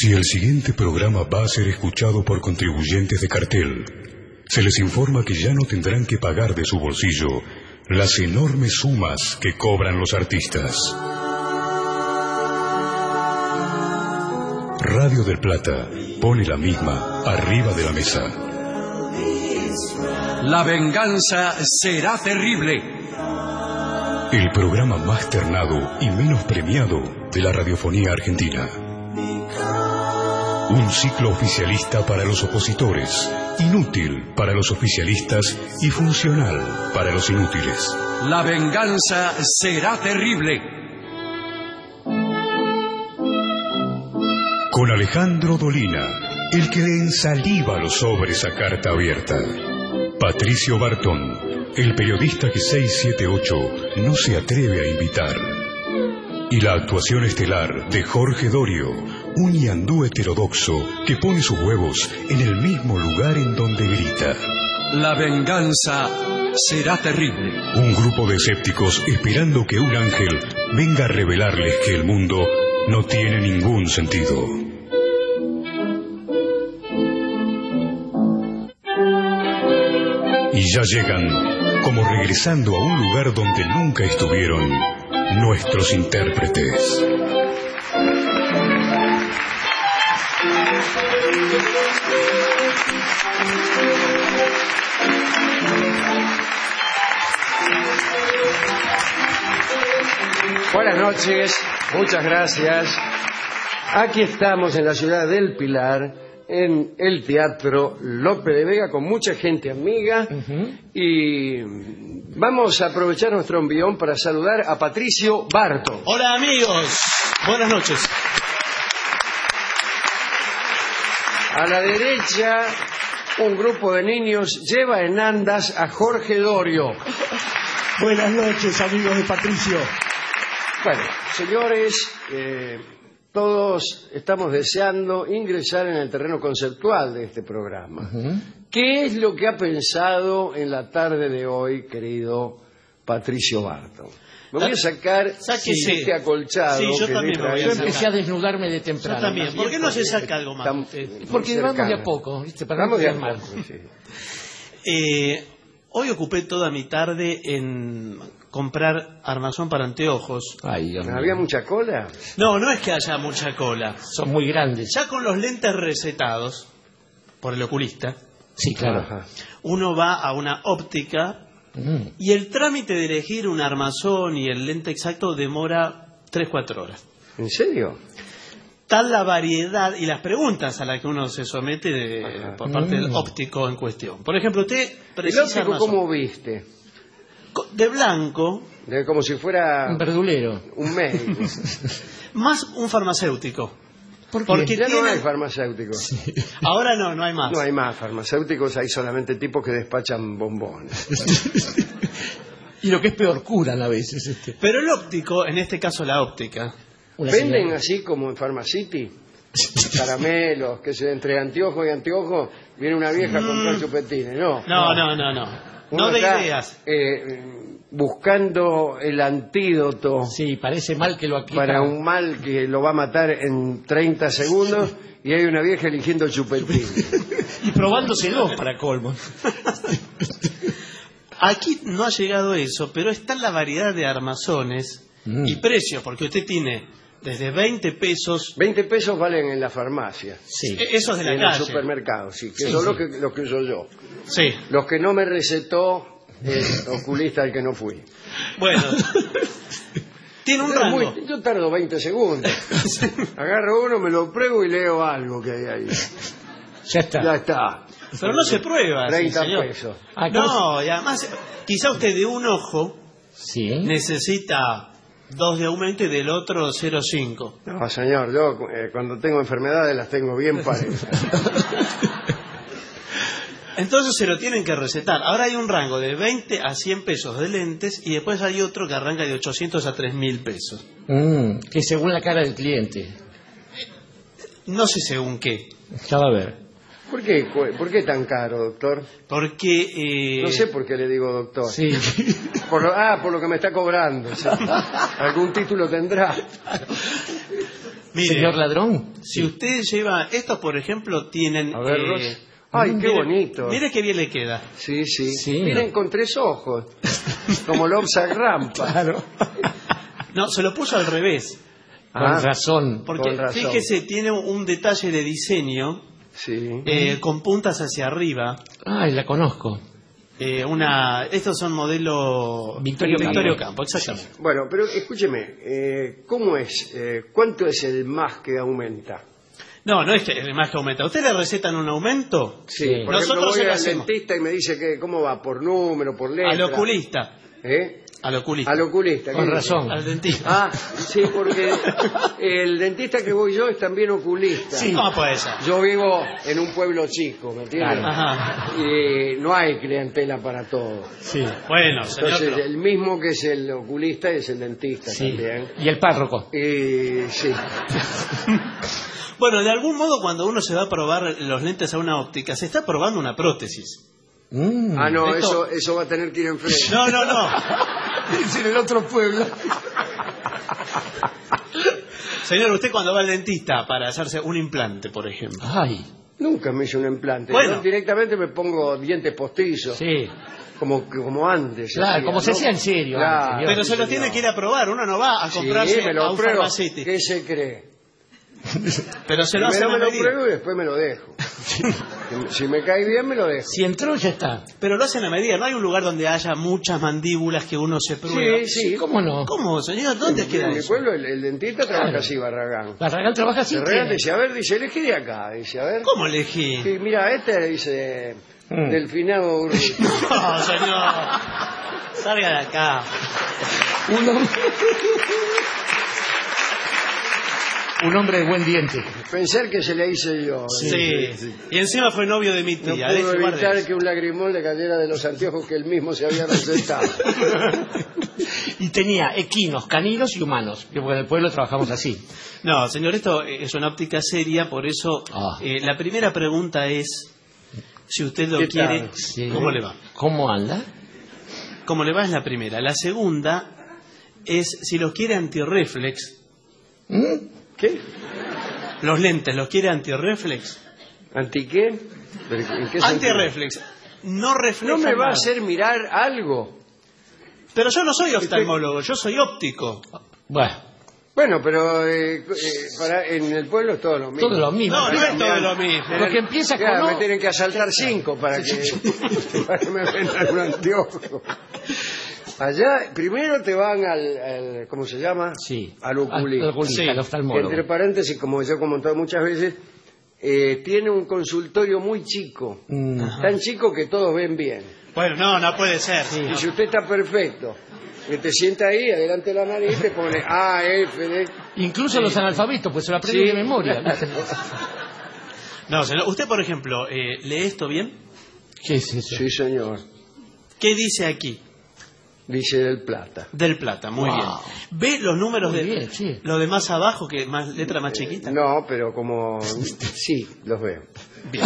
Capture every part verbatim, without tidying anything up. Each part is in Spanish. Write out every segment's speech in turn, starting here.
Si el siguiente programa va a ser escuchado por contribuyentes de cartel, se les informa que ya no tendrán que pagar de su bolsillo las enormes sumas que cobran los artistas. Radio del Plata pone la misma arriba de la mesa. La venganza será terrible. El programa más ternado y menos premiado de la radiofonía argentina. Un ciclo oficialista para los opositores, inútil para los oficialistas y funcional para los inútiles. La venganza será terrible. Con Alejandro Dolina, el que le ensaliva los sobres a carta abierta. Patricio Bartón, el periodista que seiscientos setenta y ocho no se atreve a invitar. Y la actuación estelar de Jorge Dorio, un ñandú heterodoxo que pone sus huevos en el mismo lugar en donde grita. La venganza será terrible. Un grupo de escépticos esperando que un ángel venga a revelarles que el mundo no tiene ningún sentido. Y ya llegan, como regresando a un lugar donde nunca estuvieron, nuestros intérpretes. Buenas noches, muchas gracias. Aquí estamos en la ciudad del Pilar, en el Teatro Lope de Vega, con mucha gente amiga. Uh-huh. Y vamos a aprovechar nuestro envión para saludar a Patricio Bartón. Hola amigos, buenas noches. A la derecha, un grupo de niños lleva en andas a Jorge Dorio. Buenas noches, amigos de Patricio. Bueno, señores, eh, todos estamos deseando ingresar en el terreno conceptual de este programa. Uh-huh. ¿Qué es lo que ha pensado en la tarde de hoy, querido Patricio Bartón? Me voy a sacar este acolchado. Sí, yo que también me voy a Yo empecé a desnudarme de temprano. Yo también. ¿Por qué no se saca algo más? Porque vamos de a poco, ¿viste? Para vamos no de a mal. poco, sí. Eh, hoy ocupé toda mi tarde en comprar armazón para anteojos. Ay, Dios mío. ¿Había mucha cola? No, no es que haya mucha cola. Son muy grandes. Ya con los lentes recetados por el oculista. Sí, claro. Ajá. Uno va a una óptica mm. y el trámite de elegir un armazón y el lente exacto demora tres cuatro horas. ¿En serio? Tal la variedad y las preguntas a las que uno se somete de, por parte mm. del óptico en cuestión. Por ejemplo, usted precisa ¿El óptico armazón. cómo viste? De blanco. De, como si fuera... Un verdulero. Un médico. Más un farmacéutico. ¿Por qué? Porque ya tiene... no hay farmacéuticos. Sí. Ahora no, no hay más. No hay más farmacéuticos, hay solamente tipos que despachan bombones. Y lo que es peor, curan a veces. Este. Pero el óptico, en este caso la óptica... Una ¿Venden señal. Así como en Pharmacity? Caramelos, que se entre anteojo y anteojo viene una vieja a comprar chupetines, ¿no? No, no, no, no. Uno no de está, ideas. Eh, buscando el antídoto. Sí, parece mal que lo aquí. Para un mal que lo va a matar en treinta segundos y hay una vieja eligiendo chupetines. Y probándoselo para colmo. Aquí no ha llegado eso, pero está la variedad de armazones mm. y precios, porque usted tiene desde veinte pesos... veinte pesos valen en la farmacia. Sí. Esos de la en calle. En el supermercado, sí, que sí, son sí. Los, que, los que uso yo. Sí. Los que no me recetó el oculista al que no fui. Bueno, tiene un rango. Muy, yo tardo veinte segundos. Agarro uno, me lo pruebo y leo algo que hay ahí. Ya está. Ya está. Pero no se prueba. treinta sí, señor. pesos. No, y además, quizá usted de un ojo sí. necesita dos de aumento y del otro cero coma cinco. No, señor, yo eh, cuando tengo enfermedades las tengo bien parejas. Entonces se lo tienen que recetar. Ahora hay un rango de veinte a cien pesos de lentes y después hay otro que arranca de ochocientos a tres mil pesos. Mm, que según la cara del cliente. No sé según qué. Ya va a ver. ¿Por qué, ¿Por qué tan caro, doctor? Porque... Eh... No sé por qué le digo doctor. Sí. Por lo, ah, por lo que me está cobrando. ¿Sí? Algún título tendrá. Mire, señor ladrón. si usted lleva... Estos, por ejemplo, tienen... A ver, eh, Ros- Ay, qué mire- bonito. Mire qué bien le queda. Sí, sí. Sí. Miren, con tres ojos. Como Lobsa Rampa. Claro. No, se lo puso al revés. Con Ah, razón. Porque, Con razón. fíjese, tiene un detalle de diseño Sí. eh, con puntas hacia arriba. Ay, la conozco. Eh, una, estos son modelo Victorio Victorio Campo. Campo, exactamente. Bueno, pero escúcheme, eh, ¿cómo es? Eh, ¿Cuánto es el más que aumenta? No, no es que el más que aumenta. ¿Usted le recetan un aumento? Sí. Por Nosotros ejemplo, se voy lo al hacemos. dentista y me dice que cómo va, por número, por letra. Al oculista. ¿Eh? Al oculista. Al oculista. Con ¿qué razón. Al dentista. Ah, sí, porque el dentista que voy yo es también oculista. Sí. ¿Cómo puede ser? Yo vivo en un pueblo chico, ¿me entiendes? Claro. Ajá. Y no hay clientela para todo. Sí. Bueno, señor. Entonces, pero- el mismo que es el oculista es el dentista Sí. también. Y el párroco. Y sí, Bueno, de algún modo cuando uno se va a probar los lentes a una óptica, se está probando una prótesis. Mm. ah, no, Esto- eso, eso va a tener que ir enfrente. No, no, no. Es en el otro pueblo. Señor, usted cuando va al dentista para hacerse un implante, por ejemplo. Ay, Nunca me hice un implante. Bueno. Yo directamente me pongo dientes postizos, sí. como, como antes. Claro, hacía, como se ¿no? hacía en serio Claro, antes, Pero sí, se lo señor. tiene que ir a probar. Uno no va a Sí, comprarse me a lo un pruebo. farmacéutico. ¿Qué se cree? Pero se lo hacen Primero a me lo medida. pruebo y después me lo dejo. Si- Si me cae bien, me lo dejo. Si entró, ya está. Pero lo hacen a medida. No hay un lugar donde haya muchas mandíbulas que uno se prueba. Sí, sí. ¿Cómo no? ¿Cómo, señor? ¿Dónde queda En mi eso? pueblo el, el dentista trabaja así, Barragán. Barragán trabaja así. Barragán tiene. dice, a ver, dice, elegí de acá. Dice, a ver. ¿Cómo elegí? Sí, mira, este dice, Mm. Delfinado Urruti. No, señor. Salga de acá. Un hombre... Un hombre de buen diente. Pensar que se le hice yo. Sí. Y encima fue novio de mi No tía. pudo Deje, guarde evitar eso. que un lagrimón le cayera de los anteojos que él mismo se había recetado. Y tenía equinos, caninos y humanos. Que porque en el pueblo trabajamos así. No, señor, esto es una óptica seria, por eso Ah. eh, la primera pregunta es si usted lo ¿Qué quiere. tal? Sí. ¿Cómo le va? ¿Cómo anda? ¿Cómo le va? Es la primera. La segunda es si los quiere antirreflex. ¿Mm? ¿Qué? Los lentes, ¿los quiere antirreflex? ¿Anti qué? ¿Pero en qué sentido? Antirreflex. No refleja ¿No me va a nada. hacer mirar algo? Pero yo no soy oftalmólogo, yo soy óptico. Bueno, Bueno, pero eh, eh, para, en el pueblo es todo lo mismo. todo lo mismo. No, no es todo lo mismo. Lo que empieza con Claro, O- me tienen que asaltar cinco para que, para que me vendan un anteojo. Allá, primero te van al, al- ¿cómo se llama? Sí. Al oculista. Al oculista, Sí. al oftalmólogo. Entre paréntesis, como yo he comentado muchas veces, eh, tiene un consultorio muy chico. Mm. Tan chico que todos ven bien. Bueno, no, no puede ser. Y si usted está perfecto, que te sienta ahí, adelante de la nariz, te pone A, F, D. Incluso los analfabetos, pues se lo aprenden Sí. de memoria. No, señor, usted, por ejemplo, eh, ¿lee esto bien? ¿Qué es eso? Sí, señor. ¿Qué dice aquí? Dice del Plata. Del Plata, muy Wow. bien. ¿Ve los números Muy de bien, sí. lo de más abajo, que más letra más chiquita? No, pero como... Sí, los veo. Bien.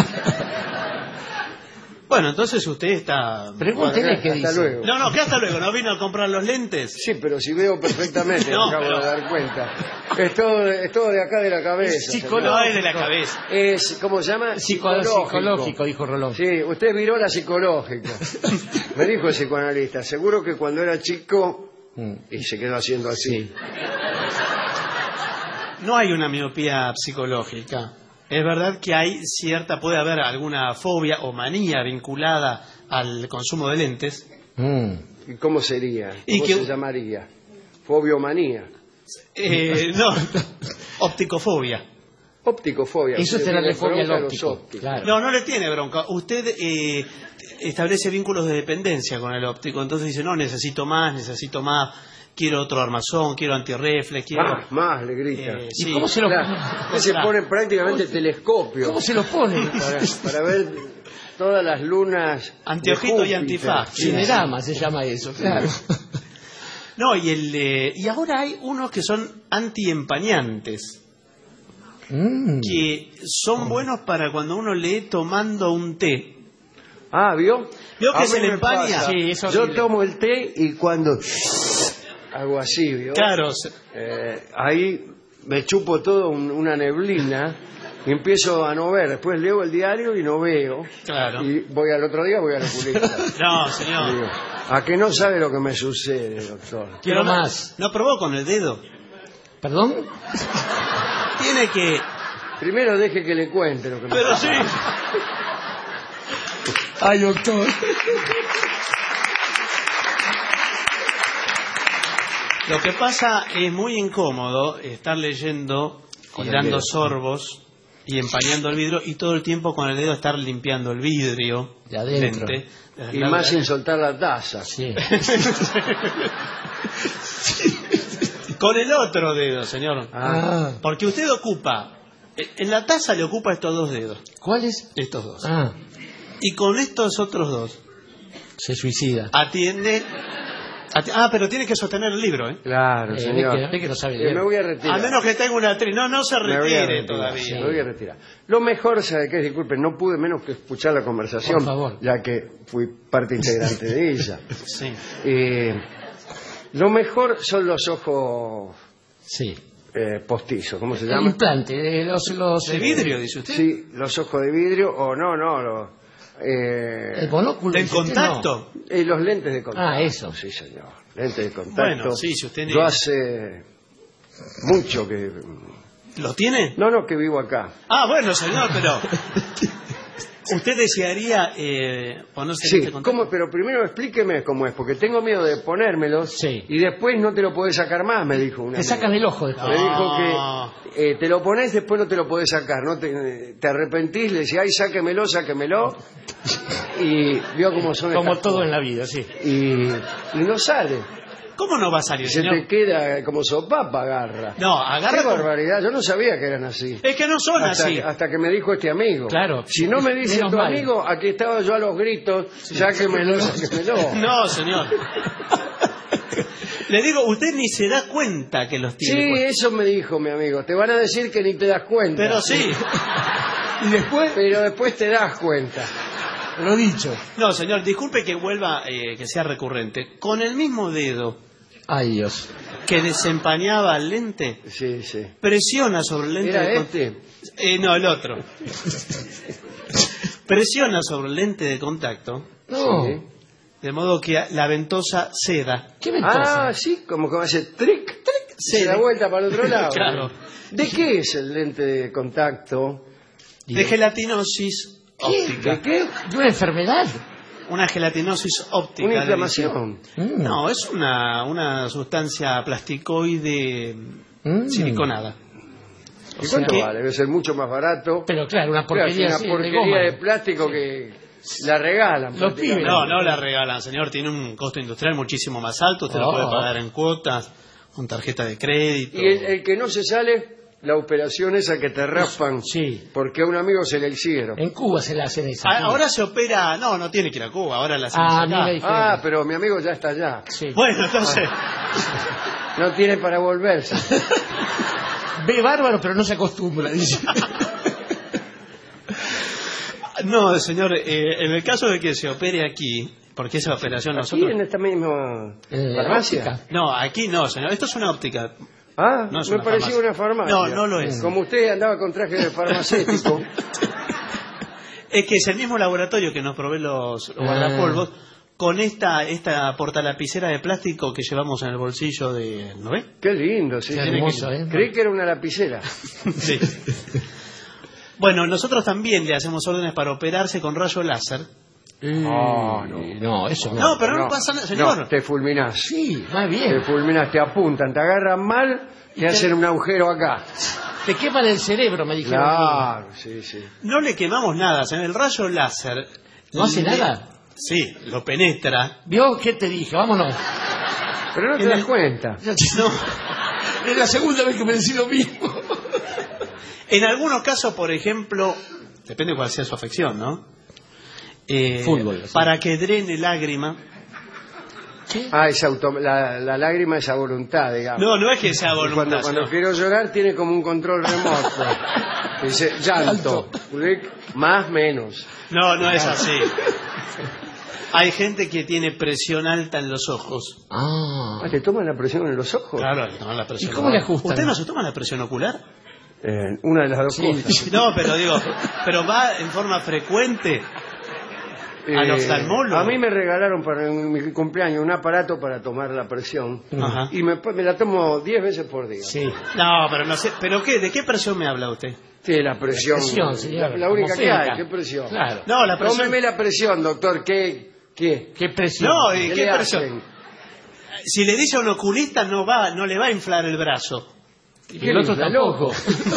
Bueno, entonces usted está... Pregúntele qué Hasta dice. luego. No, no, que hasta luego, ¿no vino a comprar los lentes? Sí, pero si veo perfectamente, No, me acabo pero- de dar cuenta. Es todo, de- es todo de acá de la cabeza. Psicólogo. No es de la cabeza. Es, ¿cómo se llama? Psico- psicológico, dijo Rolón. Sí, usted miró la psicológica. Me dijo el psicoanalista, seguro que cuando era chico, Mm. y se quedó haciendo así. Sí. No hay una miopía psicológica. Es verdad que hay cierta, puede haber alguna fobia o manía vinculada al consumo de lentes. Mm. ¿Y cómo sería? Y ¿Cómo que- se llamaría? Fobiomanía. Eh, no, opticofobia. Ópticofobia. Eso se será le de fobia al bronca a los óptico. ópticos. Claro. No, no le tiene bronca. Usted eh, establece vínculos de dependencia con el óptico. Entonces dice, no, necesito más, necesito más. Quiero otro armazón, quiero antirreflex, quiero... Más, más, le grita. Eh, ¿Y sí. cómo se lo, Claro, usted se pone prácticamente telescopio cómo se lo pone? para, para ver todas las lunas. Anteojito de y Júpiter. antifaz. Sí. Cinerama se llama eso, claro. No, y, el, eh, y ahora hay unos que son antiempañantes, Mm. que son buenos para cuando uno lee tomando un té. Ah, ¿vio? ¿Vio que A se mí le me empaña? pasa. Sí, es Yo horrible. tomo el té y cuando hago así, ¿vio? Claro, se- Eh, ahí me chupo todo un- una neblina y empiezo a no ver. Después leo el diario y no veo. Claro. Y voy al otro día, voy al oculista. No, Digo, señor. a que no sabe lo que me sucede, doctor. Quiero Pero no- más. ¿No probó con el dedo? ¿Perdón? Tiene que... Primero deje que le cuente lo que me Pero pasa. sí. Ay, doctor. Lo que pasa es muy incómodo estar leyendo y el dando dedo. sorbos y empañando el vidrio y todo el tiempo con el dedo estar limpiando el vidrio. De adentro. lente. Y La- más sin soltar la taza. Sí. Con el otro dedo, señor. Ah, Porque usted ocupa, en la taza le ocupa estos dos dedos, ¿Cuál es? estos dos. Ah, Y con estos otros dos se suicida. atiende... ati- ah, pero tiene que sostener el libro, ¿eh? claro, Eh, ve señor. que, ve que no sabe Eh, leer. me voy a retirar. A menos que tenga una tri... No, no se Me voy a retire retirar, todavía. sí, me voy a retirar. Lo mejor, ¿sabe qué? Disculpe, no pude menos que escuchar la conversación, Por favor. ya que fui parte integrante de ella. Sí. Eh, lo mejor son los ojos Sí. eh, postizos, ¿cómo se El llama? implante, eh, los, los, ¿De eh, vidrio, dice usted? Sí, los ojos de vidrio, o no, no, los, eh, El monóculo. ¿De dice usted, contacto? eh, los lentes de contacto. Ah, eso. Sí, señor, lentes de contacto. Bueno, sí, si usted... Yo hace mucho que... ¿Lo tiene? No, no, que vivo acá. Ah, bueno, señor, pero... ¿Usted desearía eh, ponerse Sí, este contacto? ¿cómo? Pero primero explíqueme cómo es, porque tengo miedo de ponérmelos Sí. y después no te lo podés sacar más, me dijo una. Te sacan el ojo después. Me No. dijo que eh, te lo pones, después no te lo podés sacar, no te, te arrepentís, le decís, ay, sáquemelo, sáquemelo, y vio cómo son Como estas todo cosas. en la vida, sí. Y, y no sale, ¿Cómo no va a salir, se señor? te queda como sopapa, agarra. No, agarra Qué como- barbaridad, yo no sabía que eran así. Es que no son Hasta, así. hasta que me dijo este amigo. Claro. Si no me dice Menos tu mal. amigo, aquí estaba yo a los gritos, sáquemelo, sáquemelo. No, señor. Le digo, usted ni se da cuenta que los Sí, tiene. eso me dijo mi amigo. Te van a decir que ni te das cuenta. Pero sí. Y después, Pero después te das cuenta. lo dicho. No, señor, disculpe que vuelva, eh, que sea recurrente. Con el mismo dedo Ay, Dios. que desempañaba el lente, Sí, sí. presiona sobre el lente ¿Era de con- este? Eh, no, el otro. Presiona sobre el lente de contacto, No. Sí. de modo que la ventosa ceda. ¿Qué ventaja? Ah, sí, como que hace tric, tric, se Sí. da vuelta para el otro lado. Claro. ¿De qué es el lente de contacto? De gelatinosis ¿De óptica. qué? ¿De una enfermedad? Una gelatinosis óptica. Una le inflamación. Mm. No, es una, una sustancia plasticoide Mm. siliconada. O ¿Y sea cuánto que- vale? Debe ser mucho más barato. Pero claro, una Claro, porquería, es así, una de porquería goma. de, plástico que la regalan. Los prácticamente. pibes. No, no la regalan, señor. Tiene un costo industrial muchísimo más alto. Usted lo Oh. puede pagar en cuotas, con tarjeta de crédito. Y el, el que no se sale, la operación esa que te raspan. Sí. Porque a un amigo se le hicieron. En Cuba se la hacen esa. Ah, ahora se opera... No, no tiene que ir a Cuba. Ahora la hacen Ah, acá. mira, diferente. Ah, pero mi amigo ya está allá. Sí. Bueno, entonces... No tiene para volverse. Ve bárbaro, pero no se acostumbra, dice. No, señor, eh, en el caso de que se opere aquí, porque esa operación Aquí nosotros... en esta misma En la farmacia. óptica. No, aquí no, señor. Esto es una óptica. Ah, No es me una parecía farmacia. una farmacia. No, no lo es. Como usted andaba con traje de farmacéutico. Es que es el mismo laboratorio que nos provee los, los Ah. guardapolvos con esta esta portalapicera de plástico que llevamos en el bolsillo de... ¿No ve? Qué lindo, sí. Qué sí. hermoso, ¿eh? Creí que era una lapicera. Sí. Bueno, nosotros también le hacemos órdenes para operarse con rayo láser. No, no. No, eso no. No, pero no, pasa nada, señor. No, te fulminás. Sí, más Te bien. fulminás, te apuntan, te agarran mal y te- hacen un agujero acá. Te queman el cerebro, me dijeron. Claro, sí, sí. No le quemamos nada, señor. El rayo láser... ¿No hace le- nada? Sí, lo penetra. ¿Vio qué te dije? Vámonos. Pero no te En das el- cuenta. No. Es la segunda vez que me decís lo mismo. En algunos casos, por ejemplo, depende cuál sea su afección, ¿no? Eh, Fútbol, sí. Para que drene lágrima. Ah, es auto, la, la lágrima es a voluntad, digamos. No, no es que sea Y voluntad. Cuando, cuando señor. quiero llorar tiene como un control remoto. Dice llanto, clic, más, menos. No, no es así. Hay gente que tiene presión alta en los ojos. Ah. Ah, ¿te toman la presión en los ojos? Claro, hay que tomar la presión. ¿Y cómo le ajustan? ¿Usted no se toma la presión ocular? Eh, una de las dos Sí. cosas. No, pero digo, pero va en forma frecuente al Eh, oftalmólogo. A mí me regalaron para mi cumpleaños un aparato para tomar la presión. Ajá. Y me, me la tomo diez veces por día. Sí. No, pero no sé, ¿pero qué? ¿De qué presión me habla usted? Sí, la presión. Presión, señor. La, la única que Atmosférica. hay, ¿qué presión? Claro. No, la presión. Tómeme la presión, doctor. ¿Qué? ¿Qué? ¿Qué presión? No, ¿y ¿Qué qué le presión? hacen? Si le dice a un oculista no va, no le va a inflar el brazo. Y el otro infla el tampoco.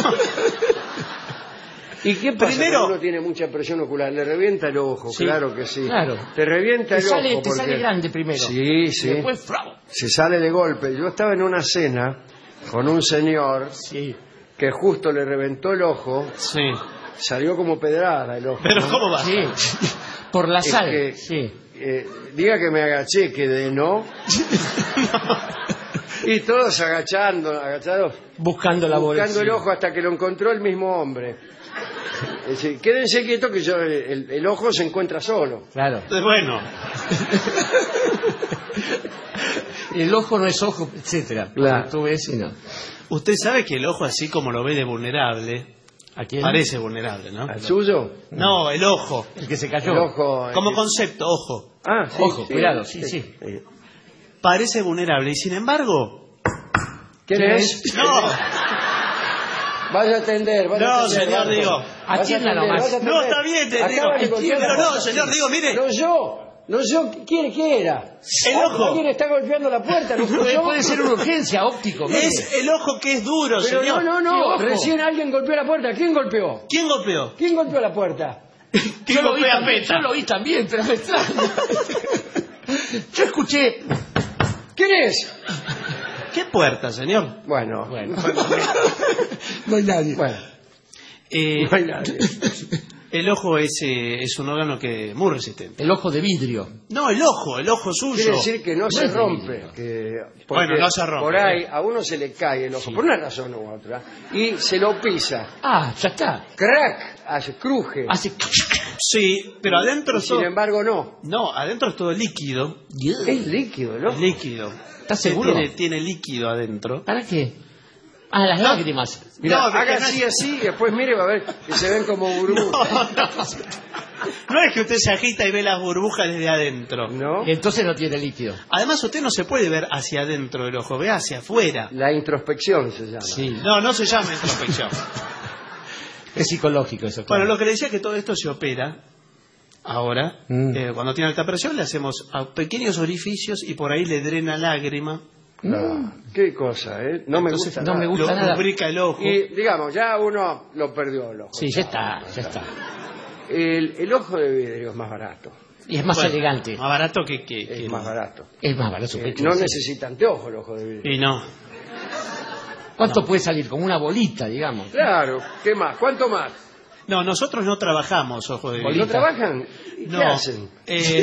¿Y qué pasa Primero- cuando uno tiene mucha presión ocular? Le revienta el ojo, Sí, claro que sí. claro. Te revienta Te el sale, ojo. te sale porque- grande primero. Sí, sí. Y después, ¡frau! Se sale de golpe. Yo estaba en una cena con un señor Sí. que justo le reventó el ojo, Sí. salió como pedrada el ojo. Pero ¿no? ¿cómo va? Sí. Por la Es sal. que- Sí. Eh, diga que me agaché, que de no. Y todos agachando, agachados, Buscando la bolsa. buscando el ojo hasta que lo encontró el mismo hombre. Es decir, quédense quietos que yo, el, el ojo se encuentra solo. Claro. Bueno, El ojo no es ojo, etcétera. Claro. Tú ves y no. usted sabe que el ojo así como lo ve de vulnerable, ¿A quién? parece vulnerable, ¿no? ¿Al suyo? No, el ojo. El que se cayó. El ojo. Como eh, concepto, ojo. Ah, sí, Ojo, sí. cuidado, sí, sí. Eh, Parece vulnerable y sin embargo... ¿Quién ¿Quién es? No, Vaya a atender, vaya a No, atender. señor, Marco. digo, Vaya a atienda atender, nomás. vaya a atender. No, está bien, te digo, Acaba de golpear pero la no, puerta. señor, digo, mire. No yo, no yo, ¿quién, quién era? El ojo. Alguien está golpeando la puerta, ¿no fui Puede, yo? puede ser una urgencia óptico. mire. es el ojo que es duro, Pero señor. no, no, no, Sí, ojo. recién alguien golpeó la puerta. ¿Quién golpeó? ¿Quién golpeó? ¿Quién golpeó la puerta? Yo lo, vi golpea también, Peta? yo lo vi también, pero me extraña. Yo escuché. ¿Quién es? ¿Qué puerta, señor? Bueno, Bueno, no hay nadie. bueno, Eh, no hay nadie. el ojo es, eh, es un órgano que muy resistente. El ojo de vidrio. No, el ojo, el ojo suyo. Quiere decir que no se es rompe. Que, porque Bueno, no se rompe. Por ahí a uno se le cae el ojo, por una razón u otra, y se lo pisa. Ah, ya está. Crack, hace cruje. Hace. Sí, pero adentro es Sin todo... embargo, no. No, adentro es todo líquido. Es líquido, ¿no? Es líquido. ¿Estás seguro? Tiene, tiene líquido adentro. ¿Para qué? Ah, las lágrimas. Mira, No, haga porque- así, así, y después mire, va a ver que se ven como No, burbujas. no. No es que usted se agita y ve las burbujas desde adentro. ¿No? Entonces no tiene líquido. Además, usted no se puede ver hacia adentro del ojo, ve hacia afuera. La introspección se llama. Sí. No, no se llama introspección. Es psicológico eso. Bueno, claro. lo que le decía es que todo esto se opera ahora. Mm. Eh, cuando tiene alta presión le hacemos a pequeños orificios y por ahí le drena lágrima. Ah, qué cosa, ¿eh? No me Entonces, gusta no nada. me gusta lo nada. lubrica el ojo. Y digamos, ya uno lo perdió el ojo. Sí, ya está, ya está. El, el ojo de vidrio es más barato. Y es más Bueno, elegante. Más barato que... que, que- Es más barato. Es más barato. Eh, pecho, no sí. necesita anteojo el ojo de vidrio. Y no. ¿Cuánto puede salir? Como una bolita, digamos. Claro, ¿qué más? ¿Cuánto más? No, nosotros no trabajamos ojo de ¿No vidrio. trabajan? ¿Y No. ¿Qué hacen? Eh,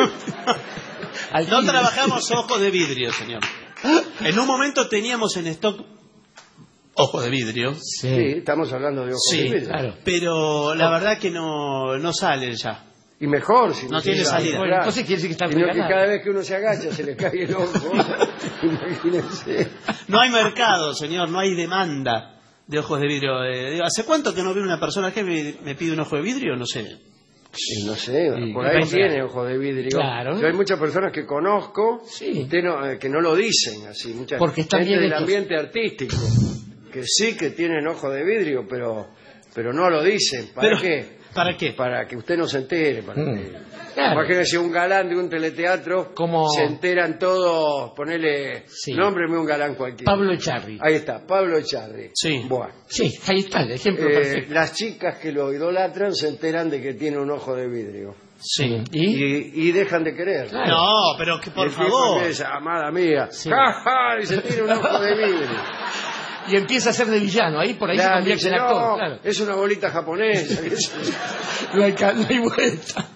no Alquiler. trabajamos ojos de vidrio, señor. En un momento teníamos en stock ojos de vidrio, Sí, Sí, estamos hablando de ojos Sí, de vidrio. claro. pero la verdad que no, no salen ya. Y mejor si No se tiene sabe, salida. Bueno, claro. entonces quiere decir que está Sino que regalado. cada vez que uno se agacha se le cae el ojo. Imagínense. No hay mercado, señor, no hay demanda de ojos de vidrio. Eh, digo, ¿hace cuánto que no veo una persona que me, me pide un ojo de vidrio? No sé. Eh, No sé, Sí, por ahí veinte tiene años. ojo de vidrio. Claro. Yo hay muchas personas que conozco Sí. usted no- eh, que no lo dicen así. Mucha Porque están gente bien del hechos. ambiente artístico que sí que tienen ojo de vidrio, pero pero no lo dicen. ¿Para Pero, qué? ¿Para qué? Para que usted no se entere. Para Mm. que... Claro. Imagínese un galán de un teleteatro, Como- se enteran todos, ponele, Sí. nómbreme un galán cualquiera. Pablo Echarri. Ahí está, Pablo Echarri. Sí. Bueno. Sí, ahí está el ejemplo Eh, perfecto. las chicas que lo idolatran se enteran de que tiene un ojo de vidrio Sí. ¿Y? y, y dejan de querer. Claro. No, pero que Y por el tipo favor. empieza, amada mía, Sí. ¡ja, ja! Y se tiene un ojo de vidrio. Y empieza a ser de villano. Ahí por ahí Claro, se convierte dice, en actor. no, Claro. es una bolita japonesa. No hay, ca- no hay vuelta.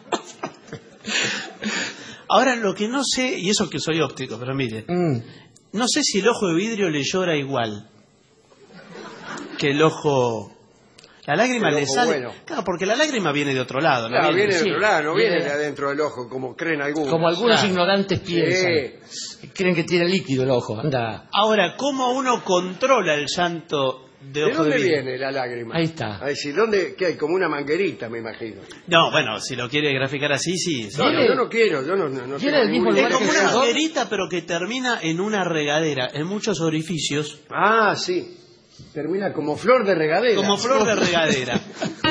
Ahora lo que no sé, y eso que soy óptico, pero mire, Mm. no sé si el ojo de vidrio le llora igual que el ojo La lágrima el le ojo sale. bueno. Claro, porque la lágrima viene de otro lado. ¿no? Claro, viene de sí, otro lado, no viene- viene de adentro del ojo, como creen algunos. Como algunos Claro. ignorantes piensan. Sí. Creen que tiene líquido el ojo. Anda. Ahora, ¿cómo uno controla el llanto de ¿De ojo de dónde vidrio? viene la lágrima? Ahí está. Ahí sí, ¿dónde? ¿Qué hay? Como una manguerita, me imagino. No, bueno, si lo quiere graficar así, sí. sí. No, no, ¿Viene- yo no quiero, yo no, no, no viene tengo del mismo ningún lugar Es que como el una sudor? manguerita, pero que termina en una regadera, en muchos orificios, Ah, sí. Termina como flor de regadera. como flor de regadera.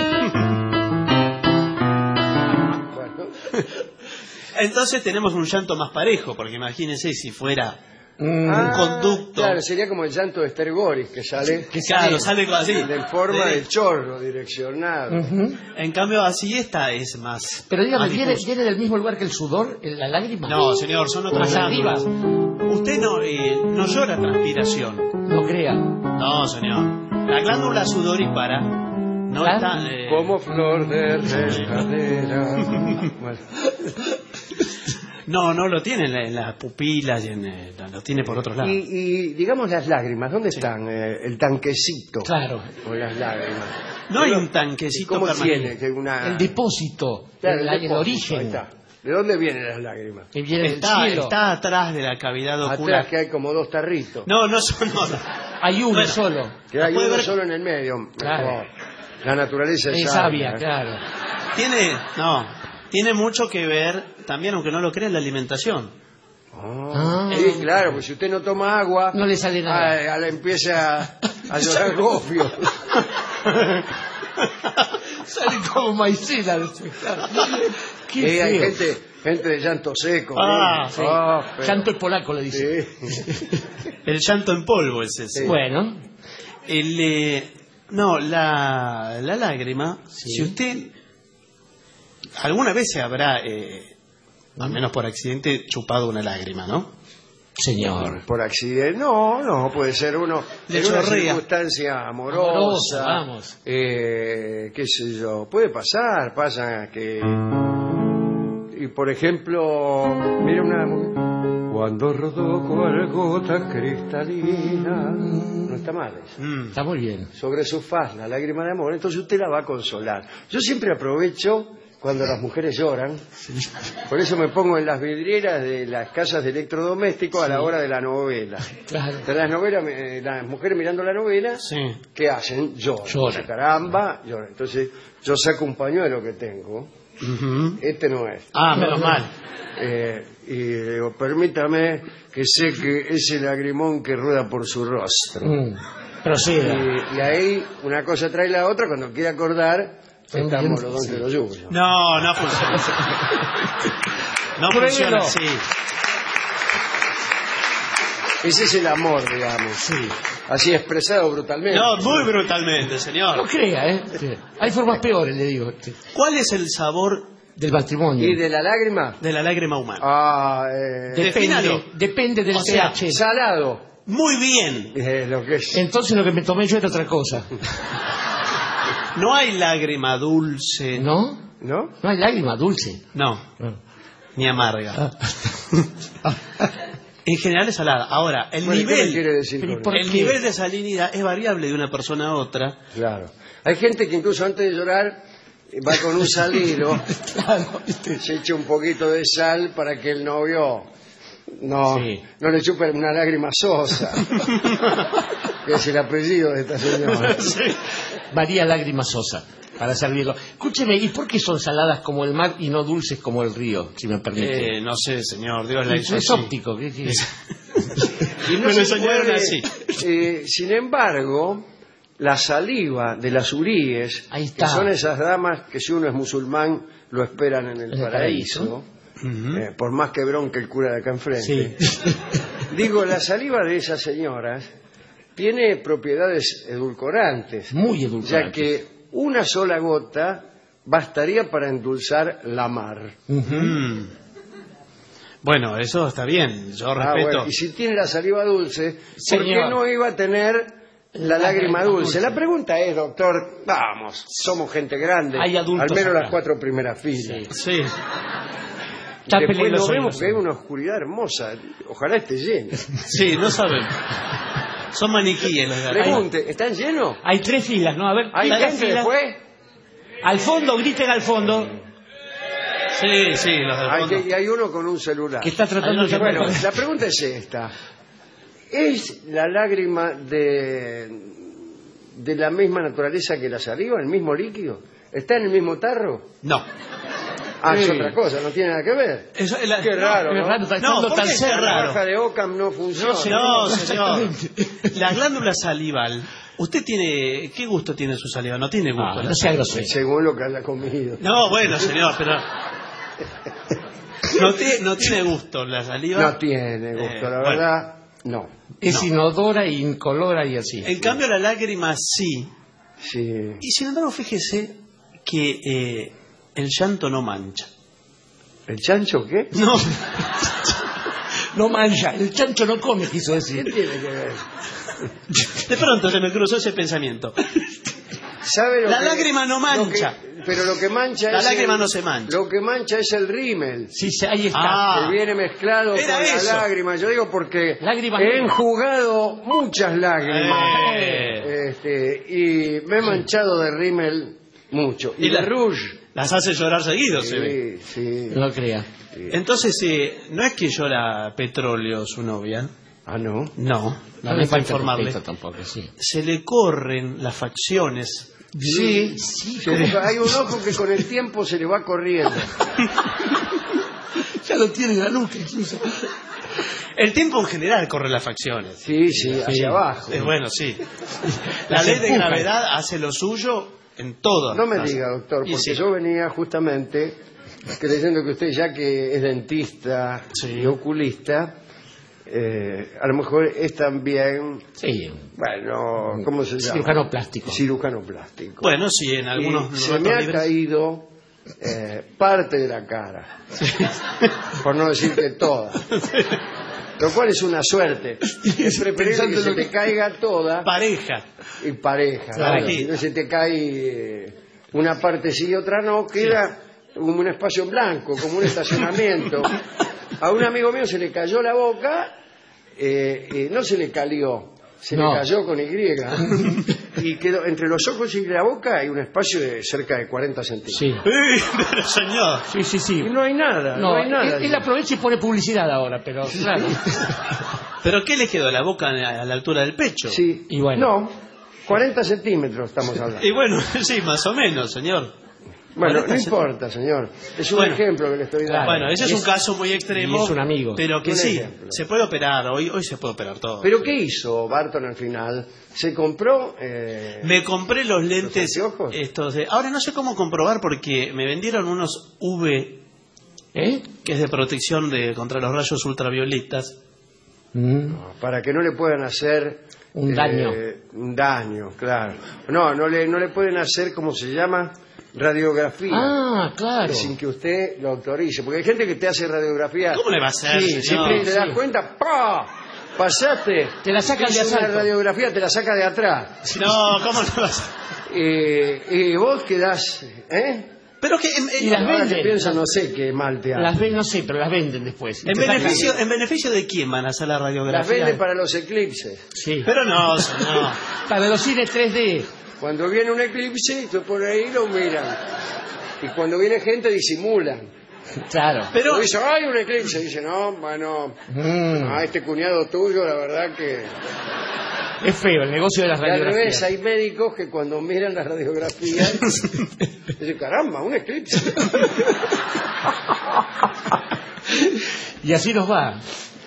Bueno, Entonces tenemos un llanto más parejo, porque imagínense si fuera Mm, ah, conducto. Claro, sería como el llanto de Esther Goris, que sale que claro, sale así. de forma De- de chorro, direccionado. ujú. En cambio, así esta es más. Pero dígame, más ¿viene, difuso. ¿viene del mismo lugar que el sudor, el- la lágrima? No, señor, son otras Más arriba. glándulas. Usted no, eh, no llora transpiración. No crea. No, señor. La glándula sudorípara no ¿Ah? está. eh, Como flor de regadera. Bueno, No, no lo tiene en, la- en las pupilas, y en, eh, lo tiene por otros lados. y, y digamos las lágrimas, ¿dónde están? Eh, el tanquecito Claro. con las lágrimas. No hay Pero, un tanquecito ¿Cómo permanente. tiene? Que una... El depósito, Claro, el, el el depósito, origen. ahí está. ¿De dónde vienen las lágrimas? Que viene Está, del cielo. está atrás de la cavidad ocular. Atrás que hay como dos tarritos. No, no son. No, Hay uno Bueno. solo. Que hay puede uno ver- solo en el medio. Claro. Mejor. La naturaleza es, Es sabia, claro. tiene, no, tiene mucho que ver también, aunque no lo crea, en la alimentación. Ah, Ah. sí, claro, pues si usted no toma agua, No le sale nada. ah, ah, le empieza a, a llorar gofio. Sale como maicena. Qué Sí, hay feo. gente, gente de llanto seco. Ah, ¿no? Sí. Ah, pero- Llanto es polaco, le dice. Sí. El llanto en polvo es ese. Sí. Bueno, El, eh, no, la, la lágrima, si usted alguna vez se habrá, eh, al menos por accidente, chupado una lágrima, ¿no? señor. Por accidente, no, no, puede ser uno Le en una chorrea. circunstancia amorosa, Amorosa, vamos. eh, qué sé yo, puede pasar, pasa que, y por ejemplo, mira una, cuando rodó cual gota cristalina, no está mal eso. Mm. Está muy bien. Sobre su faz, la lágrima de amor, entonces usted la va a consolar. Yo siempre aprovecho cuando las mujeres lloran, por eso me pongo en las vidrieras de las casas de electrodomésticos a la hora de la novela. Claro. De las novelas, eh, las mujeres mirando la novela, Sí. ¿qué hacen? Lloran. Lloran. Dice, caramba, lloran. Entonces yo saco un pañuelo que tengo, Ujú. este no es, Ah, menos mal. eh, y le digo, permítame que seque ese lagrimón que rueda por su rostro. Mm. Prosiga. Y, y ahí una cosa trae la otra, cuando quiere acordar, estamos los dos de los yuyos. No, no funciona así. No Pruébelo. funciona así. Ese es el amor, digamos. Sí. Así expresado brutalmente. No, muy brutalmente, No señor. crea, ¿eh? Sí. Hay formas peores, le digo, sí. ¿Cuál es el sabor del matrimonio. ¿Y de la lágrima? de la lágrima humana? Ah, eh, Depende, Defínalo. depende del O sea, pH. salado. Muy bien. Eh, lo que es. Entonces lo que me tomé yo era otra cosa. No hay lágrima dulce. ¿No? ¿No? No hay lágrima dulce. No, ni amarga. En general es salada. Ahora, el Bueno, ¿qué me nivel, quiere decir Pero con ¿por eso? el qué? nivel de salinidad es variable de una persona a otra. Claro. Hay gente que incluso antes de llorar va con un salero, Claro, ¿viste? se echa un poquito de sal para que el novio no, Sí. no le chupe una lágrima sosa, que es el apellido de esta señora. María Lágrima Sosa, para servirlo. Escúcheme, ¿y por qué son saladas como el mar y no dulces como el río, si me permite? Eh, no sé, señor, Dios la es hizo es así. óptico. ¿qué quiere? Y no Me lo se enseñaron puede- así. eh, sin embargo, la saliva de las huríes, Ahí que está. son esas damas que si uno es musulmán lo esperan en el, En el paraíso, eh, por más quebrón que el cura de acá enfrente. Sí. Digo, la saliva de esas señoras tiene propiedades edulcorantes, Muy ya edulcorante. que una sola gota bastaría para endulzar la mar. Mm. Bueno, eso está bien, yo Ah, respeto. bueno, y si tiene la saliva dulce, ¿por qué Señor. no iba a tener la lágrima dulce? La pregunta es, doctor, vamos, somos gente grande, Hay adultos al menos acá. las cuatro primeras filas. Sí. Tápele Después los lo vemos oídos. que hay una oscuridad hermosa, ojalá esté llena. Sí, no saben. Son maniquíes las gárgaras. Pregunte, ¿están llenos? Hay tres filas, ¿no? A ver, ¿Hay la gente fila. después? Al fondo, griten al fondo, Sí, sí, los del Hay, fondo. que- y hay uno con un celular. que está tratando de Bueno, llamar. la pregunta es esta. ¿Es la lágrima de, de la misma naturaleza que la saliva, el mismo líquido? ¿Está en el mismo tarro? No. Ah, es Sí. otra cosa, no tiene nada que ver. Eso es la- Qué raro, Es ¿no? raro, está No, estando ¿por tan qué es cerca. La raro? caja de Occam no funciona. No, señor. La glándula salival. ¿Usted tiene... ¿Qué gusto tiene su saliva? No tiene gusto. Ah, la no sea saliva. grosero. Según lo que haya comido. No, bueno, señor, pero... No, tiene- no tiene gusto la saliva. No tiene gusto, Eh, la bueno. verdad, no. Es inodora, incolora y así. En cambio, la lágrima sí. Sí. Y sin embargo, fíjese que eh, el llanto no mancha. ¿El chancho qué? No. No mancha, el chancho no come, quiso ¿Qué decir. tiene que ver? De pronto se me cruzó ese pensamiento. ¿Sabe lo La que- lágrima no lo mancha. que- pero lo que mancha La es lágrima el- no se mancha. Lo que mancha es el rímel. Sí, sí, ahí está. Ah. Que viene mezclado Era con eso. la lágrima. Yo digo porque Lágrima he negra. enjugado muchas lágrimas. Eh. Este, y me he manchado de rímel mucho. Y, Y de la- rouge. Las hace llorar seguido, se ve. Sí, sí. No crea. Entonces, eh, no es que llora petróleo su novia. Ah, no. No, No no le me falta informarle. respeto tampoco, sí. Se le corren las facciones. Sí, sí, sí, hay un ojo que con el tiempo se le va corriendo. Ya lo tiene en la nuca incluso. El tiempo en general corre las facciones. Sí, sí, hacia abajo. Eh, bueno, sí. La Las ley de empujan. gravedad hace lo suyo en todo. No me diga, doctor, Y porque sí. yo venía justamente creyendo que usted, ya que es dentista Sí. y oculista, eh, a lo mejor es también, Sí, bueno, ¿cómo se llama? cirujano plástico. Cirujano plástico. Bueno, sí, en algunos Y se ratos me ha libres. caído eh, parte de la cara, por no decir que toda. Lo cual es una suerte. Es preferible que se te caiga toda Pareja. y pareja. Claro. ¿no? Si no se te cae eh, una parte sí y otra no, queda como un espacio en blanco, como un estacionamiento. A un amigo mío se le cayó la boca, eh, eh, no se le calió, se No. le cayó con Y. Y quedó entre los ojos y la boca hay un espacio de cerca de cuarenta centímetros. Sí, Eh, Pero señor. sí, sí. sí. Y no hay nada, no, No, hay nada. él, él aprovecha y pone publicidad ahora, pero claro. ¿Pero qué le quedó? ¿La boca a la altura del pecho? Sí. Y bueno. No, cuarenta centímetros estamos hablando. Y bueno, sí, más o menos, señor. Bueno, no cuarenta importa, señor. Es un Bueno. ejemplo que le estoy dando. Claro. Bueno, ese es, Es- un caso muy extremo. y es un amigo. Pero que Un sí, ejemplo. se puede operar. Hoy, hoy se puede operar todo. ¿Pero qué hizo Barton al final? ¿Se compró? eh, Me compré los lentes ¿Los anteojos? estos de... Ahora no sé cómo comprobar porque me vendieron unos U V, ¿Eh? que es de protección de contra los rayos ultravioletas. Mm. para que no le puedan hacer Un eh, daño. un daño, claro. No, no le, no le pueden hacer, ¿cómo se llama? Radiografía. Ah, claro. Sin que usted lo autorice. Porque hay gente que te hace radiografía. ¿Cómo le va a hacer, Sí, señor? siempre te das Sí. cuenta, ¡pa! Pasaste. Te la sacan de Hizo una asalto. radiografía, te la saca de atrás. No, ¿cómo le va a hacer? Eh, y vos quedás, ¿eh? Pero que en, en- Y las Ahora que venden. pienso, no sé qué mal te hace. Las ven, no sé, pero las venden después. en Te sacan- beneficio, ¿En beneficio de quién van a hacer la radiografía? Las venden para los eclipses. Sí. Pero no, señor. Para los cines tres D. Cuando viene un eclipse, tú por ahí lo miran. Y cuando viene gente, disimulan. Claro. Pero, Pero dice, ¡ay, un eclipse! Dice, no, bueno, Mm. a este cuñado tuyo, la verdad que... Es feo el negocio de las Y al revés, radiografías. hay médicos que cuando miran las radiografías, dicen, caramba, un eclipse. Y así nos va.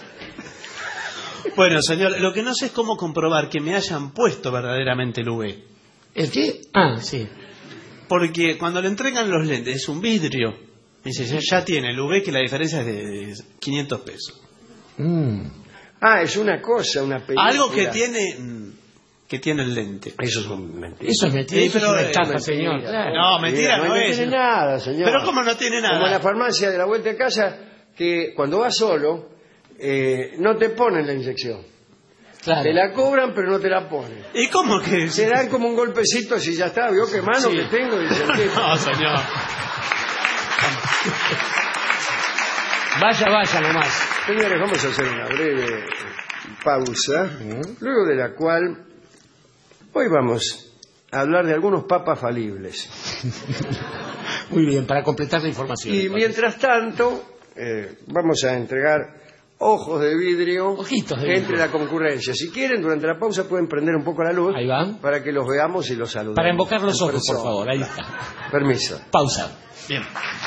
bueno, señor, lo que no sé es cómo comprobar que me hayan puesto verdaderamente el U V. ¿El qué? Ah, sí. Porque cuando le entregan los lentes, es un vidrio. Dice, ya, ya tiene el U V, que la diferencia es de quinientos pesos. Mm. Ah, es una cosa, una película. Algo que tiene mm, que tiene el lente. Eso es un mentira. Eso es mentira, Sí, eso es pero, una eh, estafa, mentira. señor. Claro. No, mentira, no, no es. tiene nada, señor. Pero ¿cómo no tiene nada? Como en la farmacia de la vuelta de casa, que cuando vas solo, eh, no te ponen la inyección. Claro. Te la cobran, pero no te la ponen. ¿Y cómo que? Se dan como un golpecito si ya está, vio qué mano Sí. que tengo. Dice, ¿qué? No, señor. Vaya, vaya nomás. Señores, vamos a hacer una breve pausa, luego de la cual hoy vamos a hablar de algunos papas falibles. Muy bien, para completar la información. Y mientras tanto, eh, vamos a entregar ojos de vidrio Ojitos de entre vidrio. la concurrencia. Si quieren, durante la pausa pueden prender un poco la luz. Ahí van. Para que los veamos y los saludemos. Para invocar los En ojos, por persona. favor. Ahí está. Permiso. Pausa. Bien.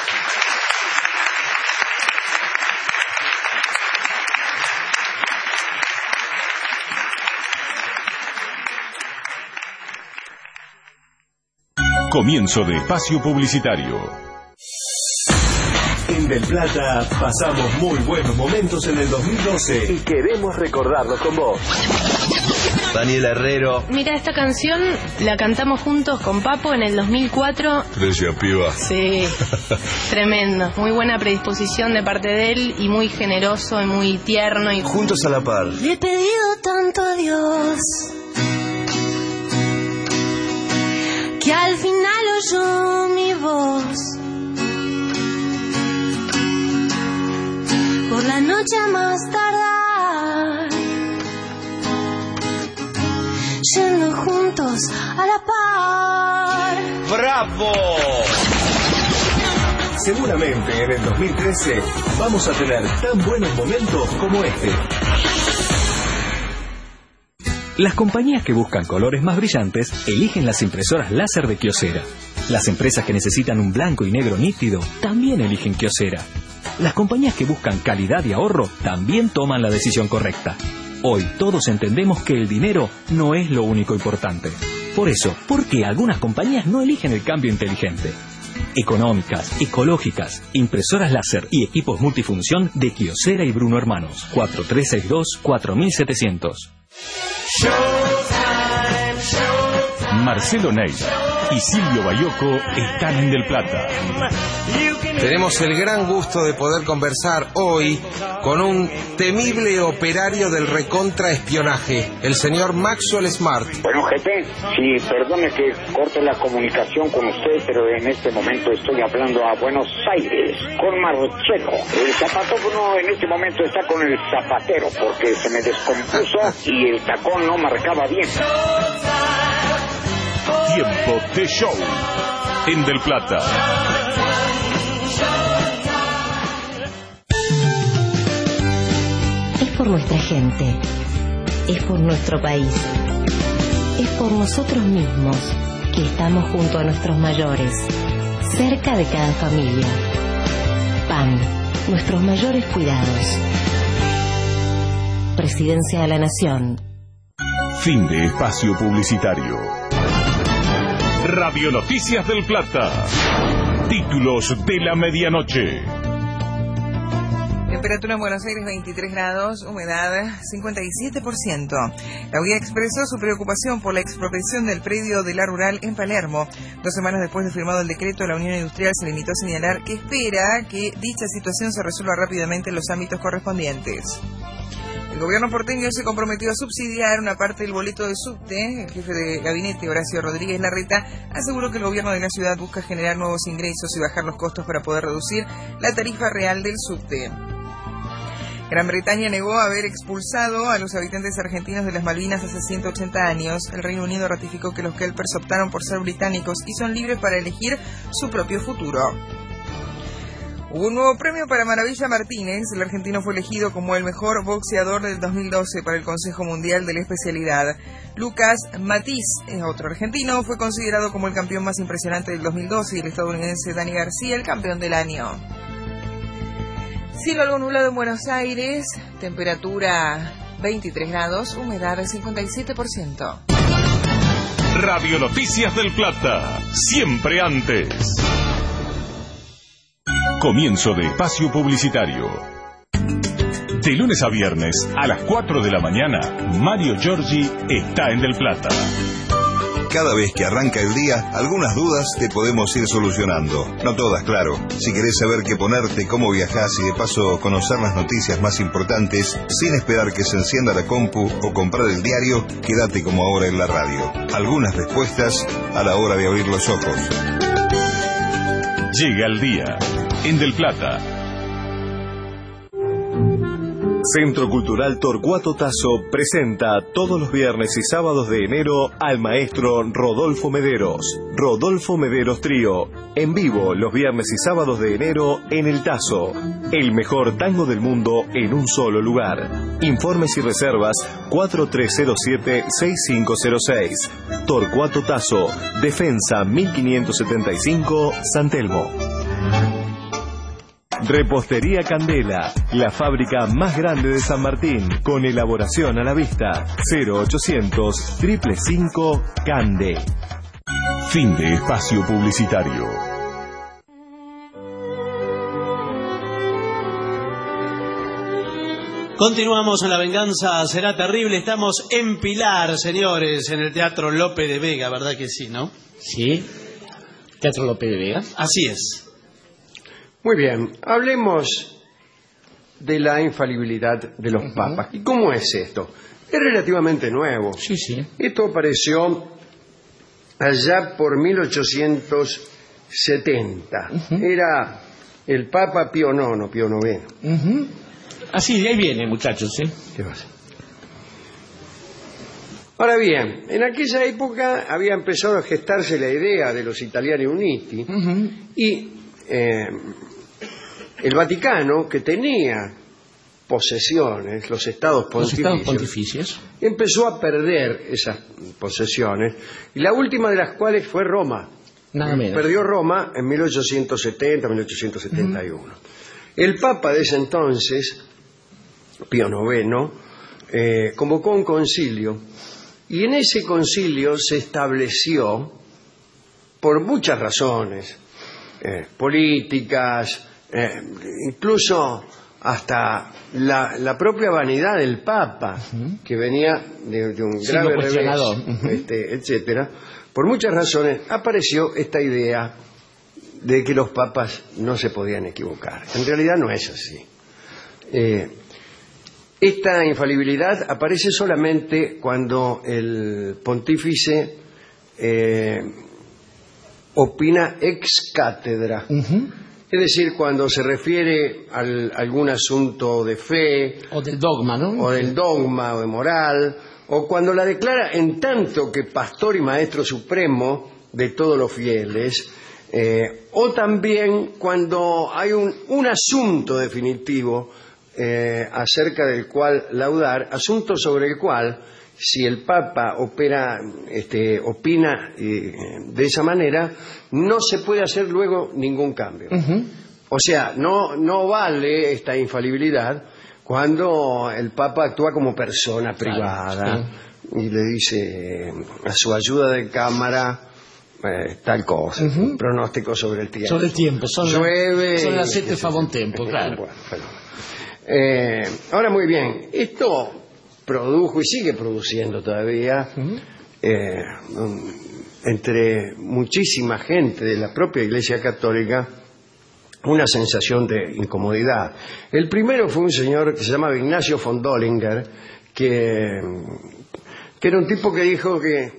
Comienzo de espacio publicitario. En Del Plata pasamos muy buenos momentos en el dos mil doce y queremos recordarlos con vos. Daniel Herrero. Mira, esta canción la cantamos juntos con Papo en el dos mil cuatro. Precia piba. Sí, tremendo. Muy buena predisposición de parte de él y muy generoso y muy tierno. Y Juntos a la par. le he pedido tanto a Dios que al final oyó mi voz. Por la noche a más tardar, yendo juntos a la par. ¡Bravo! Seguramente en el dos mil trece vamos a tener tan buenos momentos como este. Las compañías que buscan colores más brillantes eligen las impresoras láser de Kyocera. Las empresas que necesitan un blanco y negro nítido también eligen Kyocera. Las compañías que buscan calidad y ahorro también toman la decisión correcta. Hoy todos entendemos que el dinero no es lo único importante. Por eso, ¿por qué algunas compañías no eligen el cambio inteligente? Económicas, ecológicas, impresoras láser y equipos multifunción de Kyocera y Bruno Hermanos. cuatro tres seis dos cuatro siete cero cero. Marcelo Ney y Silvio Bayoco están en Del Plata. Tenemos el gran gusto de poder conversar hoy con un temible operario del recontraespionaje, el señor Maxwell Smart. Bueno, jefe, sí, perdone que corte la comunicación con usted, pero en este momento estoy hablando a Buenos Aires, con Marcelo. El zapatófono en este momento está con el zapatero, porque se me descompuso y el tacón no marcaba bien. Tiempo de show en Del Plata. Es por nuestra gente, es por nuestro país, es por nosotros mismos que estamos junto a nuestros mayores, cerca de cada familia. P A N, nuestros mayores cuidados. Presidencia de la Nación. Fin de espacio publicitario. Radio Noticias del Plata. Títulos de la medianoche. Temperatura en Buenos Aires veintitrés grados, humedad cincuenta y siete por ciento. La U I A expresó su preocupación por la expropiación del predio de La Rural en Palermo. Dos semanas después de firmado el decreto, la Unión Industrial se limitó a señalar que espera que dicha situación se resuelva rápidamente en los ámbitos correspondientes. El gobierno porteño se comprometió a subsidiar una parte del boleto de subte. El jefe de gabinete, Horacio Rodríguez Larreta, aseguró que el gobierno de la ciudad busca generar nuevos ingresos y bajar los costos para poder reducir la tarifa real del subte. Gran Bretaña negó haber expulsado a los habitantes argentinos de las Malvinas hace ciento ochenta años. El Reino Unido ratificó que los kelpers optaron por ser británicos y son libres para elegir su propio futuro. Hubo un nuevo premio para Maravilla Martínez. El argentino fue elegido como el mejor boxeador del dos mil doce para el Consejo Mundial de la Especialidad. Lucas Matiz, otro argentino, fue considerado como el campeón más impresionante del dos mil doce y el estadounidense Dani García el campeón del año. Cielo algo nublado en Buenos Aires, temperatura veintitrés grados, humedad cincuenta y siete por ciento. Radio Noticias del Plata. Siempre antes. Comienzo de espacio publicitario. De lunes a viernes, a las cuatro de la mañana, Mario Giorgi está en Del Plata. Cada vez que arranca el día, algunas dudas te podemos ir solucionando. No todas, claro. Si querés saber qué ponerte, cómo viajás y de paso conocer las noticias más importantes, sin esperar que se encienda la compu o comprar el diario, quédate como ahora en la radio. Algunas respuestas a la hora de abrir los ojos. Llega el día en Del Plata. Centro Cultural Torcuato Tasso presenta todos los viernes y sábados de enero al maestro Rodolfo Mederos. Rodolfo Mederos Trío, en vivo los viernes y sábados de enero en el Tasso. El mejor tango del mundo en un solo lugar. Informes y reservas cuatro tres cero siete, seis cinco cero seis. Torcuato Tasso, Defensa mil quinientos setenta y cinco, San Telmo. Repostería Candela, la fábrica más grande de San Martín, con elaboración a la vista. cero ochocientos, cinco cinco cinco, Cande. Fin de espacio publicitario. Continuamos en La Venganza Será Terrible. Estamos en Pilar, señores, en el Teatro Lope de Vega, ¿verdad que sí, no? Sí. Teatro Lope de Vega. Así es. Muy bien, hablemos de la infalibilidad de los uh-huh. papas. ¿Y cómo es esto? Es relativamente nuevo. Sí, sí. Esto apareció allá por mil ochocientos setenta. Uh-huh. Era el Papa Pío noveno, Pío noveno. Uh-huh. Así, de ahí viene, muchachos, ¿eh? ¿Qué pasa? Ahora bien, en aquella época había empezado a gestarse la idea de los Italiani Uniti uh-huh. y eh, el Vaticano, que tenía posesiones, los estados pontificios, los estados pontificios, empezó a perder esas posesiones, y la última de las cuales fue Roma. Nada menos. Perdió Roma en mil ochocientos setenta, mil ochocientos setenta y uno. Uh-huh. El Papa de ese entonces, Pío noveno, eh, convocó un concilio, y en ese concilio se estableció, por muchas razones, eh, políticas, eh, incluso hasta la, la propia vanidad del Papa, uh-huh. que venía de, de un grave revés, uh-huh. este, etcétera. Por muchas razones apareció esta idea de que los papas no se podían equivocar. En realidad no es así. Eh, esta infalibilidad aparece solamente cuando el pontífice eh, opina ex cátedra. Uh-huh. Es decir, cuando se refiere a algún asunto de fe, o del dogma, ¿no? O del dogma o de moral, o cuando la declara en tanto que pastor y maestro supremo de todos los fieles, eh, o también cuando hay un, un asunto definitivo eh, acerca del cual laudar, asunto sobre el cual, si el Papa opera, este, opina eh, de esa manera, no se puede hacer luego ningún cambio. Uh-huh. O sea, no, no vale esta infalibilidad cuando el Papa actúa como persona privada, claro, sí. y le dice eh, a su ayuda de cámara eh, tal cosa, uh-huh. un pronóstico sobre el tiempo. Sobre el tiempo, son, Llueve, la, son las siete fa buon tempo, claro. Bueno, bueno. Eh, ahora muy bien, esto produjo y sigue produciendo todavía uh-huh. eh, um, entre muchísima gente de la propia Iglesia Católica una sensación de incomodidad. El primero fue un señor que se llamaba Ignacio von Dollinger, que, que era un tipo que dijo que eh,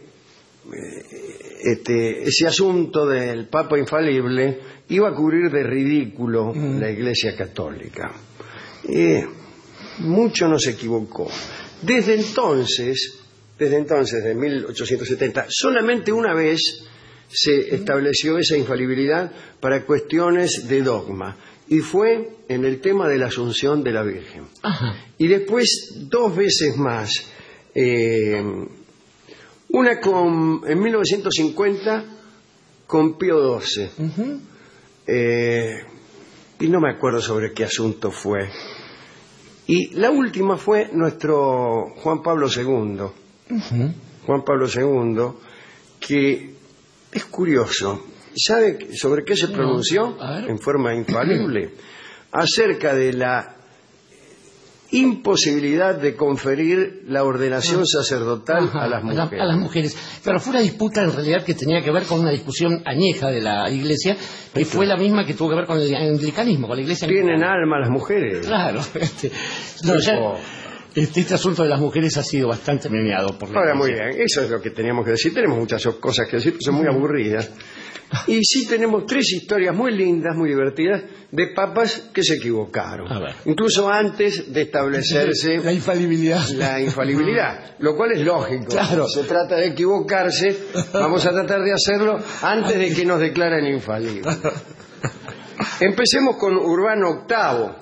este, ese asunto del Papa infalible iba a cubrir de ridículo uh-huh. la Iglesia Católica. Y mucho no se equivocó. Desde entonces, desde entonces, de mil ochocientos setenta, solamente una vez se estableció esa infalibilidad para cuestiones de dogma, y fue en el tema de la Asunción de la Virgen. Ajá. Y después dos veces más, eh, una con, en mil novecientos cincuenta con Pío doce, uh-huh. eh, y no me acuerdo sobre qué asunto fue. Y la última fue nuestro Juan Pablo segundo. Uh-huh. Juan Pablo segundo, que es curioso. ¿Sabe sobre qué se pronunció no, en forma infalible? Acerca de la imposibilidad de conferir la ordenación ah. sacerdotal Ajá, a las mujeres. A, a las mujeres. Pero fue una disputa en realidad que tenía que ver con una discusión añeja de la Iglesia, y fue la misma que tuvo que ver con el anglicanismo, con la Iglesia anglicana. ¿Tienen anglicana. alma las mujeres? Claro. Este, no, ya, Este, este asunto de las mujeres ha sido bastante meneado por la Ahora, muy iglesia. bien, eso es lo que teníamos que decir. Tenemos muchas cosas que decir, que son muy aburridas. Y sí tenemos tres historias muy lindas, muy divertidas, de papas que se equivocaron. A ver. Incluso antes de establecerse La infalibilidad. la infalibilidad, lo cual es lógico. Claro. Se trata de equivocarse, vamos a tratar de hacerlo antes de que nos declaren infalibles. Empecemos con Urbano octavo.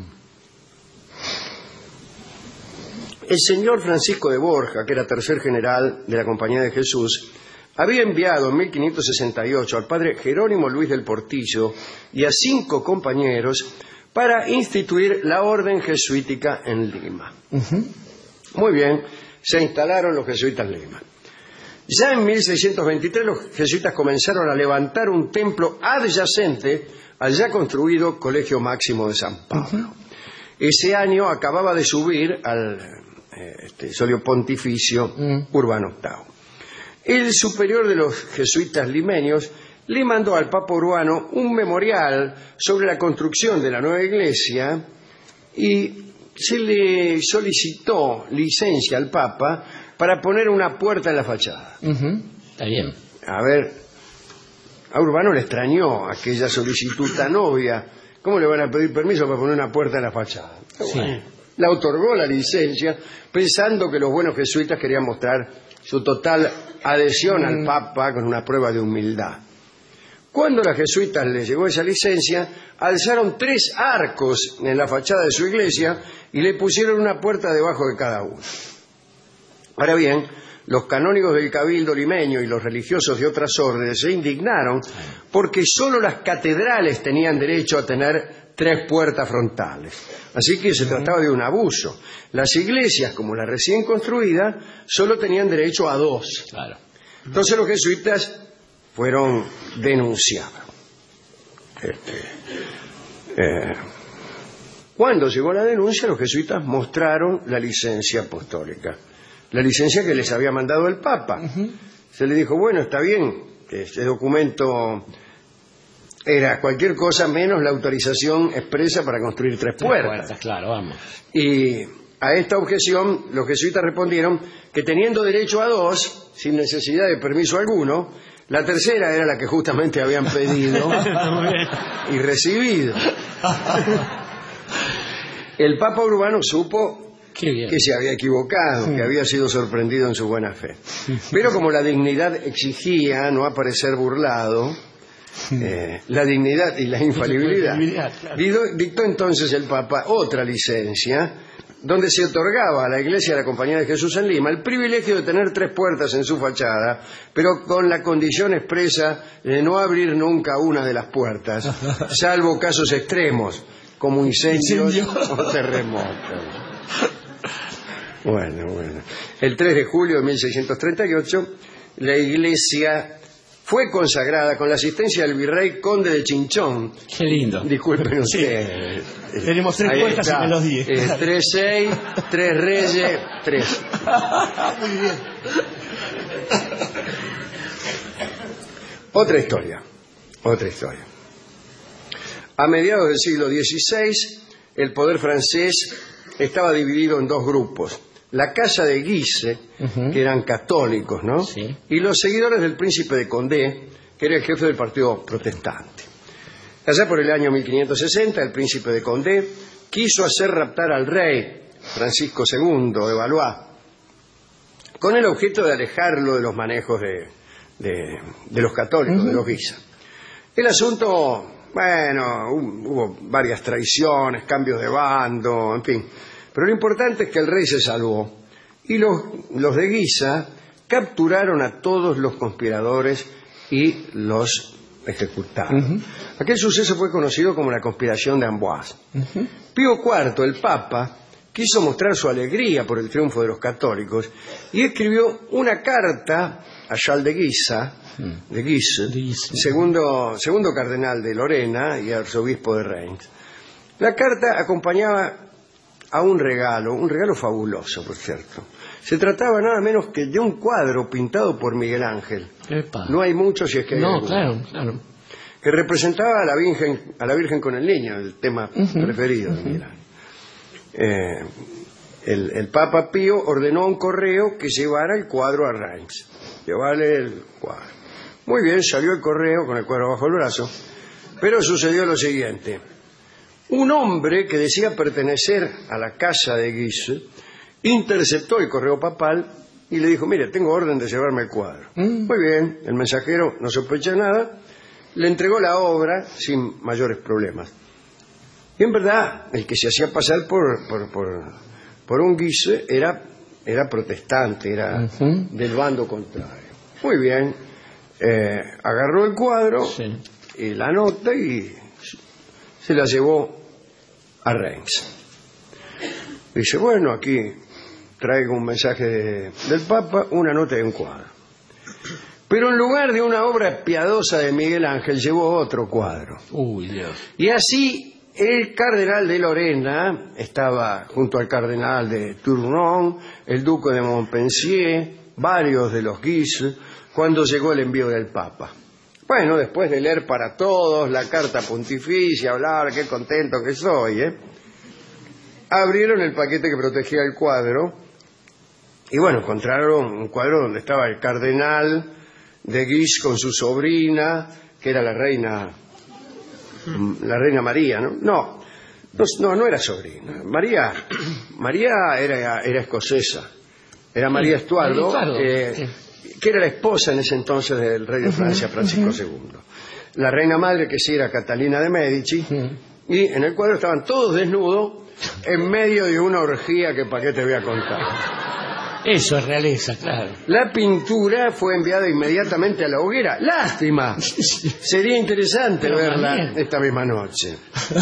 El señor Francisco de Borja, que era tercer general de la Compañía de Jesús, había enviado en mil quinientos sesenta y ocho al padre Jerónimo Luis del Portillo y a cinco compañeros para instituir la orden jesuítica en Lima. Uh-huh. Muy bien, se instalaron los jesuitas en Lima. Ya en mil seiscientos veintitrés los jesuitas comenzaron a levantar un templo adyacente al ya construido Colegio Máximo de San Pablo. Uh-huh. Ese año acababa de subir al eh, este, solio pontificio uh-huh. Urbano octavo. El superior de los jesuitas limeños le mandó al Papa Urbano un memorial sobre la construcción de la nueva iglesia y se le solicitó licencia al Papa para poner una puerta en la fachada. Uh-huh. Está bien. A ver, a Urbano le extrañó aquella solicitud tan obvia. ¿Cómo le van a pedir permiso para poner una puerta en la fachada? Sí. Bueno, le otorgó la licencia pensando que los buenos jesuitas querían mostrar su total adhesión al Papa con una prueba de humildad. Cuando a los jesuitas les llegó esa licencia, alzaron tres arcos en la fachada de su iglesia y le pusieron una puerta debajo de cada uno. Ahora bien, los canónigos del cabildo limeño y los religiosos de otras órdenes se indignaron porque solo las catedrales tenían derecho a tener tres puertas frontales. Así que se trataba de un abuso. Las iglesias, como la recién construida, solo tenían derecho a dos. Claro. Entonces los jesuitas fueron denunciados. Este, eh, cuando llegó la denuncia, los jesuitas mostraron la licencia apostólica, la licencia que les había mandado el Papa. Uh-huh. Se le dijo, bueno, está bien, que ese documento era cualquier cosa menos la autorización expresa para construir tres, tres puertas. puertas. Claro, vamos. Y a esta objeción los jesuitas respondieron que teniendo derecho a dos, sin necesidad de permiso alguno, la tercera era la que justamente habían pedido y recibido. El Papa Urbano supo que se había equivocado, que había sido sorprendido en su buena fe. Pero como la dignidad exigía no aparecer burlado, eh, la dignidad y la infalibilidad, dictó entonces el Papa otra licencia donde se otorgaba a la Iglesia de la Compañía de Jesús en Lima el privilegio de tener tres puertas en su fachada, pero con la condición expresa de no abrir nunca una de las puertas, salvo casos extremos, como incendios ¿Incendio? o terremotos. Bueno, bueno. El tres de julio de mil seiscientos treinta y ocho, la Iglesia fue consagrada con la asistencia del virrey conde de Chinchón. Qué lindo. Disculpen ustedes. Sí. Tenemos tres puertas y menos diez. Eh, tres seis, tres reyes, tres. Muy bien. Otra historia. Otra historia. A mediados del siglo dieciséis, el poder francés estaba dividido en dos grupos. La casa de Guise, uh-huh. que eran católicos, ¿no? Sí. Y los seguidores del príncipe de Condé, que era el jefe del partido protestante. Allá por el año mil quinientos sesenta, el príncipe de Condé quiso hacer raptar al rey Francisco segundo de Valois, con el objeto de alejarlo de los manejos de, de, de los católicos, uh-huh. de los Guisa. El asunto, bueno, hubo varias traiciones, cambios de bando, en fin. Pero lo importante es que el rey se salvó y los, los de Guisa capturaron a todos los conspiradores y los ejecutaron. Uh-huh. Aquel suceso fue conocido como la conspiración de Amboise. Uh-huh. Pío cuarto, el Papa, quiso mostrar su alegría por el triunfo de los católicos y escribió una carta a Charles de Guisa, de Guise, de Guise. Segundo, segundo cardenal de Lorena y arzobispo de Reims. La carta acompañaba a un regalo, un regalo fabuloso, por cierto. Se trataba nada menos que de un cuadro pintado por Miguel Ángel. Epa. No hay muchos, si es que hay No, alguno, claro, claro. que representaba a la Virgen, a la Virgen con el niño, el tema uh-huh. preferido de Miguel Ángel. Eh, el, el Papa Pío ordenó a un correo que llevara el cuadro a Reims. Llevarle el cuadro. Muy bien, salió el correo con el cuadro bajo el brazo, pero sucedió lo siguiente. Un hombre que decía pertenecer a la casa de Guise interceptó el correo papal y le dijo, mire, tengo orden de llevarme el cuadro. Mm. Muy bien, el mensajero no sospecha nada, le entregó la obra sin mayores problemas. Y en verdad, el que se hacía pasar por, por, por, por un Guise era, era protestante, era uh-huh. del bando contrario. Muy bien, eh, agarró el cuadro sí. y la nota y se la llevó a Reims. Dice, bueno, aquí traigo un mensaje de, del Papa, una nota y un cuadro. Pero en lugar de una obra piadosa de Miguel Ángel, llevó otro cuadro. Uy, Dios. Y así el cardenal de Lorena estaba junto al cardenal de Tournon, el duque de Montpensier, varios de los Guise, cuando llegó el envío del Papa. Bueno, después de leer para todos la carta pontificia, hablar, qué contento que soy, ¿eh? Abrieron el paquete que protegía el cuadro y bueno, encontraron un cuadro donde estaba el cardenal de Guise con su sobrina, que era la reina, la reina María, ¿no? No, no, no era sobrina. María, María era, era escocesa, era María Estuardo, eh, que era la esposa en ese entonces del rey de Francia, Francisco segundo. La reina madre, que sí era Catalina de Medici, y en el cuadro estaban todos desnudos en medio de una orgía que para qué te voy a contar. Eso es realeza, claro. La pintura fue enviada inmediatamente a la hoguera. ¡Lástima! Sería interesante Pero verla también. esta misma noche.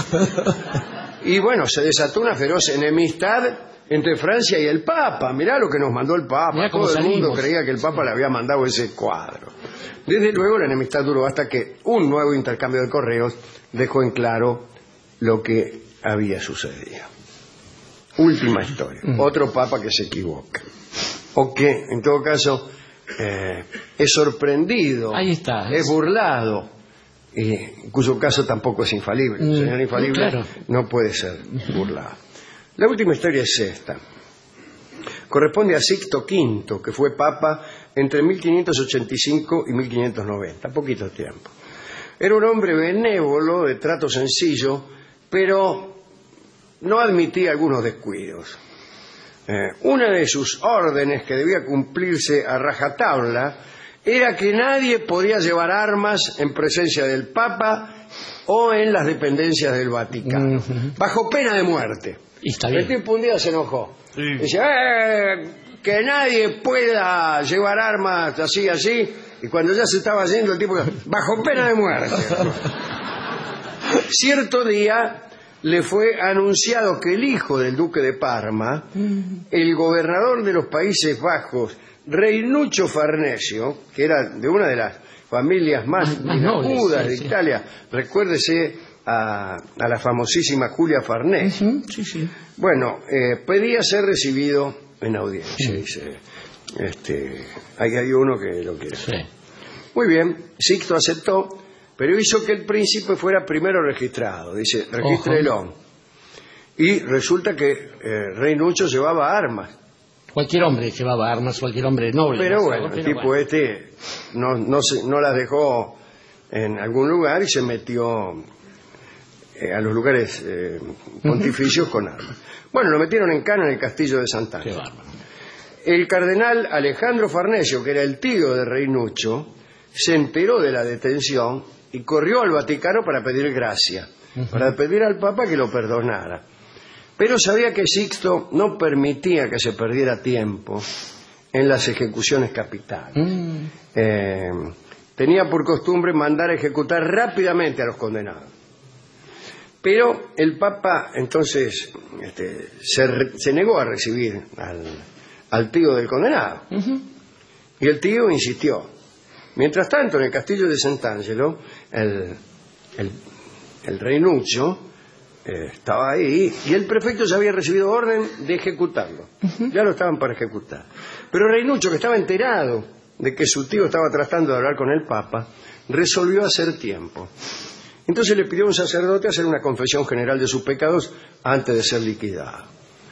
Y bueno, se desató una feroz enemistad entre Francia y el Papa. Mirá lo que nos mandó el Papa. Todo el mundo creía que el Papa le había mandado ese cuadro. Desde luego la enemistad duró hasta que un nuevo intercambio de correos dejó en claro lo que había sucedido. Última historia. Mm. Otro Papa que se equivoca. O que, en todo caso, eh, es sorprendido, Ahí está, es burlado, y en cuyo caso tampoco es infalible. El señor infalible claro. no puede ser burlado. La última historia es esta. Corresponde a Sixto quinto, que fue papa entre mil quinientos ochenta y cinco y mil quinientos noventa, poquito tiempo. Era un hombre benévolo, de trato sencillo, pero no admitía algunos descuidos. Eh, una de sus órdenes, que debía cumplirse a rajatabla, era que nadie podía llevar armas en presencia del Papa o en las dependencias del Vaticano, uh-huh. bajo pena de muerte. Y está bien. El tipo un día se enojó. Sí. Dice, eh, que nadie pueda llevar armas así, así, y cuando ya se estaba yendo el tipo, bajo pena de muerte. Cierto día le fue anunciado que el hijo del duque de Parma, el gobernador de los Países Bajos, Reinuccio Farnesio, que era de una de las familias más dinacudas de Italia, recuérdese a, a la famosísima Julia Farnese, uh-huh. sí, sí. bueno, eh, pedía ser recibido en audiencia, uh-huh. dice, este, ahí hay uno que lo quiere. Sí. Muy bien, Sixto aceptó, pero hizo que el príncipe fuera primero registrado. Dice, regístrelo. Y resulta que eh, Reinuccio llevaba armas. Cualquier hombre llevaba armas, cualquier hombre noble. Pero ¿no? bueno, pero el tipo bueno. este no, no, se, no las dejó en algún lugar y se metió eh, a los lugares eh, pontificios uh-huh. con armas. Bueno, lo metieron en cana en el castillo de Sant'Angelo. El cardenal Alejandro Farnesio, que era el tío de Reinuccio, se enteró de la detención y corrió al Vaticano para pedir gracia, uh-huh. para pedir al Papa que lo perdonara. Pero sabía que Sixto no permitía que se perdiera tiempo en las ejecuciones capitales. Uh-huh. Eh, tenía por costumbre mandar a ejecutar rápidamente a los condenados. Pero el Papa entonces este, se, re, se negó a recibir al, al tío del condenado. Uh-huh. Y el tío insistió. Mientras tanto, en el castillo de Sant'Angelo, el, el, el Reinuccio eh, estaba ahí y el prefecto ya había recibido orden de ejecutarlo. Uh-huh. Ya lo estaban para ejecutar. Pero Reinuccio, que estaba enterado de que su tío estaba tratando de hablar con el Papa, resolvió hacer tiempo. Entonces le pidió a un sacerdote hacer una confesión general de sus pecados antes de ser liquidado.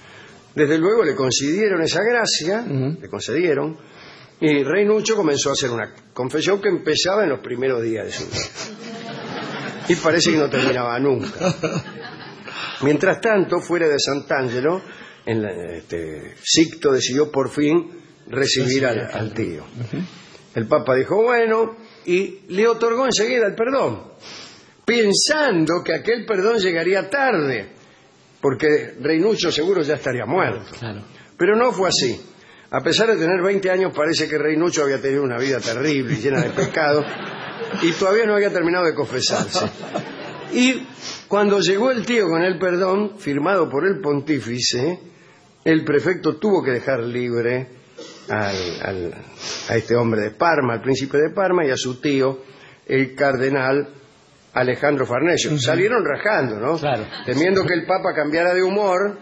Desde luego le concedieron esa gracia, uh-huh. le concedieron, y Rey Nucho comenzó a hacer una confesión que empezaba en los primeros días de su vida. Y parece que no terminaba nunca. Mientras tanto, fuera de Sant'Angelo, en la, este, Sixto decidió por fin recibir al, al tío. Uh-huh. El Papa dijo, bueno, y le otorgó enseguida el perdón, pensando que aquel perdón llegaría tarde, porque Rey Nucho seguro ya estaría muerto. Claro. Pero no fue así. A pesar de tener veinte años, parece que Rey Nucho había tenido una vida terrible y llena de pecados, y todavía no había terminado de confesarse. Y cuando llegó el tío con el perdón, firmado por el pontífice, el prefecto tuvo que dejar libre al, al, a este hombre de Parma, al príncipe de Parma, y a su tío, el cardenal Alejandro Farnesio. Uh-huh. Salieron rajando, ¿no? Claro. Temiendo que el Papa cambiara de humor,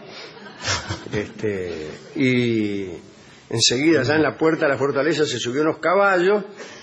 este, y enseguida, ya en la puerta de la fortaleza, se subió unos caballos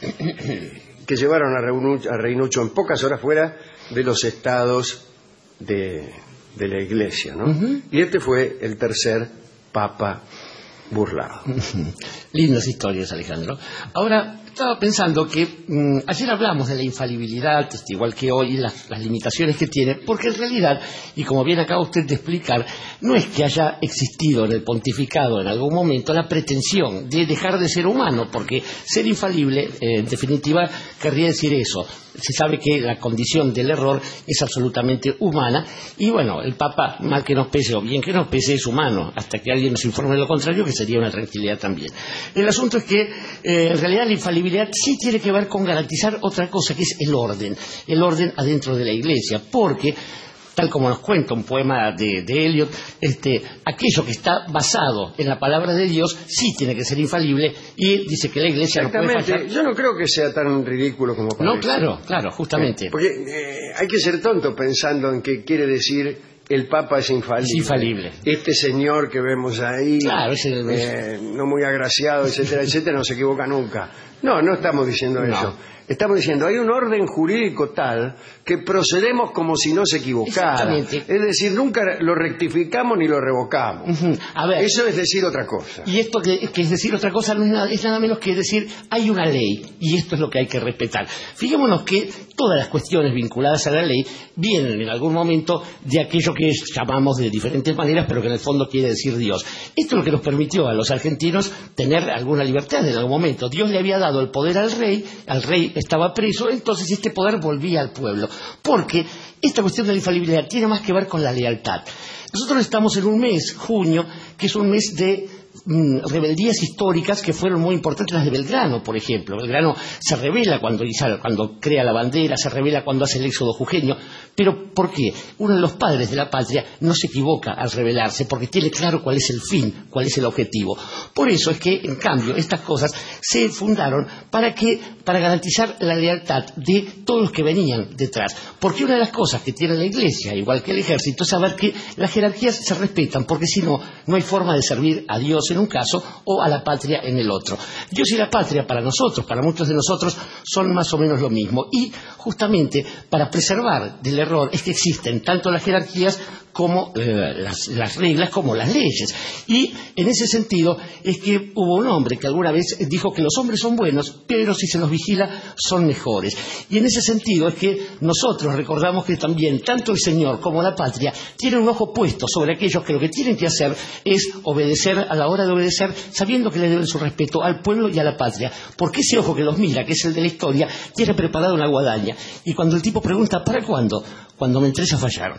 que llevaron a Rey, a Rey Nucho en pocas horas fuera de los estados de, de la iglesia, ¿no? Uh-huh. Y este fue el tercer Papa burlado. Uh-huh. Lindas historias, Alejandro. Ahora, estaba pensando que mmm, ayer hablamos de la infalibilidad, igual que hoy, las, las limitaciones que tiene, porque en realidad, y como bien acaba usted de explicar, no es que haya existido en el pontificado en algún momento la pretensión de dejar de ser humano, porque ser infalible, eh, en definitiva, querría decir eso. Se sabe que la condición del error es absolutamente humana, y bueno, el Papa, mal que nos pese o bien que nos pese, es humano, hasta que alguien nos informe de lo contrario, que sería una tranquilidad también. El asunto es que, eh, en realidad, la infalibilidad sí tiene que ver con garantizar otra cosa, que es el orden, el orden adentro de la Iglesia, porque, tal como nos cuenta un poema de, de Eliot, este, aquello que está basado en la palabra de Dios sí tiene que ser infalible, y dice que la Iglesia no puede fallar. Yo no creo que sea tan ridículo como parece. No, claro, claro, justamente. Eh, porque eh, hay que ser tonto pensando en que quiere decir el Papa es infalible. Es infalible. Este señor que vemos ahí, claro, es el... eh, no muy agraciado, etcétera, etcétera, no se equivoca nunca. No, no estamos diciendo no. eso. Estamos diciendo, hay un orden jurídico tal que procedemos como si no se equivocara. Es decir, nunca lo rectificamos ni lo revocamos. Uh-huh. A ver, eso es decir otra cosa. Y esto que, que es decir otra cosa no es nada, es nada menos que decir, hay una ley, y esto es lo que hay que respetar. Fijémonos que todas las cuestiones vinculadas a la ley vienen en algún momento de aquello que llamamos de diferentes maneras, pero que en el fondo quiere decir Dios. Esto es lo que nos permitió a los argentinos tener alguna libertad en algún momento. Dios le había dado el poder al rey, al rey estaba preso, entonces este poder volvía al pueblo, porque esta cuestión de la infalibilidad tiene más que ver con la lealtad. Nosotros estamos en un mes, junio, que es un mes de mm, rebeldías históricas que fueron muy importantes, las de Belgrano, por ejemplo. Belgrano se rebela cuando, cuando crea la bandera, se rebela cuando hace el éxodo jujeño. Pero ¿por qué? Uno de los padres de la patria no se equivoca al rebelarse, porque tiene claro cuál es el fin, cuál es el objetivo. Por eso es que, en cambio, estas cosas se fundaron para que, para garantizar la lealtad de todos los que venían detrás. Porque una de las cosas que tiene la Iglesia, igual que el ejército, es saber que las jerarquías se respetan, porque si no, no hay forma de servir a Dios en un caso o a la patria en el otro. Dios y la patria para nosotros, para muchos de nosotros, son más o menos lo mismo. Y justamente para preservar del error es que existen tanto las jerarquías como eh, las, las reglas, como las leyes. Y en ese sentido es que hubo un hombre que alguna vez dijo que los hombres son buenos, pero si se los vigila son mejores. Y en ese sentido es que nosotros recordamos que también tanto el Señor como la patria tienen un ojo puesto sobre aquellos que lo que tienen que hacer es obedecer a la hora de obedecer, sabiendo que le deben su respeto al pueblo y a la patria. Porque ese ojo que los mira, que es el de la historia, tiene preparada una guadaña. Y cuando el tipo pregunta, ¿para cuándo? Cuando me entres a fallar.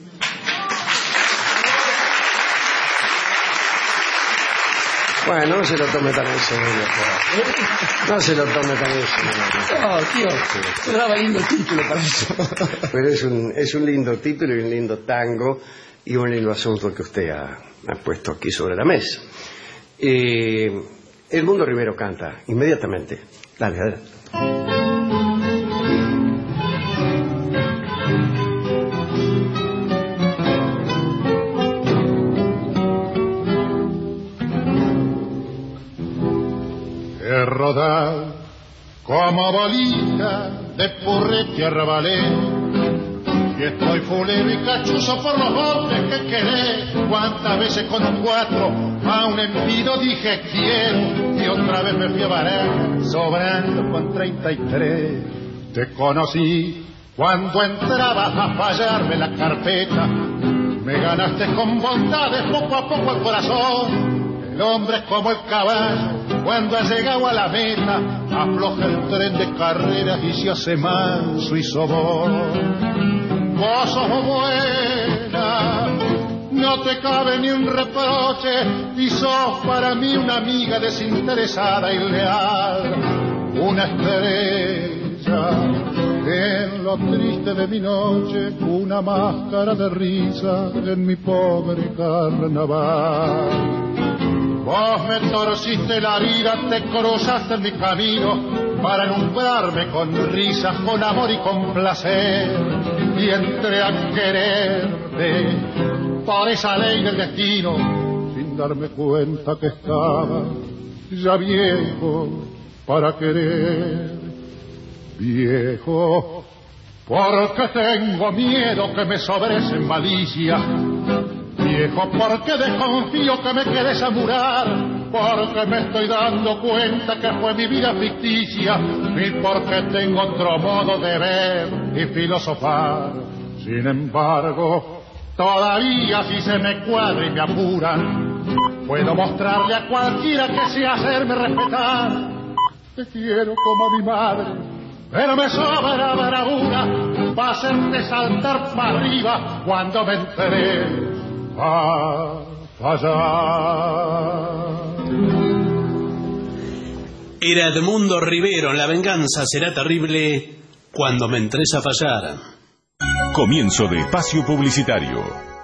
Bueno, no se lo tome tan en serio. No se lo tome tan en serio. No, tío, se daba lindo título para eso. Pero es un, es un lindo título y un lindo tango y un lindo asunto que usted ha, ha puesto aquí sobre la mesa. Eh, Edmundo Rivero canta inmediatamente. Dale, adelante. Rodar como bolita de purrete arrabalé Y estoy fulero y cachuzo por los golpes que querés. Cuántas veces con un cuatro a un envido dije quiero. Y otra vez me fui a varar, sobrando con treinta y tres. Te conocí cuando entrabas a fallarme la carpeta. Me ganaste con bondades poco a poco el corazón. El hombre es como el caballo, cuando ha llegado a la meta, afloja el tren de carreras y se hace manso y sobón. Vos sos buena, no te cabe ni un reproche, y sos para mí una amiga desinteresada y leal. Una estrella en lo triste de mi noche, una máscara de risa en mi pobre carnaval. Vos me torciste la vida, te cruzaste en mi camino para alumbrarme con risas, con amor y con placer. Y entré a quererte por esa ley del destino, sin darme cuenta que estaba ya viejo para querer. Viejo, porque tengo miedo que me sobrese malicia. Viejo, porque desconfío que me quedes a murar, porque me estoy dando cuenta que fue mi vida ficticia, y porque tengo otro modo de ver y filosofar. Sin embargo, todavía si se me cuadra y me apuran, puedo mostrarle a cualquiera que sea hacerme respetar. Te quiero como a mi madre, pero me sobra bravura para hacerte saltar para arriba cuando me enteré a fallar. Era Edmundo Rivero, La venganza será terrible cuando me entres a fallar. Comienzo de espacio publicitario.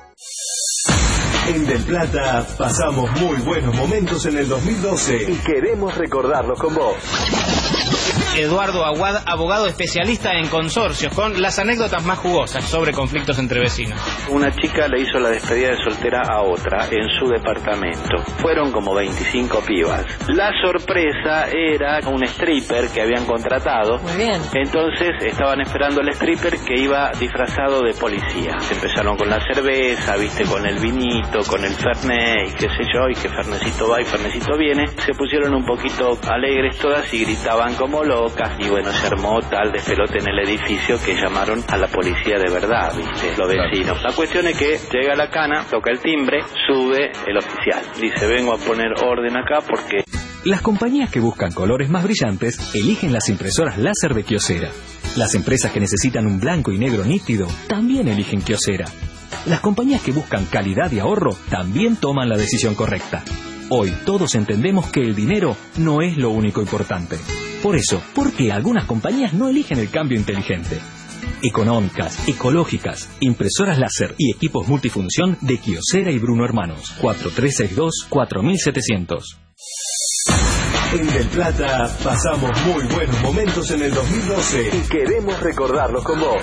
En Del Plata pasamos muy buenos momentos en el dos mil doce y queremos recordarlos con vos. Eduardo Aguad, abogado especialista en consorcios, con las anécdotas más jugosas sobre conflictos entre vecinos. Una chica le hizo la despedida de soltera a otra en su departamento. Fueron como veinticinco pibas. La sorpresa era un stripper que habían contratado. Muy bien. Entonces estaban esperando al stripper que iba disfrazado de policía. Empezaron con la cerveza, viste, con el vinito, con el fernet y qué sé yo, y que fernecito va y fernecito viene. Se pusieron un poquito alegres todas y gritaban como locas. Y bueno, se armó tal despelote en el edificio que llamaron a la policía de verdad, viste, los vecinos. La cuestión es que llega la cana, toca el timbre, sube el oficial. Dice, vengo a poner orden acá porque... Las compañías que buscan colores más brillantes eligen las impresoras láser de Kyocera. Las empresas que necesitan un blanco y negro nítido también eligen Kyocera. Las compañías que buscan calidad y ahorro también toman la decisión correcta. Hoy todos entendemos que el dinero no es lo único importante. Por eso, ¿por qué algunas compañías no eligen el cambio inteligente? Económicas, ecológicas, impresoras láser y equipos multifunción de Kyocera y Bruno Hermanos. cuatro tres seis dos, cuatro siete cero cero. En Del Plata pasamos muy buenos momentos en el dos mil doce y queremos recordarlos con vos.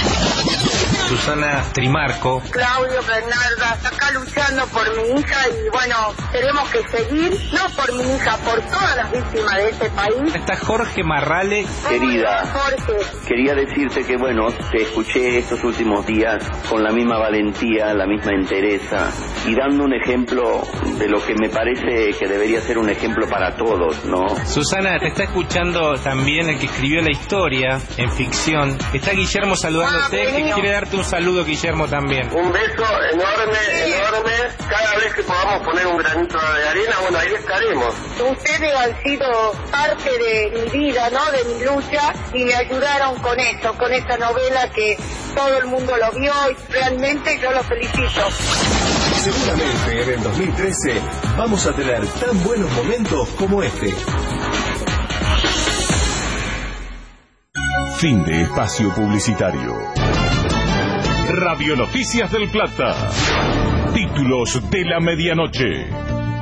Susana Trimarco. Claudio Bernarda, acá luchando por mi hija y bueno, tenemos que seguir, no por mi hija, por todas las víctimas de este país. Está Jorge Marrale. Querida, Jorge, quería decirte que bueno, te escuché estos últimos días con la misma valentía, la misma entereza y dando un ejemplo de lo que me parece que debería ser un ejemplo para todos, ¿no? Susana, te está escuchando también el que escribió la historia en ficción. Está Guillermo saludándote, ah, que quiere darte un saludo, Guillermo, también. Un beso enorme, enorme. Cada vez que podamos poner un granito de arena, bueno, ahí estaremos. Ustedes han sido parte de mi vida, ¿no? De mi lucha y me ayudaron con eso, con esta novela que todo el mundo lo vio y realmente yo lo felicito. Seguramente en el dos mil trece vamos a tener tan buenos momentos como este. Fin de espacio publicitario. Radio Noticias del Plata. Títulos de la medianoche.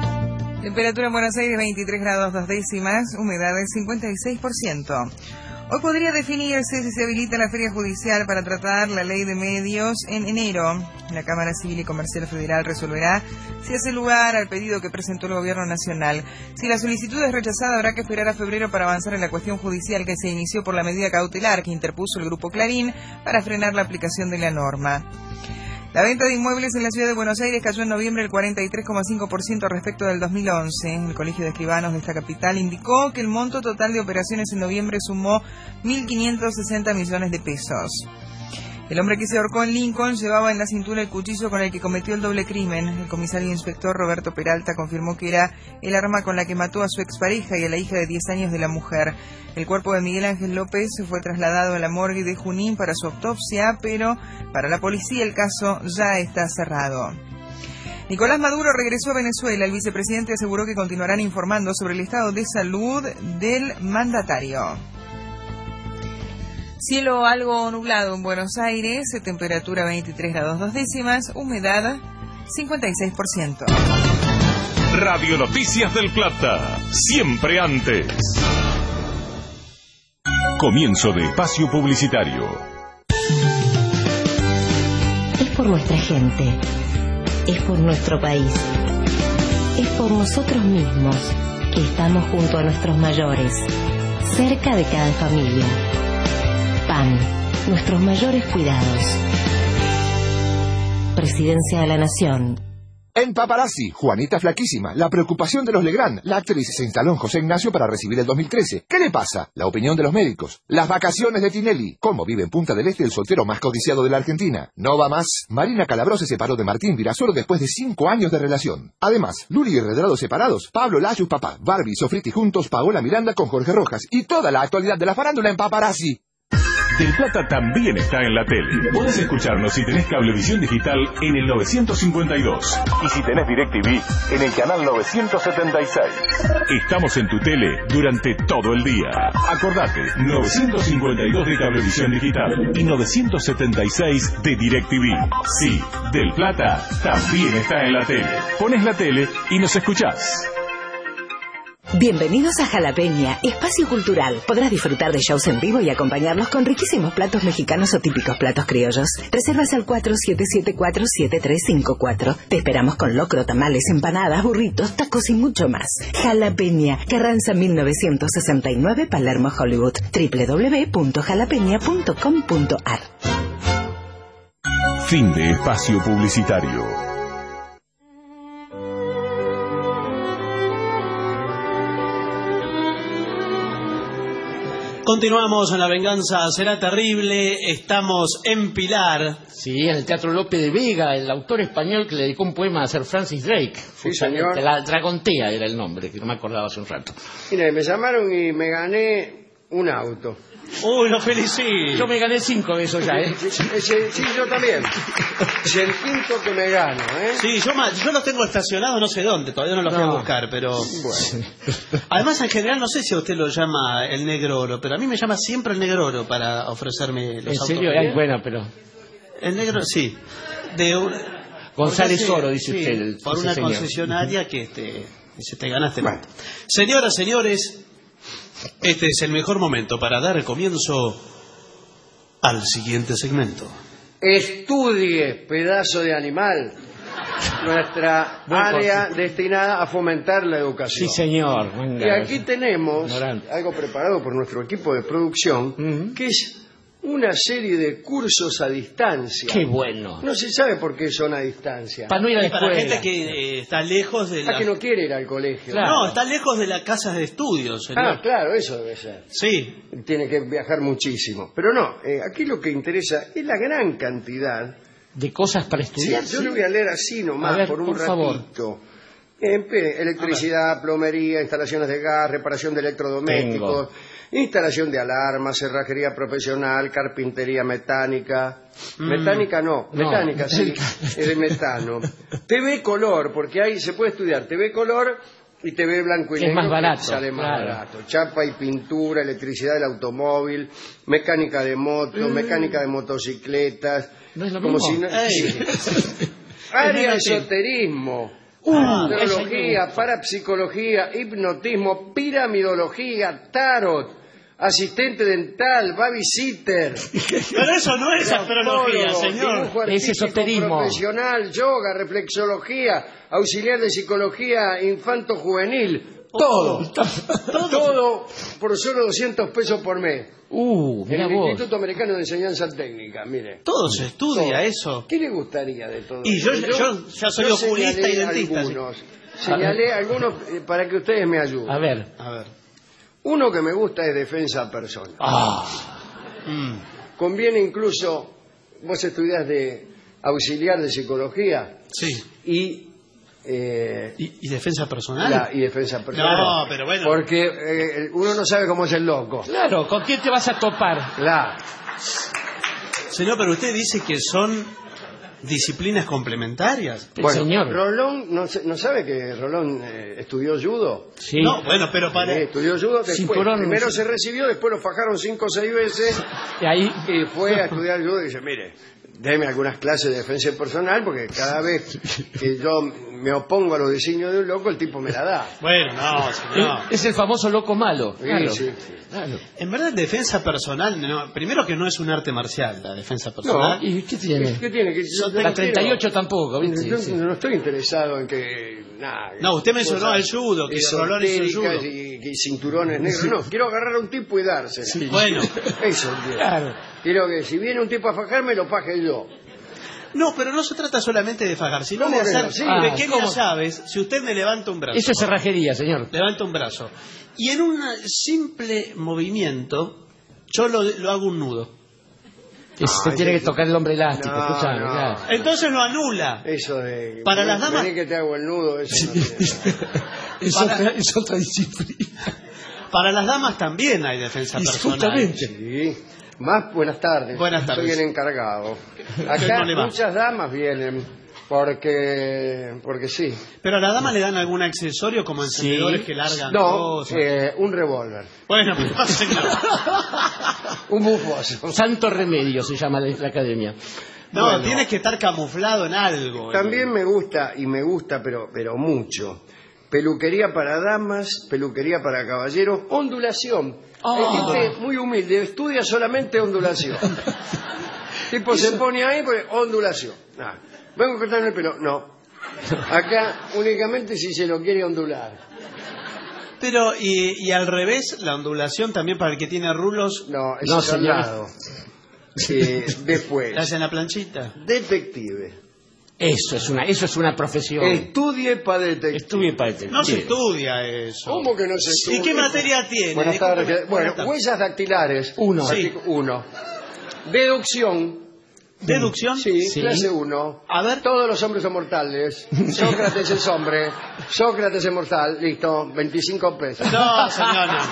Temperatura en Buenos Aires veintitrés grados dos décimas, humedad del cincuenta y seis por ciento. Hoy podría definirse si se habilita la feria judicial para tratar la ley de medios en enero. La Cámara Civil y Comercial Federal resolverá si hace lugar al pedido que presentó el Gobierno Nacional. Si la solicitud es rechazada, habrá que esperar a febrero para avanzar en la cuestión judicial que se inició por la medida cautelar que interpuso el Grupo Clarín para frenar la aplicación de la norma. La venta de inmuebles en la ciudad de Buenos Aires cayó en noviembre el cuarenta y tres coma cinco por ciento respecto del dos mil once. El Colegio de Escribanos de esta capital indicó que el monto total de operaciones en noviembre sumó mil quinientos sesenta millones de pesos. El hombre que se ahorcó en Lincoln llevaba en la cintura el cuchillo con el que cometió el doble crimen. El comisario inspector Roberto Peralta confirmó que era el arma con la que mató a su expareja y a la hija de diez años de la mujer. El cuerpo de Miguel Ángel López fue trasladado a la morgue de Junín para su autopsia, pero para la policía el caso ya está cerrado. Nicolás Maduro regresó a Venezuela. El vicepresidente aseguró que continuarán informando sobre el estado de salud del mandatario. Cielo algo nublado en Buenos Aires, temperatura veintitrés grados dos décimas, humedad cincuenta y seis por ciento. Radio Noticias del Plata, siempre antes. Comienzo de espacio publicitario. Es por nuestra gente, es por nuestro país, es por nosotros mismos que estamos junto a nuestros mayores, cerca de cada familia. P A M, nuestros mayores cuidados. Presidencia de la Nación. En Paparazzi, Juanita Flaquísima, la preocupación de los Legrand. La actriz se instaló en José Ignacio para recibir el dos mil trece. ¿Qué le pasa? La opinión de los médicos. Las vacaciones de Tinelli. ¿Cómo vive en Punta del Este el soltero más codiciado de la Argentina? No va más. Marina Calabró se separó de Martín Virasoro después de cinco años de relación. Además, Luli y Redrado separados, Pablo Layus papá, Barbie y Sofriti juntos, Paola Miranda con Jorge Rojas y toda la actualidad de la farándula en Paparazzi. Del Plata también está en la tele. Podés escucharnos si tenés cablevisión digital en el novecientos cincuenta y dos. Y si tenés DirecTV, en el canal novecientos setenta y seis. Estamos en tu tele durante todo el día. Acordate, novecientos cincuenta y dos de cablevisión digital y novecientos setenta y seis de DirecTV. Sí, Del Plata también está en la tele. Pones la tele y nos escuchás. Bienvenidos a Jalapeña, espacio cultural. Podrás disfrutar de shows en vivo y acompañarlos con riquísimos platos mexicanos o típicos platos criollos. Reservas al cuatro siete siete cuatro siete tres cinco cuatro. Te esperamos con locro, tamales, empanadas, burritos, tacos y mucho más. Jalapeña, Carranza mil novecientos sesenta y nueve, Palermo, Hollywood. doble u doble u doble u punto jalapeña punto com punto a r. Fin de espacio publicitario. Continuamos en La Venganza Será Terrible. Estamos en Pilar. Sí, en el Teatro Lope de Vega, el autor español que le dedicó un poema a Sir Francis Drake. Sí, señor. La Dragontea era el nombre, que no me acordaba hace un rato. Mire, me llamaron y me gané un auto. Uy, lo felicito. Yo me gané cinco de esos ya, ¿eh? Sí, sí, sí, yo también. Es el quinto que me gano, ¿eh? Sí, yo, yo los tengo estacionados no sé dónde, todavía no los no. voy a buscar, pero... Bueno. Además, en general, no sé si a usted lo llama el negro oro, pero a mí me llama siempre el negro oro para ofrecerme los autos. ¿En serio? Ay, bueno, pero... El negro, sí. De un... González Oro, dice sí, usted. El, por una señor. Concesionaria que este, dice, te ganaste. Bueno. Señoras, señores... Este es el mejor momento para dar comienzo al siguiente segmento. Estudie, pedazo de animal, nuestra Buen área cosa. destinada a fomentar la educación. Sí, señor. Venga, y aquí tenemos ignorante. algo preparado por nuestro equipo de producción, uh-huh. que es una serie de cursos a distancia. ¡Qué bueno! No se sabe por qué son a distancia. Para no ir a la escuela. Para gente que eh, está lejos de la... Ah, que no quiere ir al colegio. Claro. No, está lejos de las casas de estudios, señor. Ah, claro, eso debe ser. Sí. Tiene que viajar muchísimo. Pero no, eh, aquí lo que interesa es la gran cantidad... de cosas para estudiar. Sí, yo lo voy a leer así nomás, ver, por un por ratito. Favor. Electricidad, plomería, instalaciones de gas, reparación de electrodomésticos, Tengo. instalación de alarmas, cerrajería profesional, carpintería metánica. Mm. Metánica no, no, metánica sí, es de metano. T V color, porque ahí se puede estudiar T V color y T V blanco y negro. Es más barato. Sale más claro. barato. Chapa y pintura, electricidad del automóvil, mecánica de motos, mm. mecánica de motocicletas. No es lo como mismo. Si no... Área esoterismo. Uh, Astrología, parapsicología, hipnotismo, piramidología, tarot, asistente dental, babysitter. Pero eso no es astrología, señor. Es esoterismo. Profesional, yoga, reflexología, auxiliar de psicología infanto-juvenil. Todo, todo, todo por solo doscientos pesos por mes. Uh, en mira el vos. Instituto Americano de Enseñanza Técnica, mire. Todo se estudia Todo. eso. ¿Qué le gustaría de todo Y yo, eso? yo ya soy oculista y señalé dentista. Algunos, sí. señalé algunos eh, para que ustedes me ayuden. A ver. A ver. Uno que me gusta es defensa personal. Ah. Mm. Conviene incluso, vos estudiás de auxiliar de psicología. Sí. Y... Eh, ¿Y, ¿Y defensa personal? La, y defensa personal. No, pero bueno. Porque eh, uno no sabe cómo es el loco. Claro, ¿con quién te vas a topar? Claro. Señor, pero usted dice que son disciplinas complementarias. Bueno, señor. Rolón, ¿no, no sabe que Rolón eh, estudió judo? Sí. No, bueno, pero para... Sí, estudió judo, después, Cinturón. primero se recibió, después lo fajaron cinco o seis veces Y ahí. y fue a estudiar judo y dice, mire, déme algunas clases de defensa personal porque cada vez que yo me opongo a los designios de un loco, el tipo me la da. Bueno, no, señor. Es el famoso loco malo. Sí, Claro. sí, sí. Claro. En verdad, defensa personal, no, primero que no es un arte marcial, la defensa personal. No. ¿Y qué tiene? ¿Qué tiene? Que yo La no treinta y ocho quiero- tampoco, ¿viste? Yo Sí. no estoy interesado en que... Nada, No, usted mencionó cosas al judo, que Rolón hizo el judo. esotéricas Y, y cinturones negros. No, quiero agarrar a un tipo y dársela. Bueno, Eso quiero. Claro. Quiero que si viene un tipo a fajarme, lo faje yo. no, pero no se trata solamente de fajar, sino ¿Cómo de que hacer no? Sí. pequeñas ¿cómo? llaves. Si usted me levanta un brazo, Eso es cerrajería, señor. levanta un brazo, y en un simple movimiento, yo lo, lo hago un nudo. Que se Ah, tiene ese- que tocar el hombre elástico, No, escuchame, no. claro. Entonces lo anula. Eso de... Para vení- las damas- vení que te hago el nudo, eso no tiene- Es, Para- otra, es otra disciplina. Para las damas también hay defensa Y personal. justamente. Sí. Más buenas tardes. Buenas tardes. Soy el encargado. ¿Cómo Acá le va? muchas damas vienen porque porque sí. Pero a la dama le dan algún accesorio como encendedores que largan No, cosas. eh, un revólver. Bueno, pero señor. Un bufoso. Santo remedio se llama la, la academia. No, Bueno. tienes que estar camuflado en algo. También me gusta, y me gusta, pero, pero mucho, peluquería para damas, peluquería para caballeros, ondulación. Oh. Hay gente muy humilde, estudia solamente ondulación. Tipo se pone ahí, pues, ondulación. Ah, vengo a cortarme el pelo. No. Acá únicamente si se lo quiere ondular. Pero, y, y al revés, la ondulación también para el que tiene rulos. No, eso No, es al señor. lado. Eh, después, ¿La hacen la planchita? detective. Eso es una, eso es una profesión. Estudie para detective. Estudie para detective. No se estudia eso. ¿Cómo que no se estudia? ¿Y qué materia tiene? Buenas tardes. Discúlpeme. Bueno, Buenas tardes. huellas dactilares. Uno. Sí. Artículo uno. Deducción. ¿Deducción? Sí, Sí. clase uno. A ver. Todos los hombres son mortales. Sócrates es hombre. Sócrates es mortal. Listo, veinticinco pesos. No, señor, no.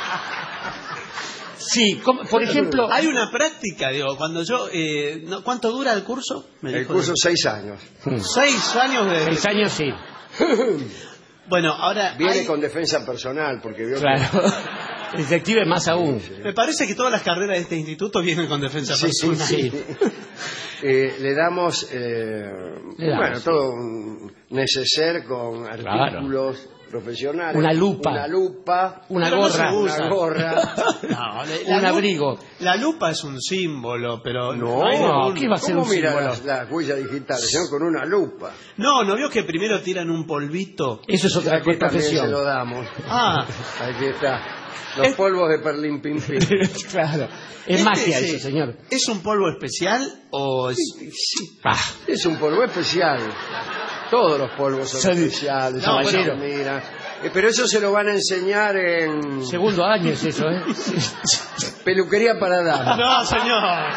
Sí, como- por ejemplo, Hay una práctica, digo, cuando yo... Eh, no, ¿Cuánto dura el curso? Me El dijo- curso seis años. Seis años de... seis años sí. Bueno, ahora... Viene hay- con defensa personal, porque vio Claro. que... Detective más aún. Me parece que todas las carreras de este instituto vienen con defensa Sí, sí, personal. sí. Eh, le damos, eh, Le damos, bueno, sí. todo un neceser con artículos profesionales. Una lupa. Una lupa. Una Pero no gorra. se usa. Una gorra. No, la- Un la lu- abrigo. La lupa es un símbolo, pero No, hay no, ningún- ¿qué va a ser ¿Cómo un mira símbolo? las, las huellas digitales? Sino con una lupa. No, ¿no vio que primero tiran un polvito? Eso es otra Aquí también se profesión. lo damos. Ah, Aquí está. Los polvos de Perlín Pim Pim. Claro. Es Este magia sí. eso, señor. ¿es un polvo especial o es...? Ah, Es un polvo especial. Todos los polvos son Son- especiales. No, caballero. bueno. Mira. Eh, pero eso se lo van a enseñar en segundo año es eso, ¿eh? peluquería para damas. No, señor.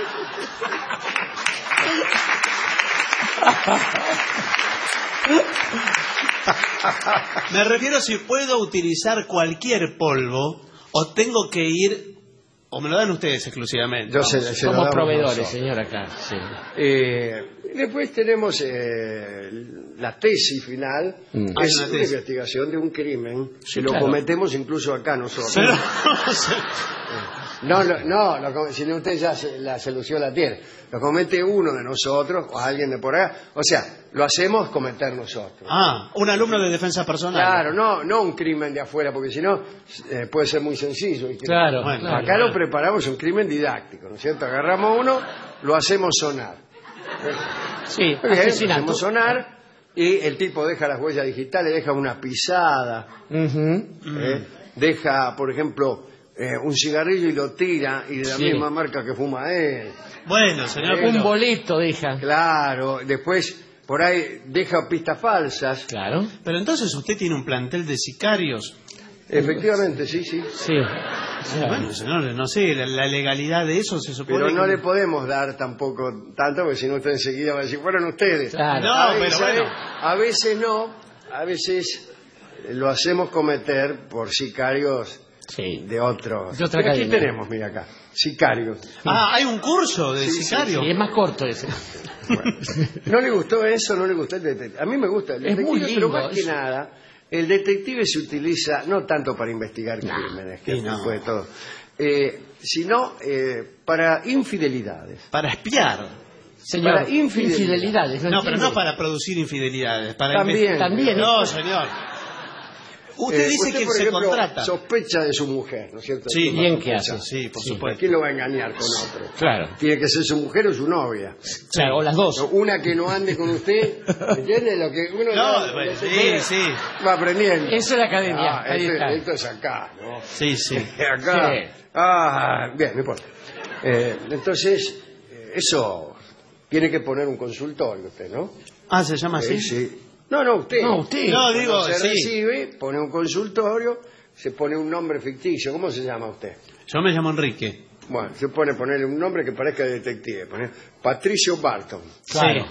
Me refiero si puedo utilizar cualquier polvo o tengo que ir, o me lo dan ustedes exclusivamente. Yo se, se lo Somos damos proveedores, nosotros. señor, acá. Sí. Eh, después tenemos eh, la tesis final. Mm. Es Hay una una tesis. investigación de un crimen Sí, que lo claro. cometemos incluso acá nosotros. Pero- No, no, no, lo com- si no usted ya se- la solución la tiene. Lo comete uno de nosotros o alguien de por acá. O sea, lo hacemos cometer nosotros. Ah, un alumno de defensa personal. Claro, no, no un crimen de afuera, porque si no eh, puede ser muy sencillo. ¿viste? Claro, Bueno, claro, acá claro. lo preparamos, un crimen didáctico, ¿no es cierto? Agarramos uno, lo hacemos sonar. Sí, Muy bien, lo asesinato. hacemos sonar y el tipo deja las huellas digitales, deja una pisada, ¿eh? Deja, por ejemplo, eh, un cigarrillo y lo tira y de la Sí. misma marca que fuma él. Bueno, señor, Un pero- boleto deja. Claro, después por ahí deja pistas falsas. Claro. Pero entonces usted tiene un plantel de sicarios. Efectivamente, sí, sí. Sí. Bueno, señor, no sé, la, la legalidad de eso se supone Pero no que- le podemos dar tampoco tanto, porque si no usted enseguida va a decir, fueron ustedes. Claro. No, a, pero veces, bueno. a veces no, a veces lo hacemos cometer por sicarios Sí. de otros. De otra Pero aquí academia. tenemos, mira acá, sicarios. Ah, hay un curso de Sí, sí, sicarios. Sí, es más corto ese. ¿No le gustó eso? ¿No le gustó el detective? A mí me gusta el Es detective, muy pero lindo más que eso. nada, el detective se utiliza no tanto para investigar crímenes, que sí, no. fue todo, eh, sino eh, para infidelidades. Para espiar. Señor, Para infidelidad. infidelidades. No, pero entiende? no para producir infidelidades. Para También. inve- También. No, señor. Usted Eh, dice que por se ejemplo, contrata. sospecha de su mujer, ¿no es cierto? Sí. Bien que Sospecha. hace. Sí, por Sí. supuesto. ¿Quién lo va a engañar con otro? Claro. Tiene que ser su mujer o su novia. Claro, o las dos. No, una que no ande con usted, ¿entiende? Lo que uno No, ya- bueno, ya se sí, puede- sí. va aprendiendo. Eso es la academia. Ah, Ahí esto, está. esto es acá, ¿no? Sí, sí. Acá. Sí. Ah, bien, no importa. Eh, entonces, eh, eso tiene que poner un consultorio usted, ¿no? Ah, ¿se llama así? Eh, sí. No, no, usted. No, usted. No, Cuando digo, se sí. recibe, pone un consultorio, se pone un nombre ficticio. ¿Cómo se llama usted? Yo me llamo Enrique. Bueno, se pone ponerle un nombre que parezca detective. Pone Patricio Barton. Claro.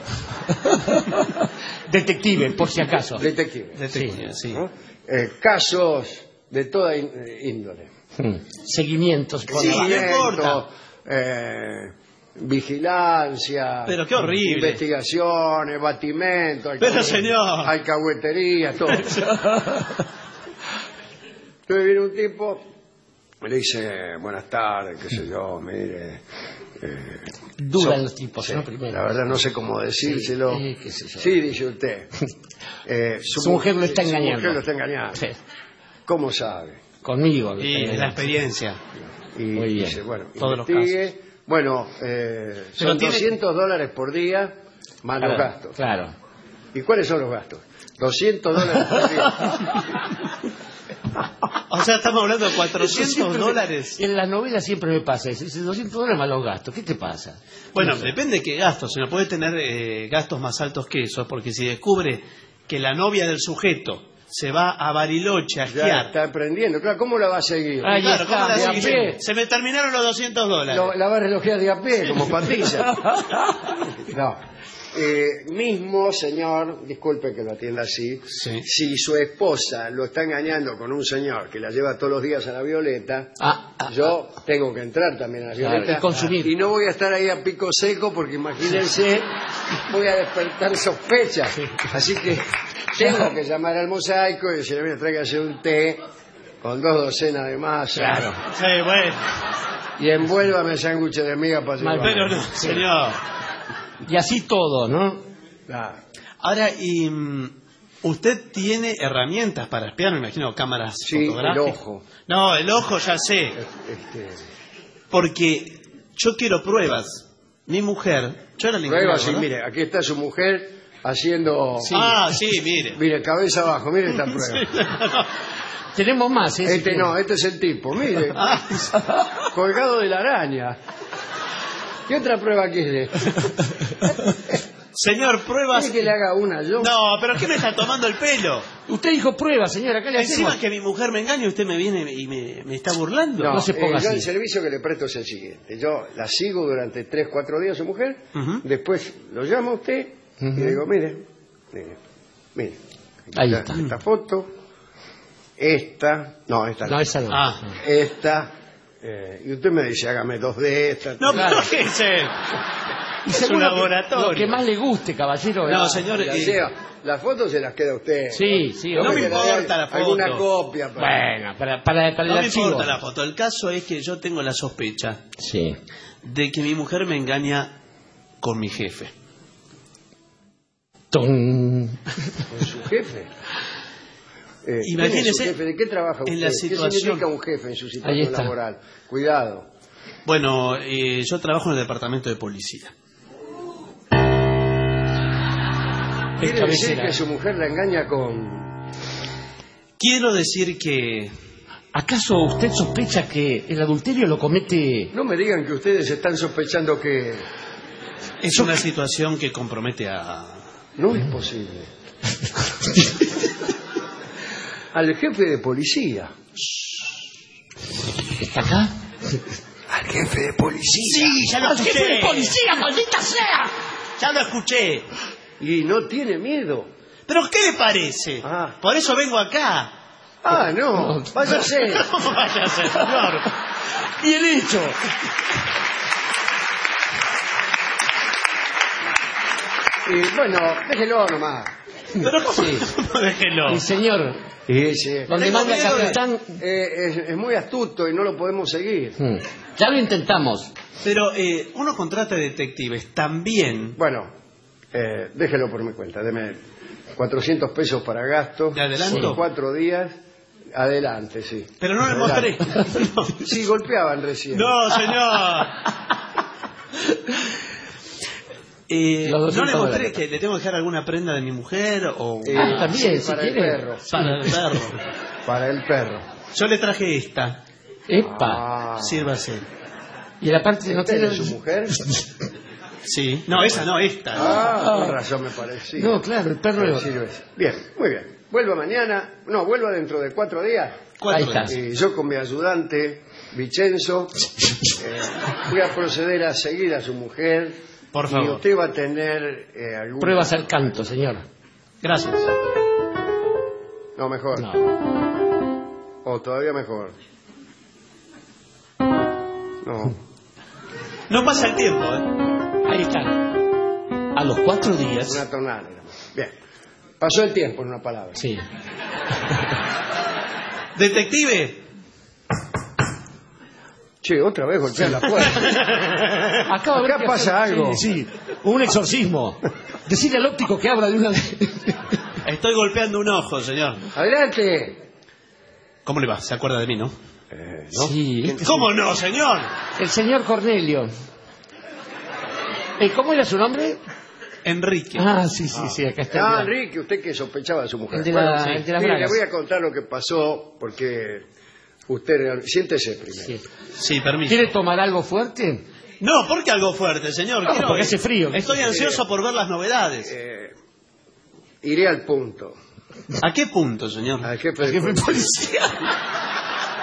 Detective, por si acaso. Detective. Detective, sí. ¿no? Eh, casos de toda ín- eh, índole. Hmm. Seguimientos. por Sí, la- no Seguimiento, importa. eh, vigilancia. Pero qué horrible. Investigaciones, batimento. Pero, alcahuete- señor. Alcahuetería, todo. Entonces viene un tipo, me le dice, buenas tardes, qué sé yo, mire. eh, Dudan so- los tipos, sí, ¿no? Primero. La verdad no sé cómo decírselo. Sí, qué sé yo. Sí, dice usted. Eh, Su mujer lo está su engañando. mujer lo está engañando. Sí. ¿Cómo sabe? Conmigo. Y Está bien. la experiencia. Y Muy bien. dice, bueno, Todos los investigue. Bueno, eh, Pero son tiene- doscientos dólares por día más Claro, los gastos. Claro. ¿Y cuáles son los gastos? doscientos dólares por día. O sea, estamos hablando de Eso cuatrocientos siempre me- dólares. En las novelas siempre me pasa eso. Dice doscientos dólares más los gastos. ¿Qué te pasa? Bueno, depende de qué gastos. Si no puede tener eh, gastos más altos que eso, porque si descubre que la novia del sujeto se va a Bariloche a Ya esquiar. está aprendiendo. Claro, ¿cómo la va a seguir? Ahí Claro, está, ¿cómo la de a sigue? pie. Se me terminaron los doscientos dólares. Lo- la va a relojear de a pie, como patilla. No. Eh, mismo, señor, disculpe que lo atienda así, Sí. si su esposa lo está engañando con un señor que la lleva todos los días a la Violeta, Ah, ah, yo tengo que entrar también a la Claro, Violeta y consumir. y no voy a estar ahí a pico seco porque imagínense, voy a despertar sospechas. Así que tengo que llamar al mosaico y decirle, mira, tráigase un té con dos docenas de masa Claro. Sí, bueno. y envuélvame sándwiches de miga para Mal, llevar. Pero no, señor. Y así todo, ¿no? Claro. Ahora, y mm, usted tiene herramientas para espiar, me imagino, cámaras Sí, fotográficas. el ojo. No, el ojo ya sé. Este, Porque yo quiero pruebas. Mi mujer, yo era la prueba, encargo, sí, ¿no? mire, aquí está su mujer haciendo... Ah, sí, mire. Mire, cabeza abajo, mire esta prueba. Tenemos más, ¿eh? Este no, este es el tipo, mire. Colgado de la araña. ¿Qué otra prueba quiere? Señor, pruebas. ¿Quiere que le haga una yo? No, pero ¿qué me está tomando el pelo? Usted dijo prueba, señora. ¿Qué le Encima hacemos? que mi mujer me engaña, usted me viene y me, me está burlando. No, No se ponga eh, yo así. el servicio que le presto es el siguiente. Yo la sigo durante tres, cuatro días a su mujer, Ujú. después lo llamo a usted y le digo, mire, mire, mire. aquí Ahí está está. esta foto, esta, no, esta No, esa no. Ah. esta, eh, y usted me dice, hágame dos de estas. No, Claro. pero ¿qué es él? Y Es según un lo que- laboratorio. Lo que más le guste, caballero. No, es- señor, La, eh, sea, la foto se las queda usted. Sí, sí. No hombre. me Que le importa dé la foto. Alguna copia. para- Bueno, para, para, para no el me archivo. importa la foto. El caso es que yo tengo la sospecha Sí. de que mi mujer me engaña con mi jefe. Ton. Con su jefe. Eh, ¿quién Imagínese es su jefe? ¿De qué trabaja usted? en la ¿Qué situación- significa un jefe en su Ahí situación está. laboral? Cuidado. Bueno, eh, yo trabajo en el departamento de policía. Quiere Esta vez decir era- que su mujer la engaña con... Quiero decir que ¿Acaso usted sospecha que el adulterio lo comete? No me digan que ustedes están sospechando que... es una situación que compromete a... No es posible. Al jefe de policía. ¿Está acá? Al jefe de policía. Sí, ya lo ¡Al jefe escuché. de policía, maldita sea! Ya lo escuché. Y no tiene miedo. ¿Pero qué le parece? Ah. Por eso vengo acá. Ah, no. Váyase. No vaya a ser, señor. Bien hecho. Y bueno, déjelo nomás. Pero ¿cómo? Sí. Déjelo. El señor, Sí, sí. donde Tengo manda miedo de- capitán... Eh, es, es muy astuto y no lo podemos seguir. Hmm. Ya lo intentamos. Pero eh, uno contrata detectives también. Bueno, eh, déjelo por mi cuenta. Deme cuatrocientos pesos para gasto. ¿De adelanto? Por cuatro días. Adelante, sí. Pero no le Adelante. mostré. No. Sí, golpeaban recién. No, señor. Eh, Los no le doscientos mostré dólares. que le tengo que dejar alguna prenda de mi mujer o Eh, Ah, también, sí, si para el quiere. perro. para el perro. Para el perro. Yo le traje esta. Epa. Ah, Sírvase. Y la parte no ¿Esta tiene... es de su mujer? Sí. No, esa no, esta. Ah, con razón me parecía. No, claro, el perro... Me sirve. Bien, muy bien. Vuelva mañana. No, vuelva dentro de cuatro días. Cuatro Ahí está. Y yo con mi ayudante, Vicenzo, eh, voy a proceder a seguir a su mujer. Por Y favor. usted va a tener eh, algún... Pruebas al canto, señor. Gracias. No, mejor. No. O todavía mejor. No. No pasa el tiempo, ¿eh? Ahí está. A los cuatro días... Una tonada. Bien. Pasó el tiempo, en una palabra. Sí. Detective. Che, otra vez golpean la puerta. Acaba de ver Acá que pasa hacer- algo. Sí, sí. Un exorcismo. Decirle al óptico que abra de una vez. Estoy golpeando un ojo, señor. Adelante. ¿Cómo le va? ¿Se acuerda de mí, no? Eh, ¿no? Sí. este es ¿Cómo no, señor? El señor Cornelio. Eh, ¿Cómo era su nombre? Enrique. Ah, sí, sí, sí, acá está. Ah, Enrique, usted que sospechaba de su mujer. El de la- sí. el de las Mire, le bragas. voy a contar lo que pasó, porque usted... real- Siéntese primero. Sí. Sí, permiso. ¿Quiere tomar algo fuerte? No, ¿por qué algo fuerte, señor? No, porque hace frío. Estoy ansioso por ver las novedades. Eh, iré al punto. ¿A qué punto, señor? Al jefe El de jefe de policía. policía.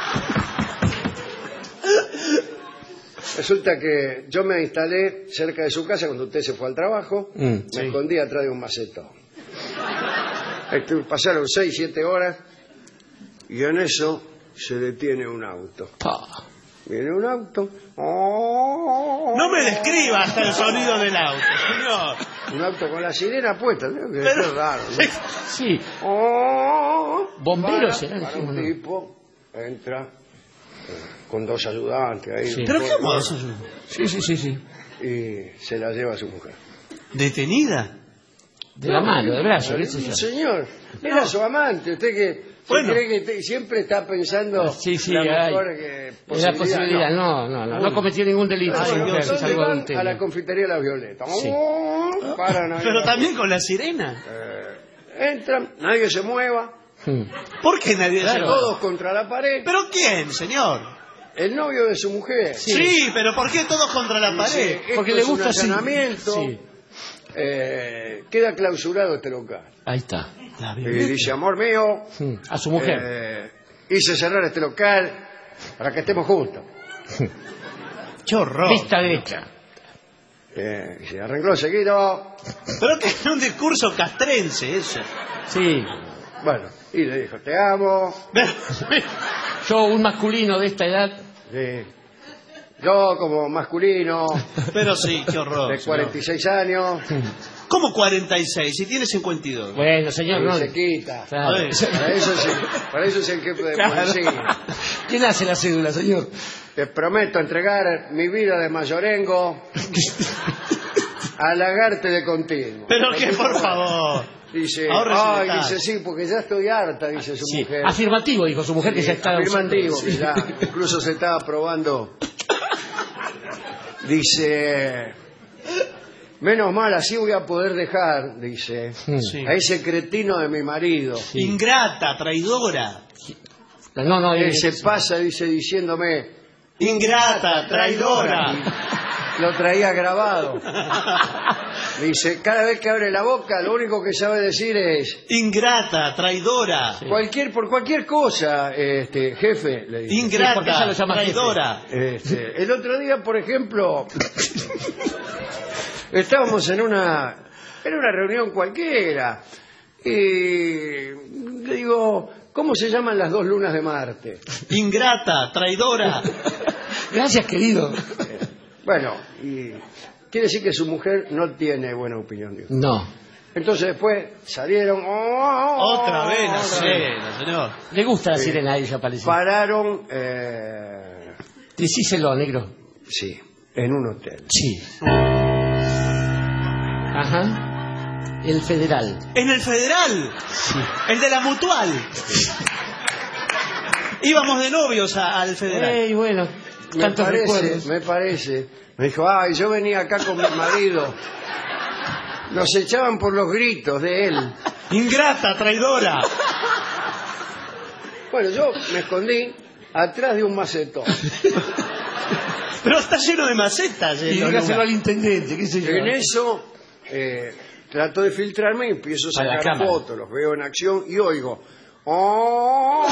Resulta que yo me instalé cerca de su casa cuando usted se fue al trabajo. Mm, me sí. escondí atrás de un macetón. Estu- Pasaron seis, siete horas y en eso se detiene un auto. Pa. Viene un auto. ¡Oh! No me describa hasta el sonido del auto, señor. Un auto con la sirena puesta. ¿no? Que Pero- es raro. ¿no? Sí. ¡Oh! Bomberos Para, serán, para sí, un bueno. tipo, entra eh, con dos ayudantes ahí. Sí. ¿Pero Todo- qué modo? Sí, sí, sí, sí. Y se la lleva a su mujer. ¿Detenida? De la mano, de brazo, qué sé Sí, yo. señor, era su amante. Usted que se Bueno. cree que te- siempre está pensando Sí, sí, la hay. mejor que Es la posibilidad. posibilidad. No, no, no. No cometió ningún delito, Ay, su no, mujer, se ¿dónde salvó de van? adulterio. A la confitería de la Violeta. Sí. Oh, paran ahí. Pero también con la sirena. Eh, entran, nadie se mueva, Hmm. ¿Por qué nadie se todos contra la pared. ¿Pero quién, señor? El novio de su mujer. Sí, pero ¿por qué todos contra la pared? Dice, esto Porque le es un gusta así. allanamiento. Sí. Eh, queda clausurado este local. Ahí está. Y dice, amor mío, Hmm. A su mujer. eh, hice cerrar este local para que estemos juntos. ¡Qué horror! Vista derecha. Eh, y se arregló seguido. Pero que es un discurso castrense eso. Sí. Bueno, y le dijo, te amo. Yo, un masculino de esta edad. Sí. Yo como masculino, Pero sí, qué horror. de cuarenta y seis años, ¿Cómo cuarenta y seis? Si tiene cincuenta y dos. Bueno, señor, y no. se quita. Claro. Para eso, es el, para eso es el jefe de Claro. policía. ¿Quién hace la cédula, señor? Te prometo entregar mi vida de mayorengo a Lagarte de continuo. Pero que, por favor. Dice, Ahorre su ay, detalle. dice, sí, porque ya estoy harta, dice su Sí. mujer. Afirmativo, dijo su mujer, que Sí, ya está... afirmativo, usando- que ya incluso se estaba probando. Dice, menos mal, así voy a poder dejar, dice, Sí. a ese cretino de mi marido. Ingrata, traidora. No, no, Él eh, se pasa, dice, diciéndome, Ingrata, traidora. lo traía grabado. Dice, cada vez que abre la boca, lo único que sabe decir es, Ingrata, traidora. cualquier, por cualquier cosa, este, jefe, le dice. Sí, porque ella Ingrata, lo llama traidora. Este, el otro día, por ejemplo, estábamos en una en una reunión cualquiera y le digo, ¿cómo se llaman las dos lunas de Marte? Ingrata, traidora. Gracias, querido. Bueno, y quiere decir que su mujer no tiene buena opinión de usted. No. Entonces después salieron, oh, Otra vez la otra vez. sirena, señor. Le gusta la Sí. sirena a ella, parece. Pararon, eh, Decíselo, negro. sí, en un hotel. Sí. Ajá. El federal. En el federal. El de la mutual. Íbamos de novios a- al federal. Ey, bueno. Me Tantos parece, recuerdos. me parece. Me dijo, ay, yo venía acá con mi marido. Nos echaban por los gritos de él. Ingrata, traidora. Bueno, yo me escondí atrás de un macetón. Pero está lleno de macetas. eh, Y los dígaselo al lugares. intendente, qué sé yo. En eso eh, trato de filtrarme y empiezo a A la sacar cámara. fotos, los veo en acción y oigo. "Oh".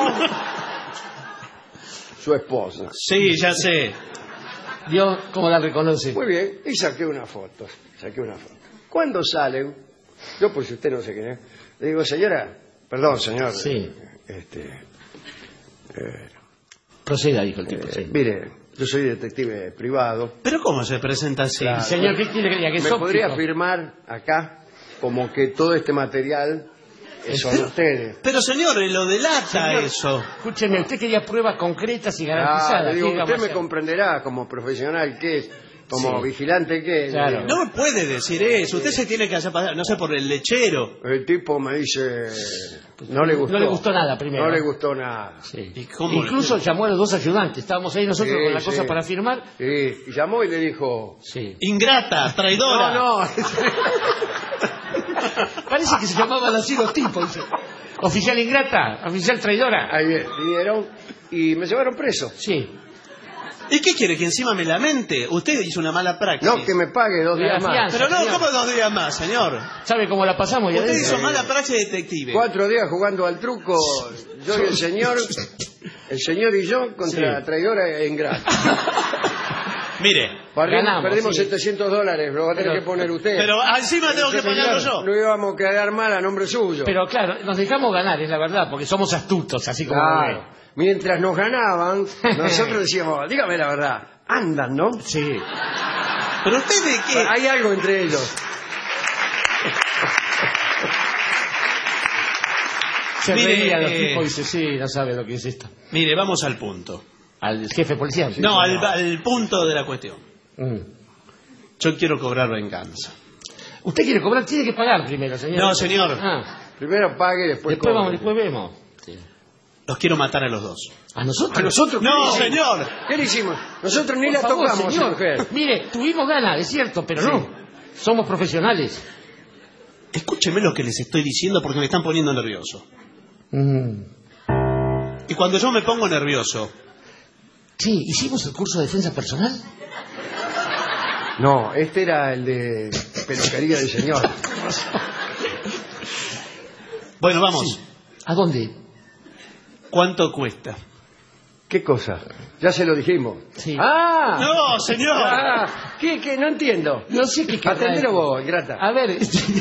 Su esposa. Sí, ya sé. Dios, ¿cómo la reconoce? Muy bien, y saqué una foto. Saqué una foto. Cuando salen, yo por si usted no sé quién es, le digo, señora, perdón, señor. Sí. Este, eh, Proceda, dijo el tipo. eh, Sí. mire, yo soy detective privado. Pero ¿cómo se presenta así? Claro. Señor, ¿qué quiere que diga? Que es ¿Me podría óptico. firmar acá como que todo este material son ustedes? Pero señor, eh, lo delata Señor, eso. Escúcheme, usted quería pruebas concretas y Ah, garantizadas. le digo, ¿Qué usted vamos a me hacer? comprenderá como profesional que es, como Sí. vigilante que es. Claro. Le digo, No me puede decir eso. Usted se tiene que hacer pasar, no sé, por el lechero. El tipo me dice, no le gustó. No le gustó nada primero. No le gustó nada. Sí. ¿Y cómo Incluso le- llamó a los dos ayudantes. Estábamos ahí nosotros Sí, con la sí. cosa para firmar. Sí, y llamó y le dijo, Sí. Ingrata, traidora. no, no. Parece que se llamaban así los tipos. Dice. Oficial ingrata, oficial traidora. Ahí vinieron y me llevaron preso. Sí. ¿Y qué quiere? ¿Que encima me lamente? Usted hizo una mala praxis. No, que me pague dos días La más. fianza. Pero no, señor. ¿cómo dos días más, señor? ¿Sabe cómo la pasamos? ya Usted adentro? hizo mala praxis de detective. Cuatro días jugando al truco, yo y el señor, el señor y yo contra Sí. la traidora e ingrata. Mire, Perdimos, Ganamos, perdimos sí. setecientos dólares, lo va a tener Pero- que poner usted. pero encima tengo que Usted, pagarlo señor, yo. No íbamos a quedar mal a nombre suyo. Pero claro, nos dejamos ganar, es la verdad, porque somos astutos, así como Claro. ve. Mientras nos ganaban, nosotros decíamos, dígame la verdad, andan, ¿no? Sí. ¿Pero usted de qué? Hay algo entre ellos. Se Mire, reía los eh, tipos y dice, sí, no sabe lo que es esto. Mire, vamos al punto. Al jefe policial. No, al, al punto de la cuestión. Mm. Yo quiero cobrar venganza. Usted quiere cobrar, tiene que pagar primero, señor. No, señor. Ah, Primero pague y después después cobre. vamos, después vemos. Sí. Los quiero matar a los dos. ¿A nosotros? ¿A nosotros? No, ¿Qué le hicimos? señor. ¿Qué le hicimos? Nosotros ni Por la favor, tocamos, señor. mujer. Mire, tuvimos ganas, es cierto, pero Sí. no. Somos profesionales. Escúcheme lo que les estoy diciendo porque me están poniendo nervioso. Mm. Y cuando yo me pongo nervioso, Sí, ¿hicimos el curso de defensa personal? No, este era el de peluquería del señor. bueno, vamos. Sí. ¿A dónde? ¿Cuánto cuesta? ¿Qué cosa? Ya se lo dijimos. Sí. ¡Ah! No, señor. Ah, ¿qué, qué? No entiendo. No sé qué querrá Atendelo decir. vos, grata. A ver,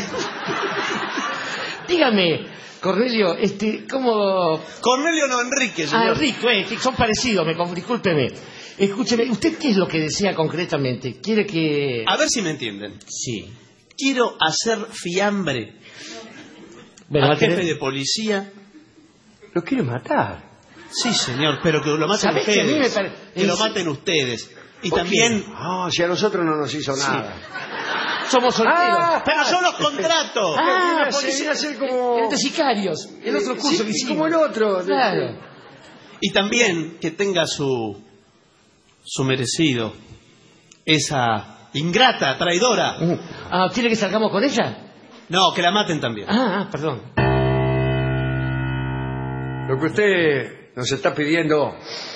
dígame, Cornelio, este, ¿cómo...? Cornelio no Enrique, Ah, señor. Enrique, eh, que son parecidos, me conf- discúlpeme. Escúcheme, ¿usted qué es lo que desea concretamente? ¿Quiere que...? A ver si me entienden. Sí. Quiero hacer fiambre Bueno, al va a tener- jefe de policía. ¿Lo quiere matar? Sí, señor, pero que lo maten ¿Sabés que a mí ustedes. me pare- Que lo es- maten ustedes. Y ¿Por también... qué? Ah, si a nosotros no nos hizo Sí. nada. Somos solteros. Ah, pero yo los contrato. Ah, viene a ser- policía- viene a ser como... Eran de sicarios. El otro curso Sí, que hicimos. como el otro. Claro. Y también que tenga su... su merecido. Esa ingrata, traidora. Ah, ¿quiere que salgamos con ella? No, que la maten también. Ah, ah, perdón. Lo que usted nos está pidiendo...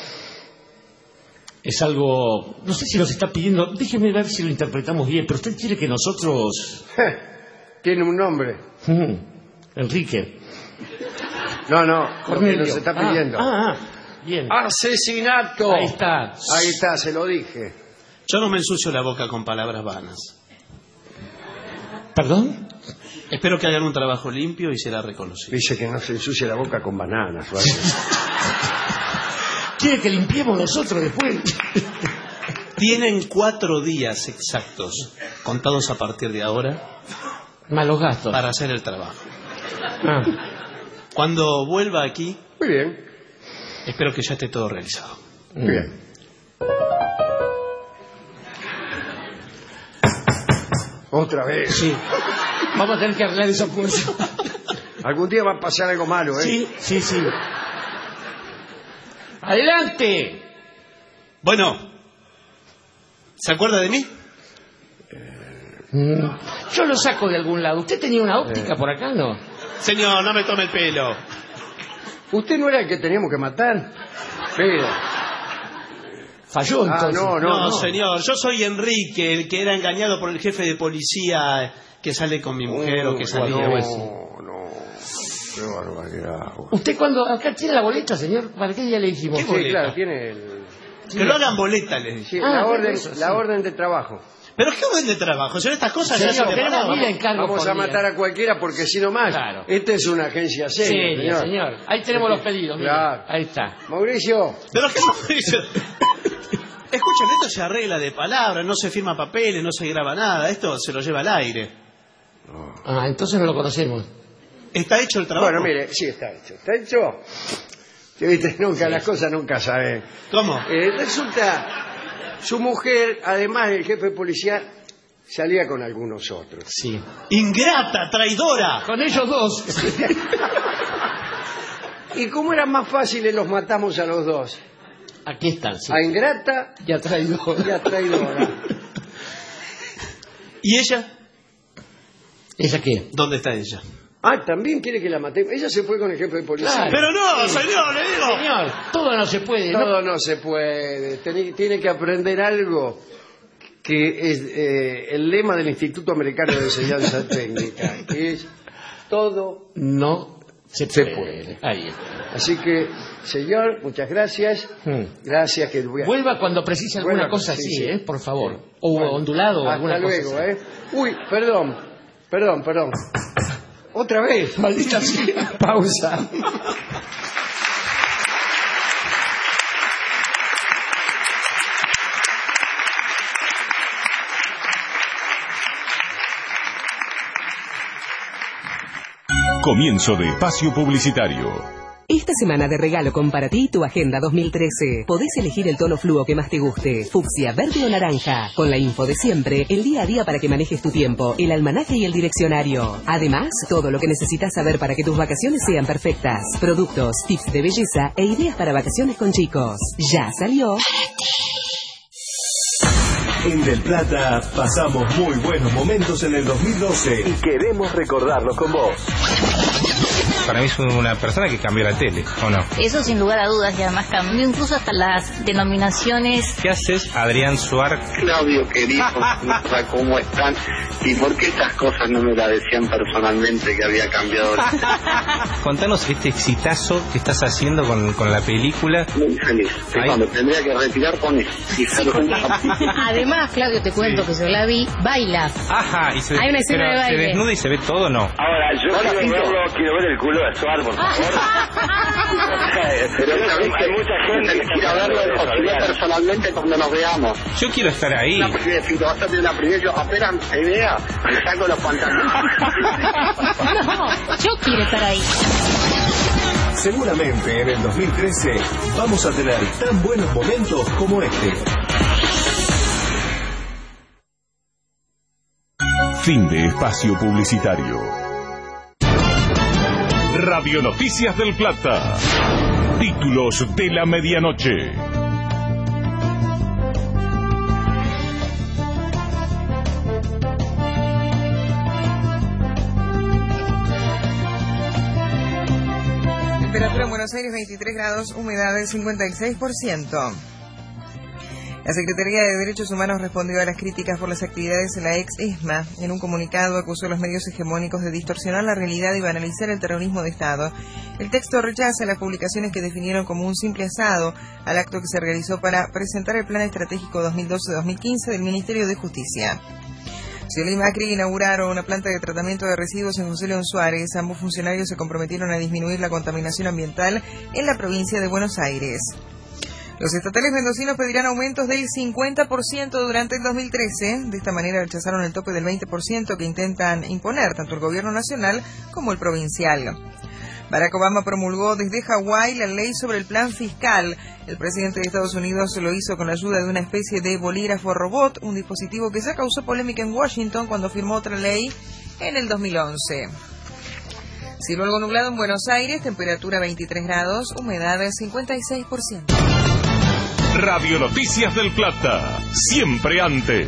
Es algo... No sé si nos está pidiendo... Déjeme ver si lo interpretamos bien, pero usted quiere que nosotros... Tiene un nombre. Mm, Enrique. No, no, lo que Cornelio. nos está Ah, pidiendo. Ah, ah, bien. ¡Asesinato! Ahí está. Ahí está, se lo dije. Yo no me ensucio la boca con palabras vanas. ¿Perdón? Espero que hagan un trabajo limpio y será reconocido. Dice que no se ensucie la boca con bananas. o algo. ¿Quiere que limpiemos nosotros después? Tienen cuatro días exactos, contados a partir de ahora, Malos gastos. para hacer el trabajo. Ah. Cuando vuelva aquí, Muy bien, espero que ya esté todo realizado. muy bien. Otra vez. Sí. Vamos a tener que arreglar esa cosa. Algún día va a pasar algo malo, ¿eh? Sí, sí, sí. ¡Adelante! Bueno, ¿se acuerda de mí? Mm, Yo lo saco de algún lado. ¿Usted tenía una óptica por acá, no? Señor, no me tome el pelo. ¿Usted no era el que teníamos que matar? Mira. Falló Ah, entonces. no, no, No, no. señor, yo soy Enrique, el que era engañado por el jefe de policía que sale con mi mujer o que salía. No, pues. no. Qué barbaridad. ¿Usted cuando acá tiene la boleta, señor? ¿Para qué día le dijimos? ¿Qué Sí, boleta? claro, tiene el... Que lo hagan boleta, les dije. Sí, Ah, la, bueno, orden, eso, sí. la orden de trabajo. Pero qué orden de trabajo, son estas cosas ya Señor, se tenemos preparaban. mil encargos Vamos por a día. matar a cualquiera porque si no más. Claro. Esta es una agencia seria, Seria, señor. señor. Ahí tenemos los pedidos. mire. Claro. Ahí está. Mauricio, Pero qué Mauricio. Escuchen, esto se arregla de palabra, no se firma papeles, no se graba nada, esto se lo lleva al aire. Ah, entonces no lo conocemos. ¿Está hecho el trabajo? bueno, mire, sí, está hecho. ¿Está hecho? Sí, viste, nunca, las cosas nunca saben. ¿Cómo? Eh, resulta, su mujer, además del jefe de policía, salía con algunos otros. Sí. Ingrata, traidora. Con ellos dos. Y como eran más fáciles, los matamos a los dos. Aquí están, sí. A ingrata Ya traído. y a traidora. ¿Y ella? ¿Ella qué? ¿Dónde está ella? Ah, también quiere que la matemos. Ella se fue con el jefe de policía. Claro. Pero no, señor, le digo. Señor, todo no se puede. ¿no? Todo no se puede. Tiene, tiene que aprender algo que es eh, el lema del Instituto Americano de Enseñanza Técnica, que es todo No se se puede. puede. Ahí está. Así que, señor, muchas gracias. Hmm. Gracias que voy a... Vuelva cuando precise alguna Vuelva, cosa sí, así, sí. ¿eh? Por favor. O Bueno, ondulado o hasta alguna luego, cosa así. ¿eh? Uy, perdón, perdón, perdón. Otra vez. Maldita sea. Pausa. Comienzo de espacio publicitario. Esta semana de regalo con para ti tu Agenda dos mil trece. Podés elegir el tono fluo que más te guste, fucsia, verde o naranja. Con la info de siempre, el día a día para que manejes tu tiempo, el almanaque y el direccionario. Además, todo lo que necesitas saber para que tus vacaciones sean perfectas. Productos, tips de belleza e ideas para vacaciones con chicos. Ya salió. En Del Plata pasamos muy buenos momentos en el dos mil doce y queremos recordarlos con vos. Para mí es una persona que cambió la tele, ¿o no? Eso sin lugar a dudas, y además cambió incluso hasta las denominaciones. ¿Qué haces, Adrián Suárez? Claudio, querido, ¿cómo están? ¿Y por qué estas cosas no me las decían personalmente que había cambiado? Contanos este exitazo que estás haciendo con, con la película. Muy feliz. Que cuando tendría que retirar con eso. Sí, Además, Claudio, te cuento que yo la vi, baila. Ajá, y se, Hay una escena pero de baile. ¿se desnuda y se ve todo o no? Ahora, yo quiero verlo, quiero ver el culo vuelva a actuar, por favor. Pero una vez que mucha gente le quiera verlo, o si no personalmente cuando nos veamos. Yo quiero estar ahí. Una primera, si te vas a hacer una primera, yo apenas te vea, me saco los pantalones. No, yo quiero estar ahí. Seguramente en el dos mil trece vamos a tener tan buenos momentos como este. Fin de espacio publicitario. Radio Noticias del Plata. Títulos de la medianoche. Temperatura en Buenos Aires veintitrés grados, humedad del cincuenta y seis por ciento. La Secretaría de Derechos Humanos respondió a las críticas por las actividades en la ex ESMA. En un comunicado acusó a los medios hegemónicos de distorsionar la realidad y banalizar el terrorismo de Estado. El texto rechaza las publicaciones que definieron como un simple asado al acto que se realizó para presentar el Plan Estratégico dos mil doce a dos mil quince del Ministerio de Justicia. Scioli y Macri inauguraron una planta de tratamiento de residuos en José León Suárez. Ambos funcionarios se comprometieron a disminuir la contaminación ambiental en la provincia de Buenos Aires. Los estatales mendocinos pedirán aumentos del cincuenta por ciento durante el dos mil trece. De esta manera rechazaron el tope del veinte por ciento que intentan imponer tanto el gobierno nacional como el provincial. Barack Obama promulgó desde Hawái la ley sobre el plan fiscal. El presidente de Estados Unidos lo hizo con la ayuda de una especie de bolígrafo robot, un dispositivo que ya causó polémica en Washington cuando firmó otra ley en el dos mil once. Cielo algo nublado en Buenos Aires, temperatura veintitrés grados, humedad del cincuenta y seis por ciento. Radio Noticias del Plata, siempre antes.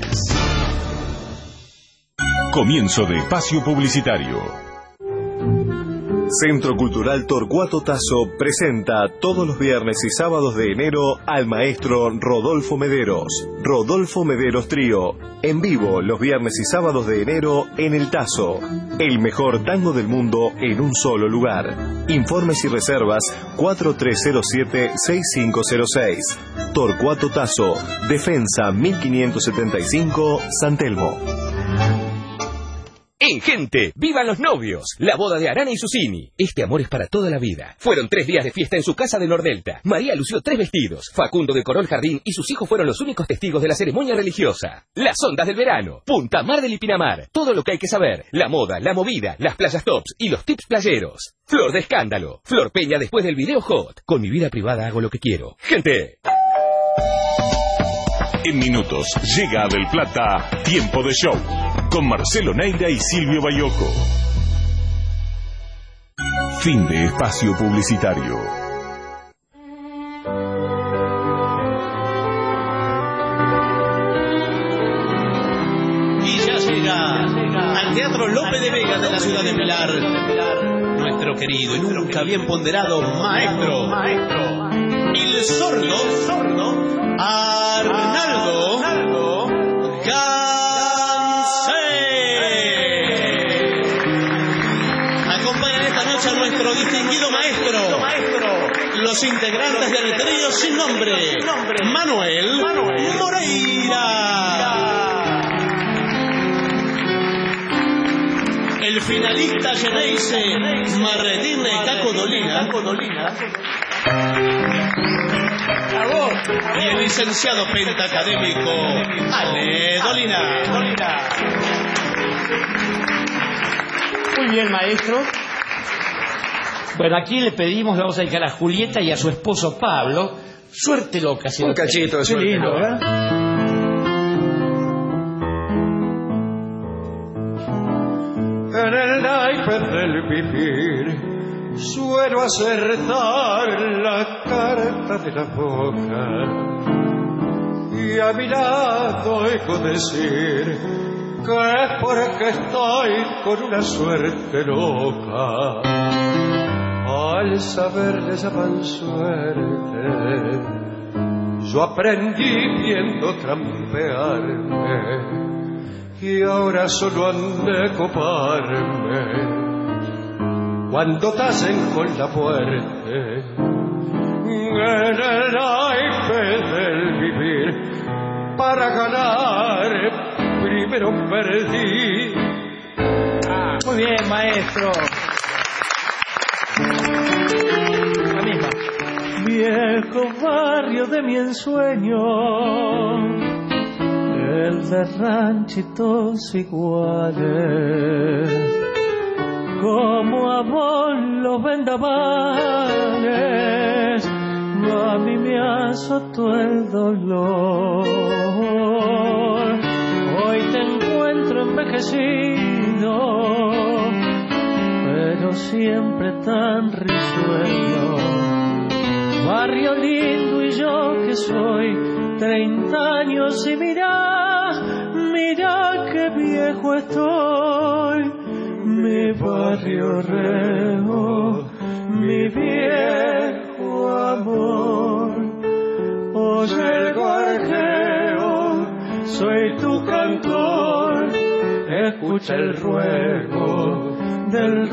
Comienzo de espacio publicitario. Centro Cultural Torcuato Tasso presenta todos los viernes y sábados de enero al maestro Rodolfo Mederos. Rodolfo Mederos Trío, en vivo los viernes y sábados de enero en el Tasso. El mejor tango del mundo en un solo lugar. Informes y reservas cuatro tres cero siete, seis cinco cero seis. Torcuato Tasso, Defensa mil quinientos setenta y cinco, San Telmo. En Gente, ¡vivan los novios! La boda de Arana y Susini. Este amor es para toda la vida. Fueron tres días de fiesta en su casa de Nordelta. María lució tres vestidos. Facundo decoró el jardín y sus hijos fueron los únicos testigos de la ceremonia religiosa. Las ondas del verano. Punta Mar del Ipinamar. Todo lo que hay que saber. La moda, la movida, las playas tops y los tips playeros. Flor de escándalo. Flor Peña después del video hot. Con mi vida privada hago lo que quiero. Gente. En minutos llega a Del Plata Tiempo de Show con Marcelo Neira y Silvio Bayoco. Fin de espacio publicitario. Y ya llega al Teatro Lope de Vega de la ciudad de Pilar nuestro querido y nunca bien ponderado maestro, maestro, el sordo, sordo Arnaldo Gansé. Acompañan esta noche a nuestro distinguido maestro, los integrantes del trío sin nombre, Manuel Moreira. El finalista Geneise Marretín Caco Dolina. Y el licenciado pentacadémico Ale Dolina. Muy bien, maestro. Bueno, aquí le pedimos, le vamos a dedicar a Julieta y a su esposo Pablo. Suerte loca, señor. Un cachito de suerte lindo, loca. ¿verdad? En el naipe del vivir suelo acertar la carta de la boca y a mi lado oigo decir que es porque estoy con una suerte loca. Al saber le llaman suerte, yo aprendí viendo trampearme y ahora solo han de coparme cuando tasen con la muerte. En el naipe del vivir, para ganar, primero perdí. Muy bien, maestro. viejo barrio de mi ensueño, el de ranchitos iguales, como a vos los vendavales, a mí me azotó el dolor. Hoy te encuentro envejecido, pero siempre tan risueño. Barrio lindo y yo que soy treinta años y mira, mira qué viejo estoy. Mi barrio reo, mi viejo amor. Oye el gorjeo, soy tu cantor, escucha el ruego del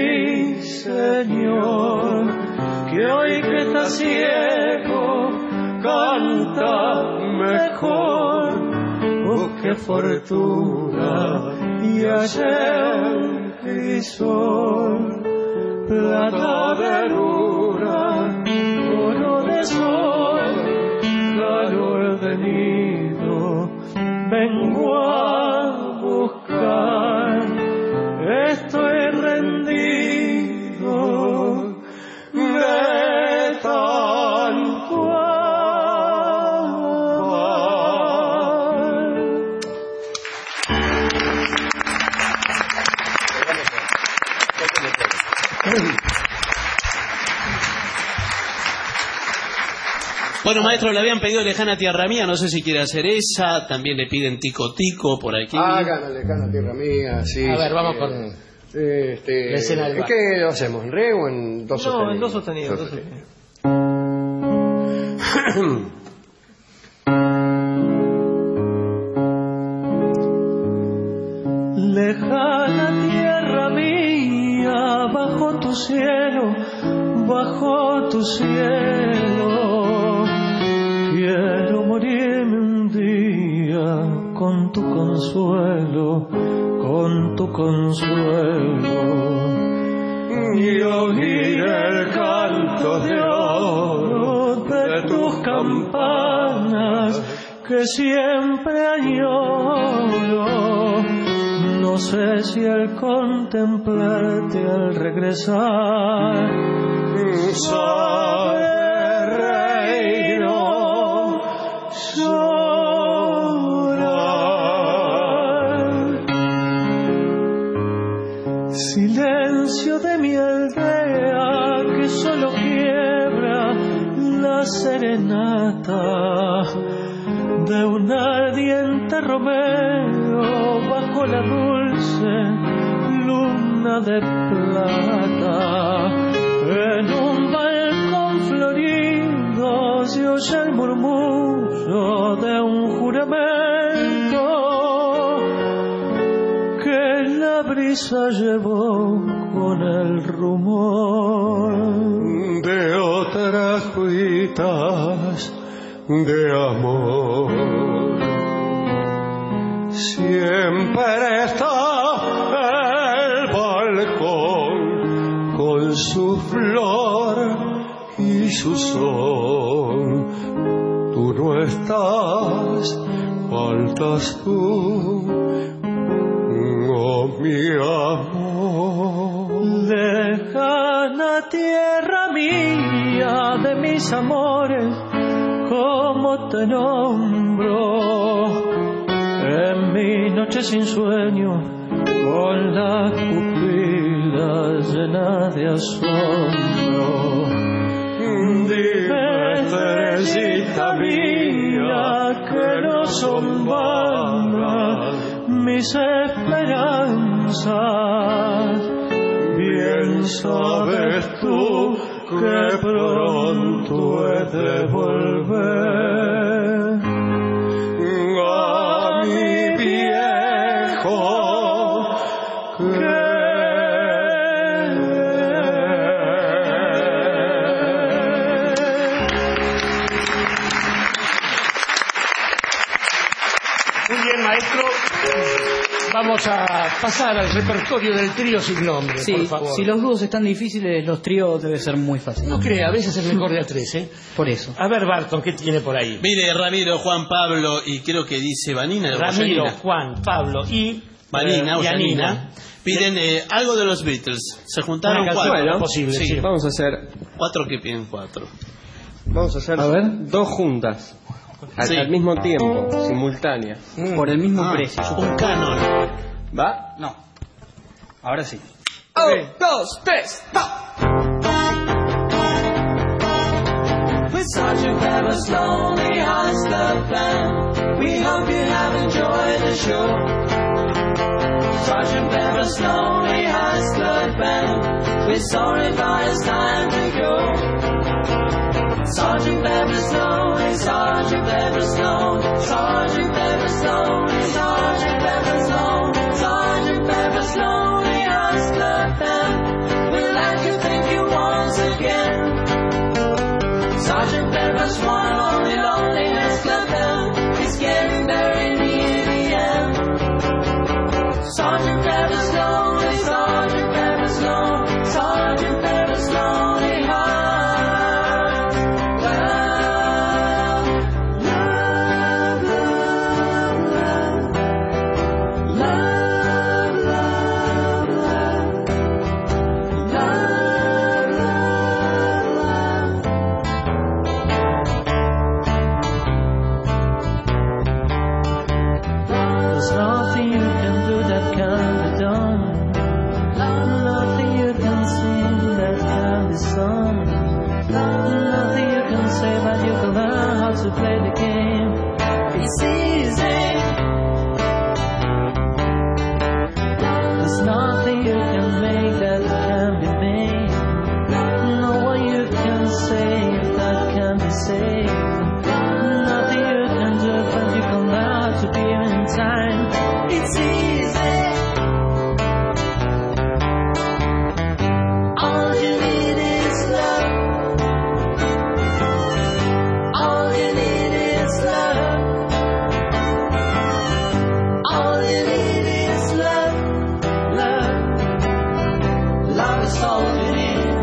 ruiseñor, que hoy que está ciego canta mejor. Busque fortuna y ayer crisol, plata de luna, oro de sol, calor de nido, vengo a buscar. Estoy rendido de tanto amar. Bueno, maestro, le habían pedido Lejana Tierra Mía, no sé si quiere hacer esa, también le piden Tico Tico por aquí. Hagan la Lejana Tierra Mía, sí. A ver, sí, vamos eh, con este, la escena del ¿en bar. qué lo hacemos? ¿En re o en do sostenido? No, en do sostenido. Do sostenido. Lejana tierra mía, bajo tu cielo, bajo tu cielo, quiero morirme un día con tu consuelo, con tu consuelo, y oír el canto de oro de tus campanas que siempre añoro. No sé si al contemplarte al regresar sabe reino llorar. Silencio de mi aldea que solo quiebra la serenata de un ardiente romero bajo la dulce luna de plata. En un balcón florido se oye el murmullo de un juramento que la brisa llevó con el rumor de otras cuitas de amor. Siempre está el balcón con su flor y su son. Tú no estás, faltas tú, oh mi amor. Lejana tierra mía de mis amores, ¿cómo te nombro? En mi noche sin sueño, con las pupilas llenas de asombro. Dime, estrellita mía, que no son vanas mis esperanzas. Bien sabes tú que pronto he de volver a mi viejo querer. Muy bien, maestro. Vamos a pasar al repertorio del trío sin nombre, Sí, por favor. si los dúos están difíciles, los tríos debe ser muy fácil. No crea, a veces es mejor de a tres, ¿eh? Por eso. A ver, Barton, ¿qué tiene por ahí? Mire, Ramiro, Juan, Pablo y creo que dice Vanina. Ramiro, Janina. Juan, Pablo y... Vanina eh, o y Janina. Anina. Piden eh, algo de los Beatles. Se juntaron Una canción, cuatro. bueno, posible, sí. Vamos a hacer... Cuatro que piden cuatro. Vamos a hacer A ver. dos juntas. Al, Sí. al mismo tiempo, simultáneas. Por el mismo Ah, precio. un canon. ¿Va? No. Ahora sí. Un, dos, tres, va. With Sergeant Pepper's Lonely Hearts Club Band, we hope you have enjoyed the show. Sergeant Pepper's Lonely Hearts Club Band, we're sorry but it's time to go. Sergeant Pepper's Lonely, Sergeant Pepper's Lonely, Sergeant Pepper's Lonely, Sergeant Pepper's Lonely, Sergeant Pepper's Lonely Hearts Club Band, we'd like to thank you once again. Sergeant Pepper's one lonely, loneliness club band is getting very near the end. Sergeant Pepper's lonely, Sergeant Pepper's lonely, Sergeant Pepper's lonely heart. Love, love, love, love, love, love, love, love, love, love, love. There's nothing you can do that can be done. Nothing you can sing that can be sung. Nothing you can say, but you can learn how to play the game. It's easy. There's nothing you can make that can be made. No one you can say that can be saved. Nothing you can do, but you can learn how to be in time. It's easy. All you need is love. All you need is love. All you need is love. Love. Love is all you need.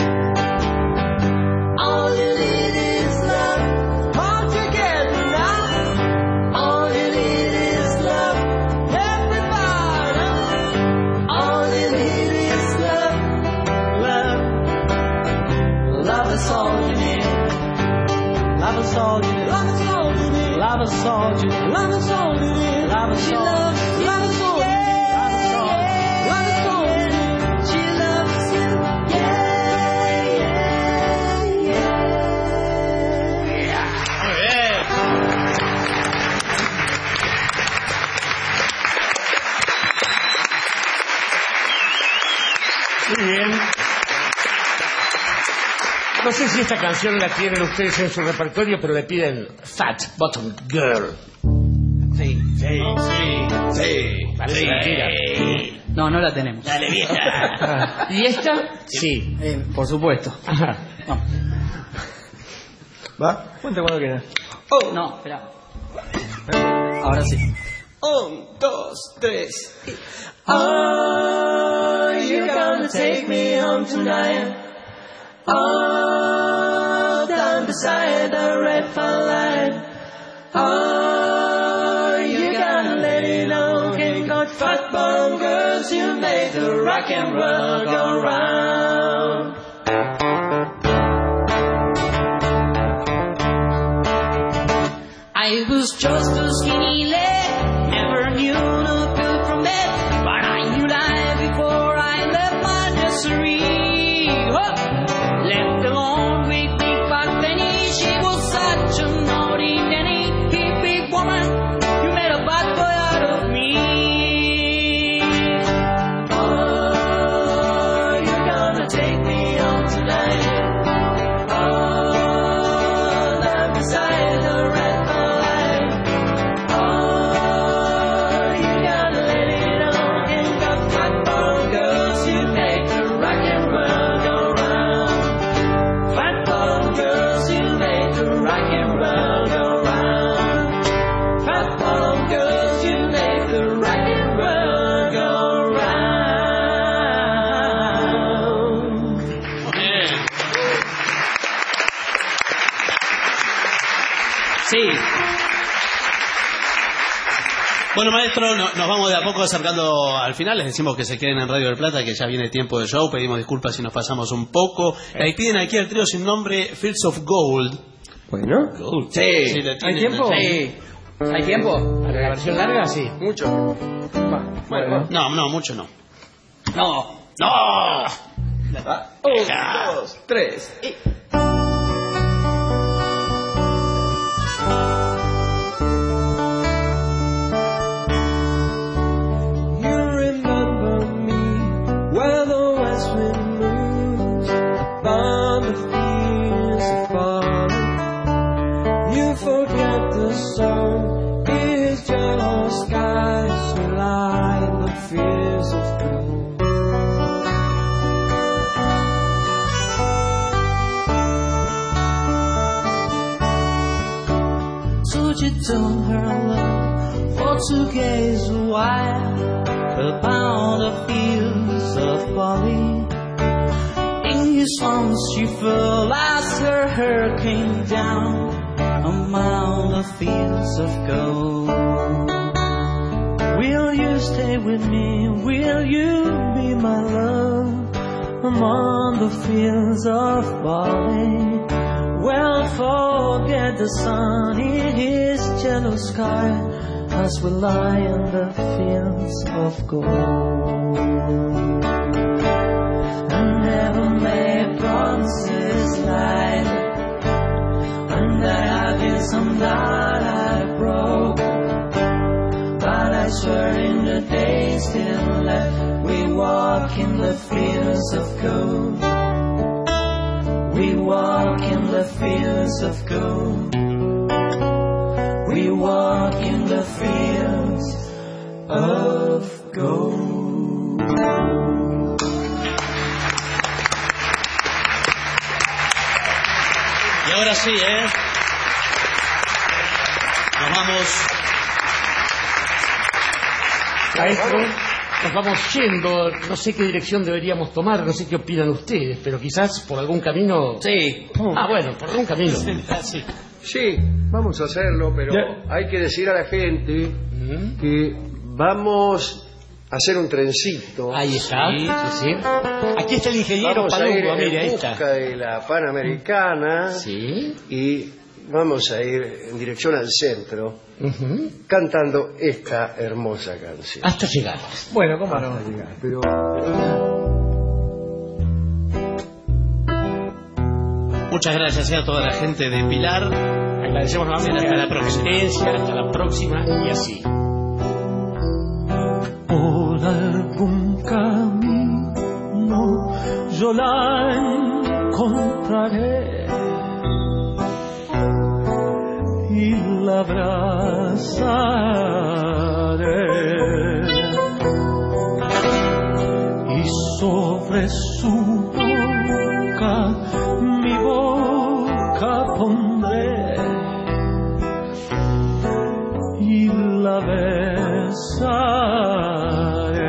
All you need is love. All together now. All you need is love. Everybody. All you need is love. Love. Love is all you need. Love is all you need. Love is all you need. Love is all you need. Love is all you need. Love is all you need. Love is all you need. Love is all you need. She loves you. Yeah, yeah, yeah. Muy bien. Muy bien. No sé si esta canción la tienen ustedes en su repertorio, pero le piden Fat Bottom Girl. Sí. Sí, sí, sí. Parece mentira. No, no la tenemos. Dale, vieja. ¿Y esta? Sí. Eh, por supuesto. Ajá. No. ¿Va? Cuenta cuando quieras. Oh, no, espera. Ahora sí. Un, dos, tres. Are you gonna take me home tonight? Oh, down beside the red fire line. Are you gonna let it on? Ain't got fat bum girls, you made the rock and roll go round. I was just a skinny lad, never knew no good from bad, but I knew life before I left my nursery. Oh, left alone with Big Fat Penny, she was such a naughty nanny. Hey, big woman, you made a bad boy out of me. Oh, you're gonna take me home tonight. Oh, down beside the red line. Oh, Bueno, maestro, no, nos vamos de a poco acercando al final. Les decimos que se queden en Radio del Plata, que ya viene tiempo de show. Pedimos disculpas si nos pasamos un poco. Ahí piden aquí al trío sin nombre Fields of Gold. Bueno. Gold. Sí. Sí, ¿Hay tiempo? Sí. ¿Hay tiempo? ¿Para la versión larga? Sí. Mucho. Va, Bueno, no, no, mucho no. No. ¡No! Un, dos, tres. Y... Told her love for to gaze a while upon the fields of folly. In his arms she fell as her hair came down among the fields of gold. Will you stay with me? Will you be my love among the fields of folly? Well, forget the sun in his gentle sky as we lie in the fields of gold. I never made promises like, and there have been some that I broke, but I swear in the days still left we walk in the fields of gold. We walk in the fields of gold. We walk in the fields of gold. Y ahora sí, ¿eh? Nos vamos. Maestro, nos vamos yendo. No sé qué dirección deberíamos tomar, no sé qué opinan ustedes, pero quizás por algún camino... Sí. Ah, bueno, por algún camino. Sí. Sí, vamos a hacerlo, pero Ya. hay que decir a la gente que vamos a hacer un trencito. Ahí está. Sí, sí, sí. Aquí está el ingeniero Vamos a ir Palumbo, en mire, ahí busca está. de la Panamericana. Sí. Y vamos a ir en dirección al centro Ujú. cantando esta hermosa canción. Hasta llegar. Bueno, ¿cómo no? Hasta llegar, pero... Muchas gracias a toda la gente de Pilar. Agradecemos nuevamente Hasta la próxima. Hasta la próxima y así. Por algún camino yo la encontraré y la abrazaré y sobre su boca mi boca pondré y la besaré.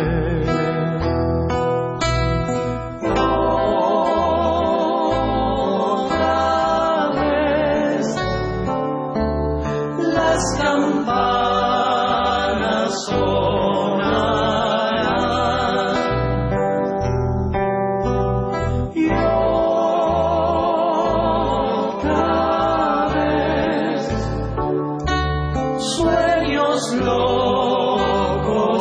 Otra vez las campanas sonarán y otra vez sueños locos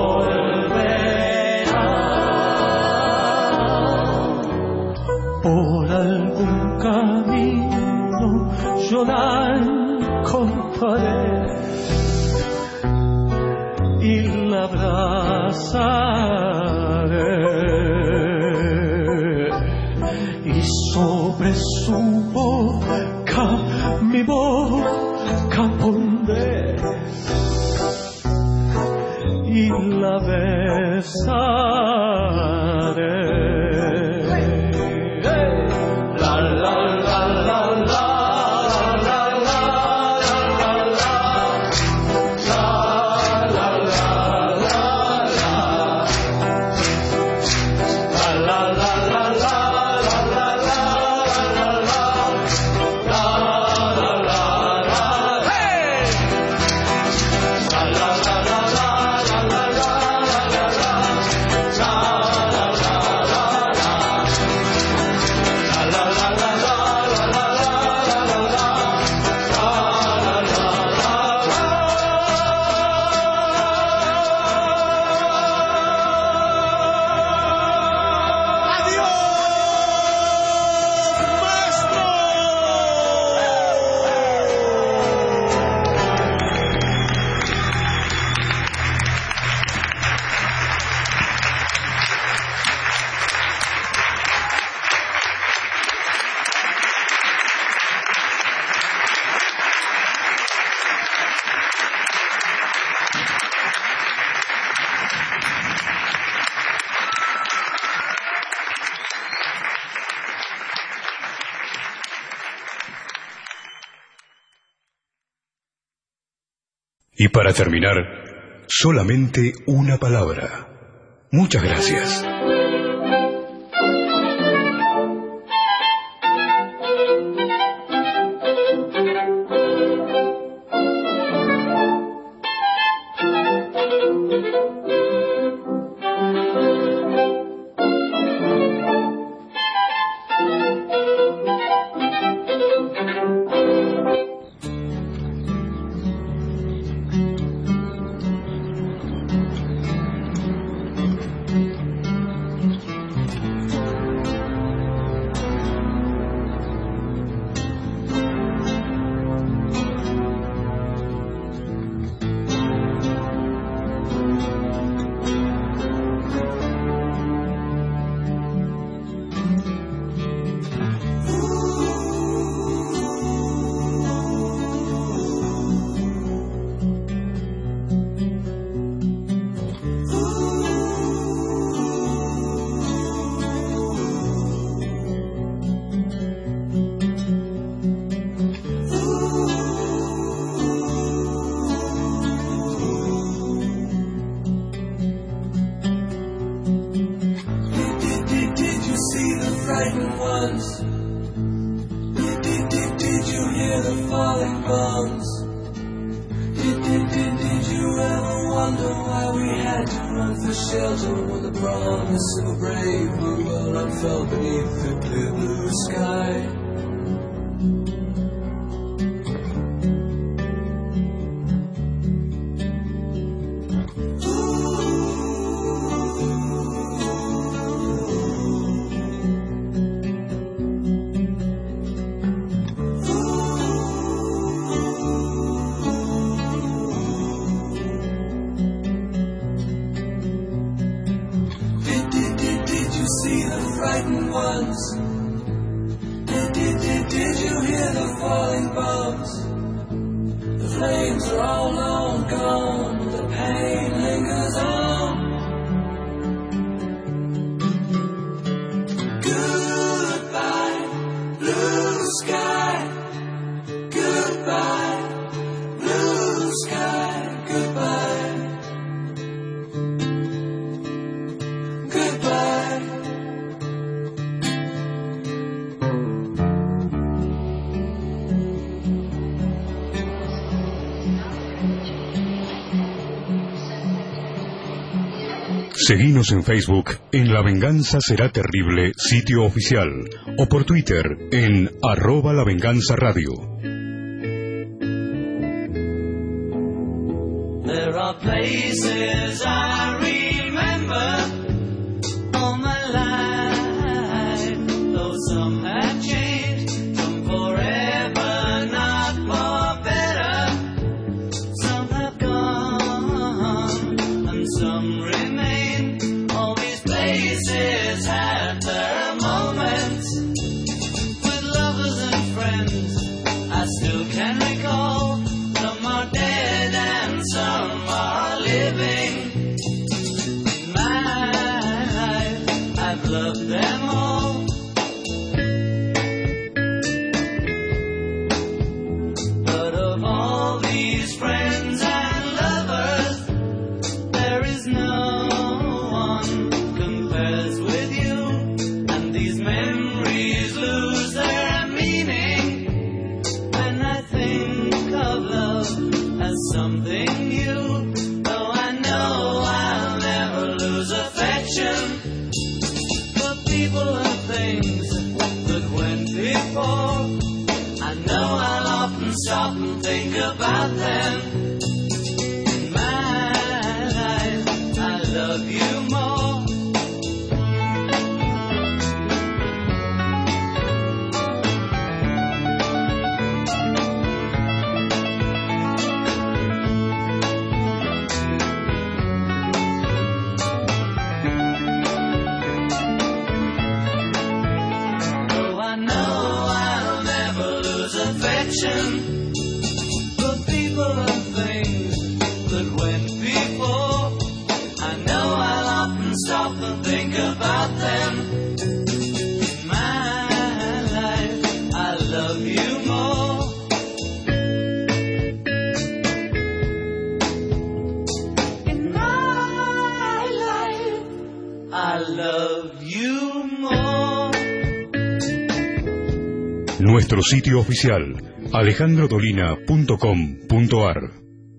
volverán. Por algún camino yo la encontraré y la abrazaré y sobre su boca mi boca pondré y la besaré. La la la la la la la la la la la Y para terminar, solamente una palabra. Muchas gracias. Seguinos en Facebook en La Venganza Será Terrible, sitio oficial, o por Twitter en arroba La Venganza Radio. There are places I remember all my life, though some have changed, some forever, not for better. Some have gone, and some remain. All these places had their moments with lovers and friends I still can recall. Some are dead and some are living. In my life, I've loved them all. But of all these friends and lovers, there is no one compares with you. And these memories lose their meaning when I think of love as something new. Though I know I'll never lose affection for people and things that went before. I know I'll often stop and think about them. In my life, I love you more. Though I know I'll never lose affection for people and things that went before. I know I'll often Nuestro sitio oficial, alejandro dolina punto com punto ar.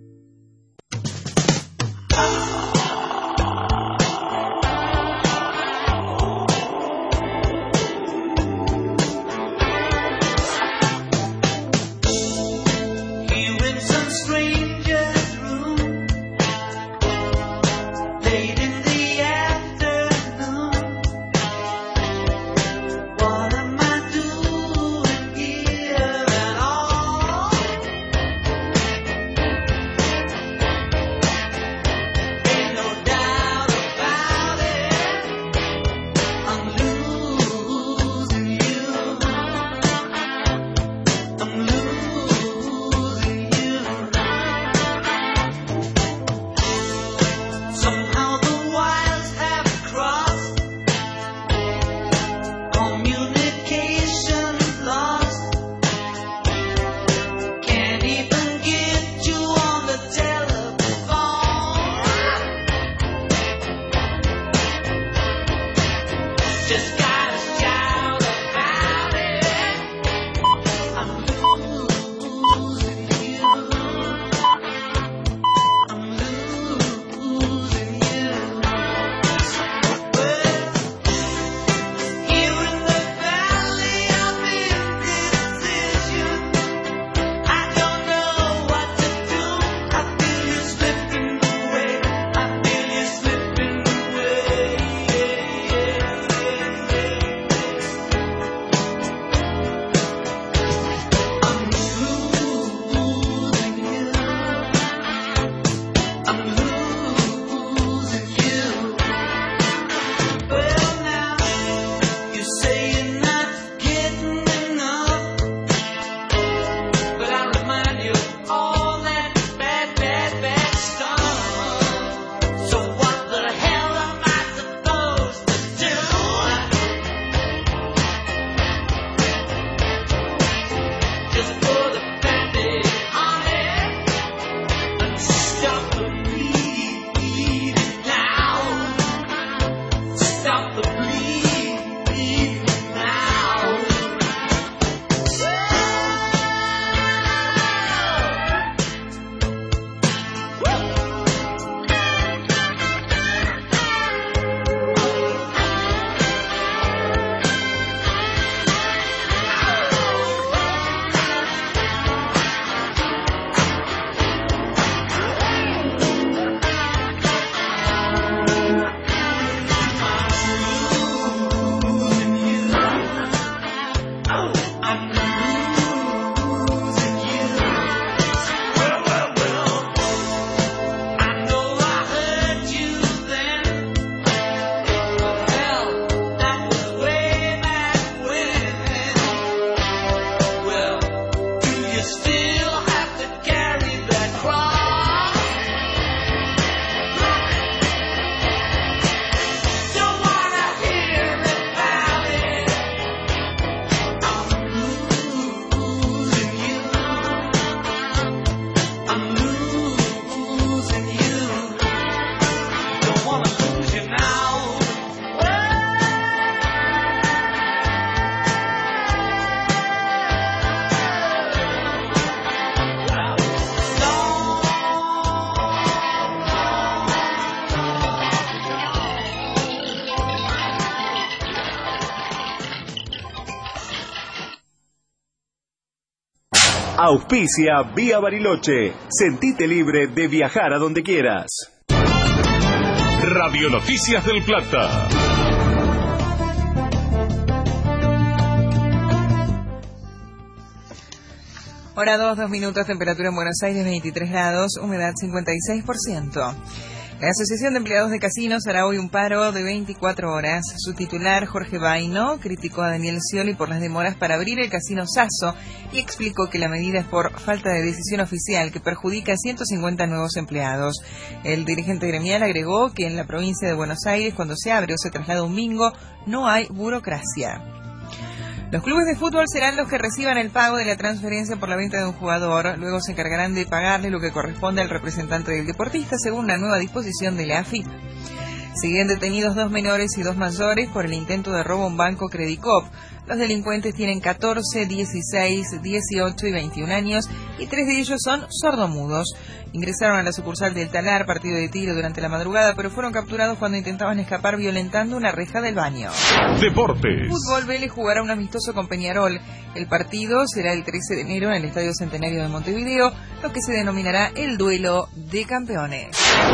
Auspicia Vía Bariloche. Sentite libre de viajar a donde quieras. Radio Noticias del Plata. Hora dos, dos minutos, temperatura en Buenos Aires veintitrés grados, humedad cincuenta y seis por ciento. La Asociación de Empleados de Casinos hará hoy un paro de veinticuatro horas. Su titular, Jorge Baino, criticó a Daniel Scioli por las demoras para abrir el Casino Sasso y explicó que la medida es por falta de decisión oficial que perjudica a ciento cincuenta nuevos empleados. El dirigente gremial agregó que en la provincia de Buenos Aires, cuando se abre o se traslada un bingo, no hay burocracia. Los clubes de fútbol serán los que reciban el pago de la transferencia por la venta de un jugador. Luego se encargarán de pagarle lo que corresponde al representante del deportista, según una nueva disposición de la A F I P. Siguen detenidos dos menores y dos mayores por el intento de robo a un banco Credicop. Los delincuentes tienen catorce, dieciséis, dieciocho y veintiún años y tres de ellos son sordomudos. Ingresaron a la sucursal del Talar, partido de tiro durante la madrugada, pero fueron capturados cuando intentaban escapar violentando una reja del baño. Deportes. Fútbol, Vélez jugará un amistoso con Peñarol. El partido será el trece de enero en el Estadio Centenario de Montevideo, lo que se denominará el Duelo de Campeones.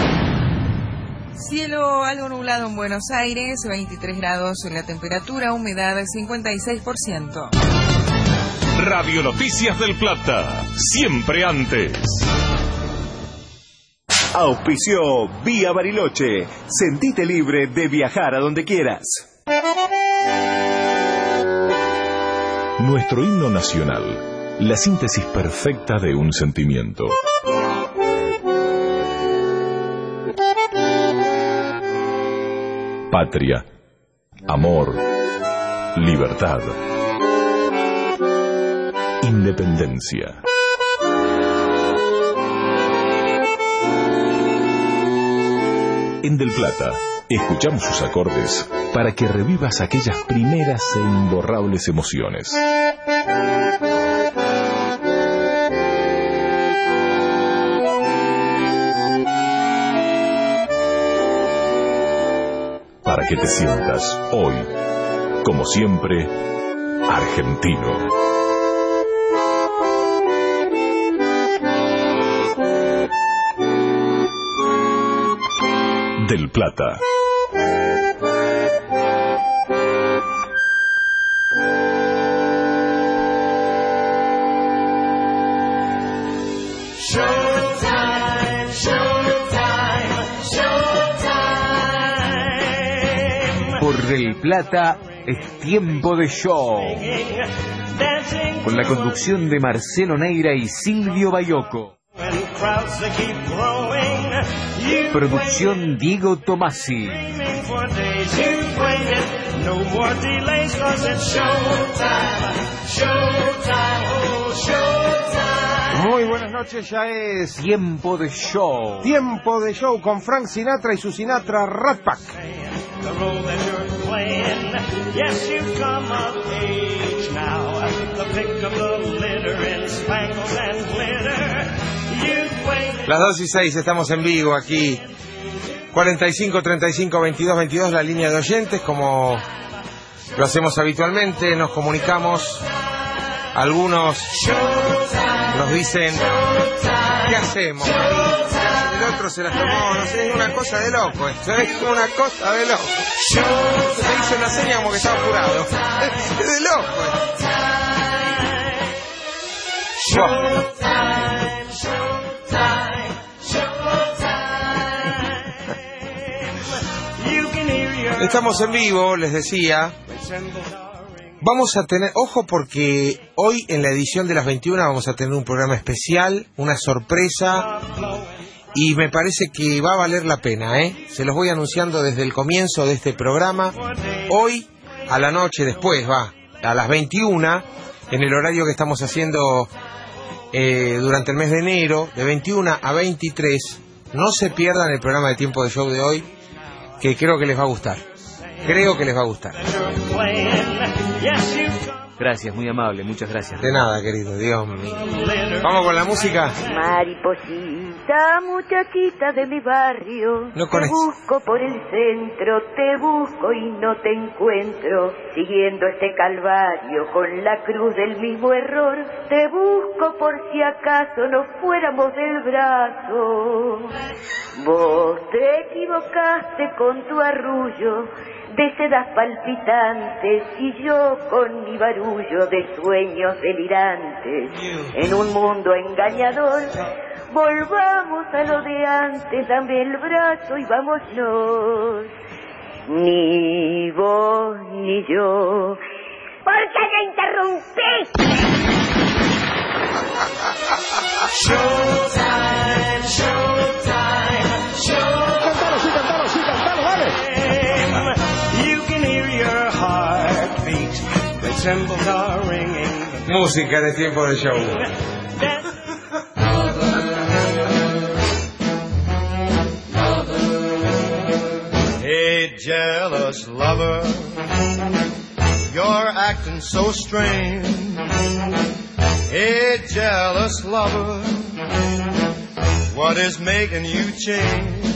Cielo algo nublado en Buenos Aires, veintitrés grados en la temperatura, humedad cincuenta y seis por ciento. Radio Noticias del Plata, siempre antes. Auspició Vía Bariloche. Sentite libre de viajar a donde quieras. Nuestro himno nacional, la síntesis perfecta de un sentimiento. Patria, amor, libertad, independencia. En Del Plata, escuchamos sus acordes para que revivas aquellas primeras e imborrables emociones. Para que te sientas hoy, como siempre, argentino. Del Plata. Showtime, showtime, showtime. Por Del Plata es tiempo de show. Con la conducción de Marcelo Neira y Silvio Bayoco. Producción Diego Tomasi. Muy buenas noches, ya es tiempo de show. Tiempo de show con Frank Sinatra y su Sinatra Rat Pack. Las dos y seis, estamos en vivo aquí. cuarenta y cinco, treinta y cinco, veintidós, veintidós, la línea de oyentes, como lo hacemos habitualmente. Nos comunicamos. Algunos nos dicen, ¿qué hacemos? El otro se las tomó, no sé, es una cosa de loco esto, es una cosa de loco. Se hizo una seña como que estaba apurado. Es de loco esto. Estamos en vivo, les decía. Vamos a tener, ojo porque hoy en la edición de las veintiuna vamos a tener un programa especial, una sorpresa, y me parece que va a valer la pena, ¿eh? Se los voy anunciando desde el comienzo de este programa. Hoy, a la noche, después va, a las veintiuna, en el horario que estamos haciendo eh, durante el mes de enero, de veintiuna a veintitrés, no se pierdan el programa de Tiempo de Show de hoy, que creo que les va a gustar. Creo que les va a gustar. Gracias, muy amable, muchas gracias. De nada, querido, Dios mío. Vamos con la música. Mariposita, muchachita de mi barrio, no con te esto. busco por el centro, te busco y no te encuentro, siguiendo este calvario con la cruz del mismo error, te busco por si acaso nos fuéramos del brazo. Vos te equivocaste con tu arrullo de sedas palpitantes y yo con mi barullo de sueños delirantes. En un mundo engañador, volvamos a lo de antes, dame el brazo y vámonos. Ni vos ni yo. ¿Por qué me interrumpís? Showtime, showtime, showtime. Cantalo, sí, cantalo, sí, cantalo, dale. You can hear your heartbeat. The cymbals are ringing. Música de Tiempo de Show. Hey, jealous lover, you're acting so strange. Hey, jealous lover, what is making you change?